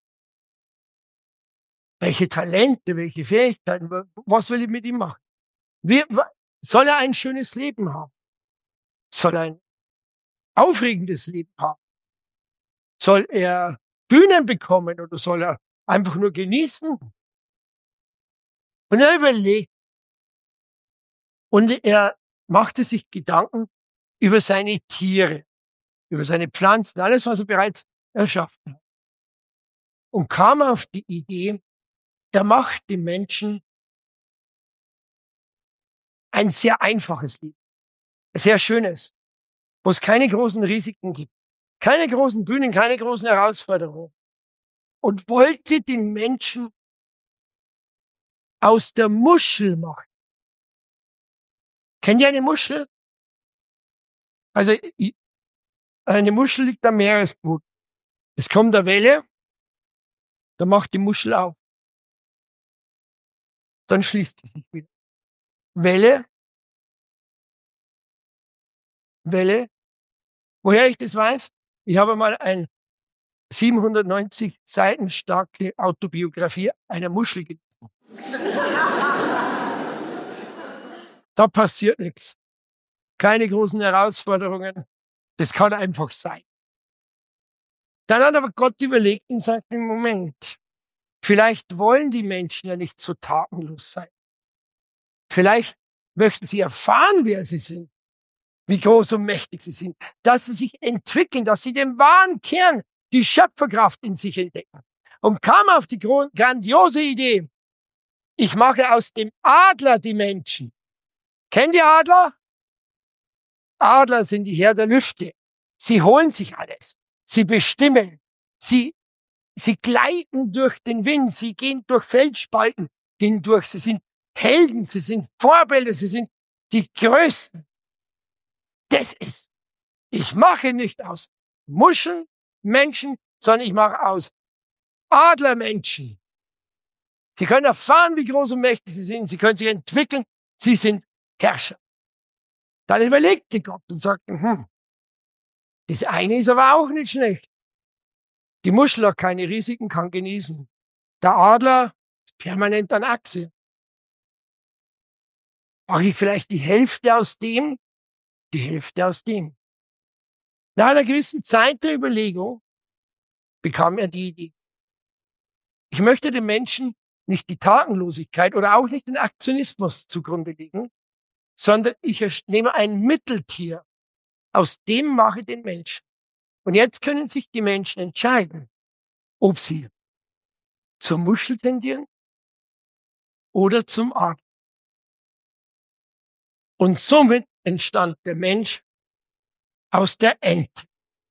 Speaker 2: Welche Talente, welche Fähigkeiten, was will ich mit ihm machen? Wie, soll er ein schönes Leben haben? Soll er ein aufregendes Leben haben? Soll er Bühnen bekommen oder soll er einfach nur genießen? Und er überlegt und er machte sich Gedanken über seine Tiere, über seine Pflanzen, alles, was er bereits erschaffen hat. Und kam auf die Idee, er macht dem Menschen ein sehr einfaches Leben, ein sehr schönes, wo es keine großen Risiken gibt, keine großen Bühnen, keine großen Herausforderungen. Und wollte den Menschen aus der Muschel machen. Kennt ihr eine Muschel? Also eine Muschel liegt am Meeresboden. Es kommt eine Welle, dann macht die Muschel auf. Dann schließt sie sich wieder. Welle, Welle. Woher ich das weiß? Ich habe mal ein siebenhundertneunzig Seiten starke Autobiografie einer Muschel gelesen. Da passiert nichts. Keine großen Herausforderungen. Das kann einfach sein. Dann hat aber Gott überlegt und sagt, im Moment, vielleicht wollen die Menschen ja nicht so tatenlos sein. Vielleicht möchten sie erfahren, wer sie sind, wie groß und mächtig sie sind, dass sie sich entwickeln, dass sie den wahren Kern, die Schöpferkraft in sich entdecken. und kam auf die grandiose Idee, ich mache aus dem Adler die Menschen. Kennt ihr Adler? Adler sind die Herr der Lüfte. Sie holen sich alles. Sie bestimmen. Sie, sie gleiten durch den Wind. Sie gehen durch Felsspalten hindurch. Sie sind Helden. Sie sind Vorbilder. Sie sind die Größten. Das ist. Ich mache nicht aus Muscheln Menschen, sondern ich mache aus Adlermenschen. Sie können erfahren, wie groß und mächtig sie sind. Sie können sich entwickeln. Sie sind Herrscher. Dann überlegte Gott und sagte, hm, das eine ist aber auch nicht schlecht. Die Muschel hat keine Risiken, kann genießen. Der Adler ist permanent an Achse. Mache ich vielleicht die Hälfte aus dem, die Hälfte aus dem. Nach einer gewissen Zeit der Überlegung bekam er die Idee. Ich möchte den Menschen nicht die Tatenlosigkeit oder auch nicht den Aktionismus zugrunde legen, sondern ich nehme ein Mitteltier, aus dem mache ich den Menschen. Und jetzt können sich die Menschen entscheiden, ob sie zur Muschel tendieren oder zum Adler. Und somit entstand der Mensch aus der Ente.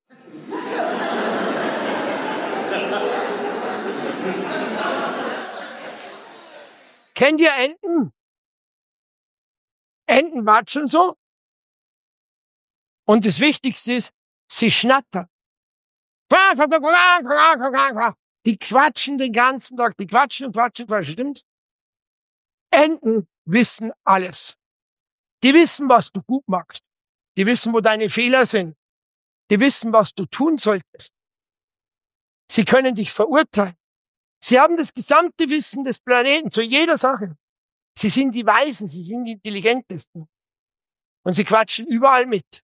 Speaker 2: Kennt ihr Enten? Enten watschen so. Und das Wichtigste ist, sie schnattern. Die quatschen den ganzen Tag, die quatschen und quatschen, quatschen, stimmt's? Enten wissen alles. Die wissen, was du gut machst. Die wissen, wo deine Fehler sind. Die wissen, was du tun solltest. Sie können dich verurteilen. Sie haben das gesamte Wissen des Planeten zu jeder Sache. Sie sind die Weisen, sie sind die Intelligentesten. Und sie quatschen überall mit.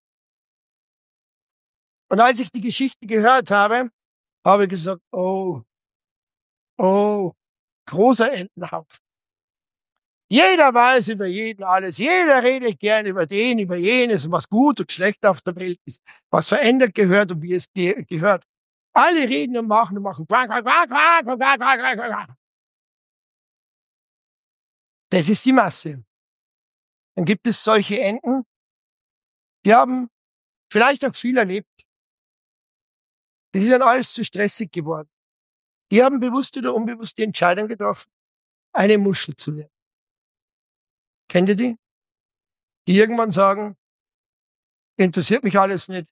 Speaker 2: Und als ich die Geschichte gehört habe, habe ich gesagt, oh, oh, großer Entenhaufen. Jeder weiß über jeden alles. Jeder redet gern über den, über jenes, was gut und schlecht auf der Welt ist, was verändert gehört und wie es ge- gehört. Alle reden und machen und machen. Das ist die Masse. Dann gibt es solche Enten, die haben vielleicht auch viel erlebt. Die sind alles zu stressig geworden. Die haben bewusst oder unbewusst die Entscheidung getroffen, eine Muschel zu werden. Kennt ihr die? Die irgendwann sagen, interessiert mich alles nicht.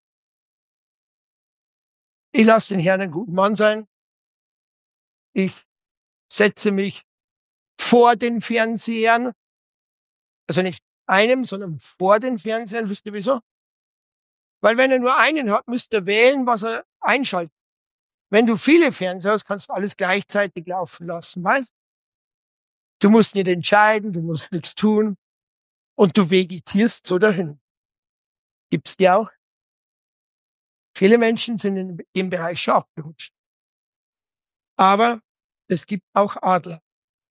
Speaker 2: Ich lasse den Herrn einen guten Mann sein. Ich setze mich vor den Fernsehern. Also nicht einem, sondern vor den Fernsehern. Wisst ihr wieso? Weil wenn er nur einen hat, müsst ihr wählen, was er einschaltet. Wenn du viele Fernseher hast, kannst du alles gleichzeitig laufen lassen, weißt? Du musst nicht entscheiden, du musst nichts tun. Und du vegetierst so dahin. Gibt's die auch? Viele Menschen sind in dem Bereich schon abgerutscht. Aber es gibt auch Adler.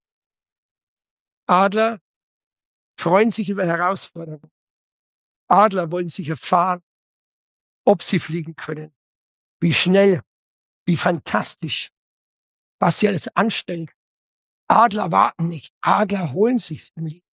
Speaker 2: Adler freuen sich über Herausforderungen. Adler wollen sich erfahren, ob sie fliegen können, wie schnell, wie fantastisch, was sie alles anstellen. Adler warten nicht. Adler holen sich's im Leben.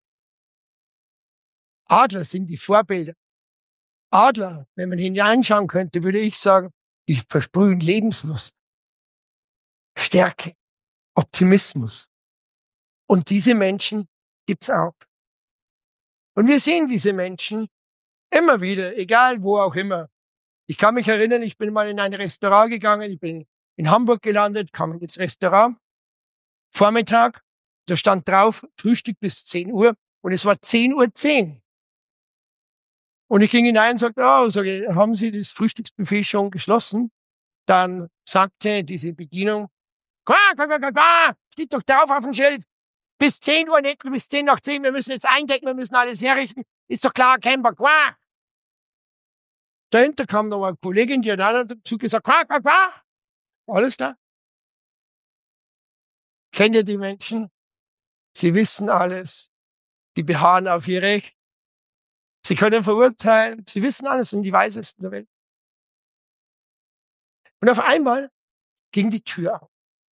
Speaker 2: Adler sind die Vorbilder. Adler, wenn man hineinschauen könnte, würde ich sagen, die versprühen Lebenslust, Stärke, Optimismus. Und diese Menschen gibt's auch. Und wir sehen diese Menschen immer wieder, egal wo auch immer. Ich kann mich erinnern, ich bin mal in ein Restaurant gegangen, ich bin in Hamburg gelandet, kam ins Restaurant, Vormittag, da stand drauf, Frühstück bis zehn Uhr und es war zehn Uhr zehn. Und ich ging hinein und sagte, oh, sage, haben Sie das Frühstücksbuffet schon geschlossen? Dann sagte diese Bedienung, quack, quack, quack, quack, steht doch drauf auf dem Schild, bis zehn Uhr, nicht bis zehn nach zehn, wir müssen jetzt eindecken, wir müssen alles herrichten, ist doch klar erkennbar, quack. Dahinter kam noch eine Kollegin, die hat auch dazu gesagt, quack, quack, quack, alles da. Kennt ihr die Menschen? Sie wissen alles, die beharren auf ihr Recht. Sie können verurteilen. Sie wissen alles, sind die Weisesten der Welt. Und auf einmal ging die Tür auf.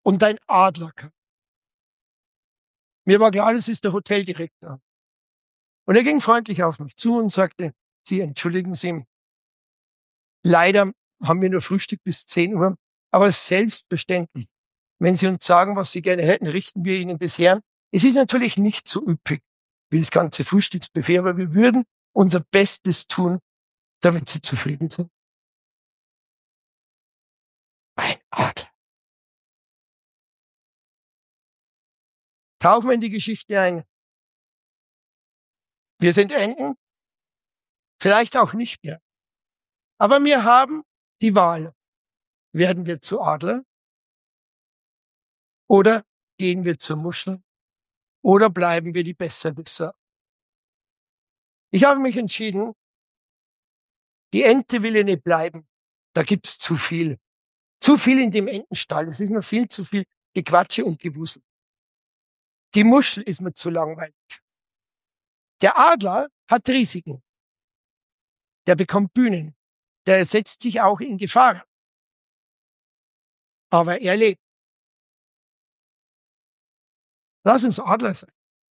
Speaker 2: und ein Adler kam. Mir war klar, das ist der Hoteldirektor. Und er ging freundlich auf mich zu und sagte, Sie, entschuldigen Sie, leider haben wir nur Frühstück bis zehn Uhr, aber selbstverständlich, wenn Sie uns sagen, was Sie gerne hätten, richten wir Ihnen das her. Es ist natürlich nicht so üppig wie das ganze Frühstücksbuffet, aber wir würden unser Bestes tun, damit Sie zufrieden sind. Ein Adler. Tauchen wir in die Geschichte ein. Wir sind Enten, vielleicht auch nicht mehr. Aber wir haben die Wahl. Werden wir zu Adler? Oder gehen wir zur Muschel? Oder bleiben wir die Besserwisser? Ich habe mich entschieden, die Ente will ja nicht bleiben. Da gibt's zu viel. Zu viel in dem Entenstall. Es ist mir viel zu viel Gequatsche und Gewusel. Die Muschel ist mir zu langweilig. Der Adler hat Risiken. Der bekommt Bühnen. Der setzt sich auch in Gefahr. Aber er lebt. Lass uns Adler sein.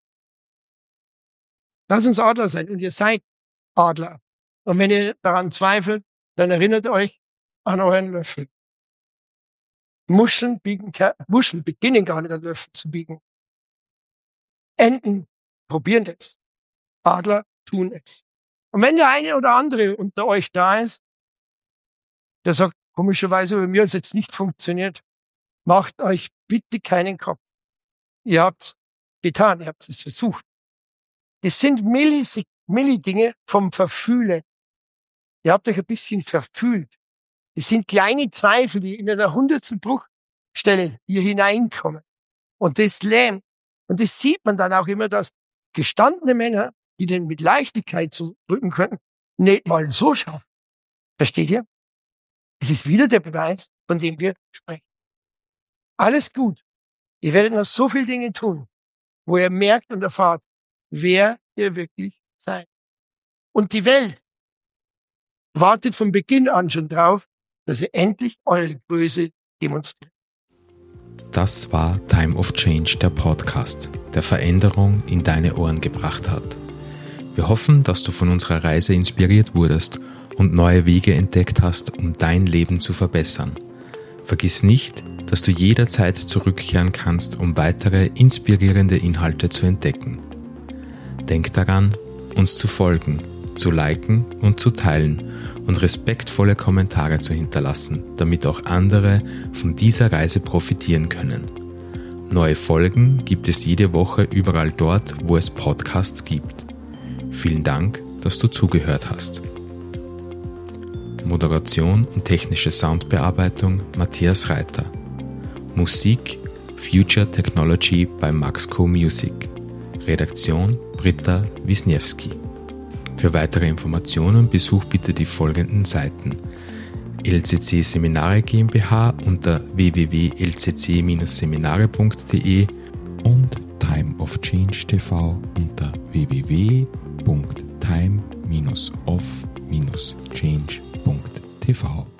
Speaker 2: Lass uns Adler sein. Und ihr seid Adler. Und wenn ihr daran zweifelt, dann erinnert euch an euren Löffel. Muscheln, biegen, Muscheln beginnen gar nicht an Löffel zu biegen. Enten probieren das. Adler tun es. Und wenn der eine oder andere unter euch da ist, der sagt, komischerweise bei mir hat es jetzt nicht funktioniert, macht euch bitte keinen Kopf. Ihr habt's getan, ihr habt es versucht. Das sind Millisek- Milli-Dinge vom Verfühlen. Ihr habt euch ein bisschen verfühlt. Das sind kleine Zweifel, die in einer hundertstel Bruchstelle hier hineinkommen. Und das lähmt. Und das sieht man dann auch immer, dass gestandene Männer, die den mit Leichtigkeit zurücken können, nicht mal so schaffen. Versteht ihr? Es ist wieder der Beweis, von dem wir sprechen. Alles gut. Ihr werdet noch so viele Dinge tun, wo ihr merkt und erfahrt, wer ihr wirklich seid. Und die Welt wartet von Beginn an schon drauf, dass ihr endlich eure Größe demonstriert.
Speaker 1: Das war Time of Change, der Podcast, der Veränderung in deine Ohren gebracht hat. Wir hoffen, dass du von unserer Reise inspiriert wurdest und neue Wege entdeckt hast, um dein Leben zu verbessern. Vergiss nicht, dass du jederzeit zurückkehren kannst, um weitere inspirierende Inhalte zu entdecken. Denk daran, uns zu folgen, zu liken und zu teilen und respektvolle Kommentare zu hinterlassen, damit auch andere von dieser Reise profitieren können. Neue Folgen gibt es jede Woche überall dort, wo es Podcasts gibt. Vielen Dank, dass du zugehört hast. Moderation und technische Soundbearbeitung Matthias Reiter. Musik Future Technology bei Maxco Music. Redaktion Britta Wisniewski. Für weitere Informationen besuch bitte die folgenden Seiten: L C C Seminare GmbH unter w w w punkt l c c dash seminare punkt d e und Time of Change T V unter w w w punkt time dash of dash change punkt t v.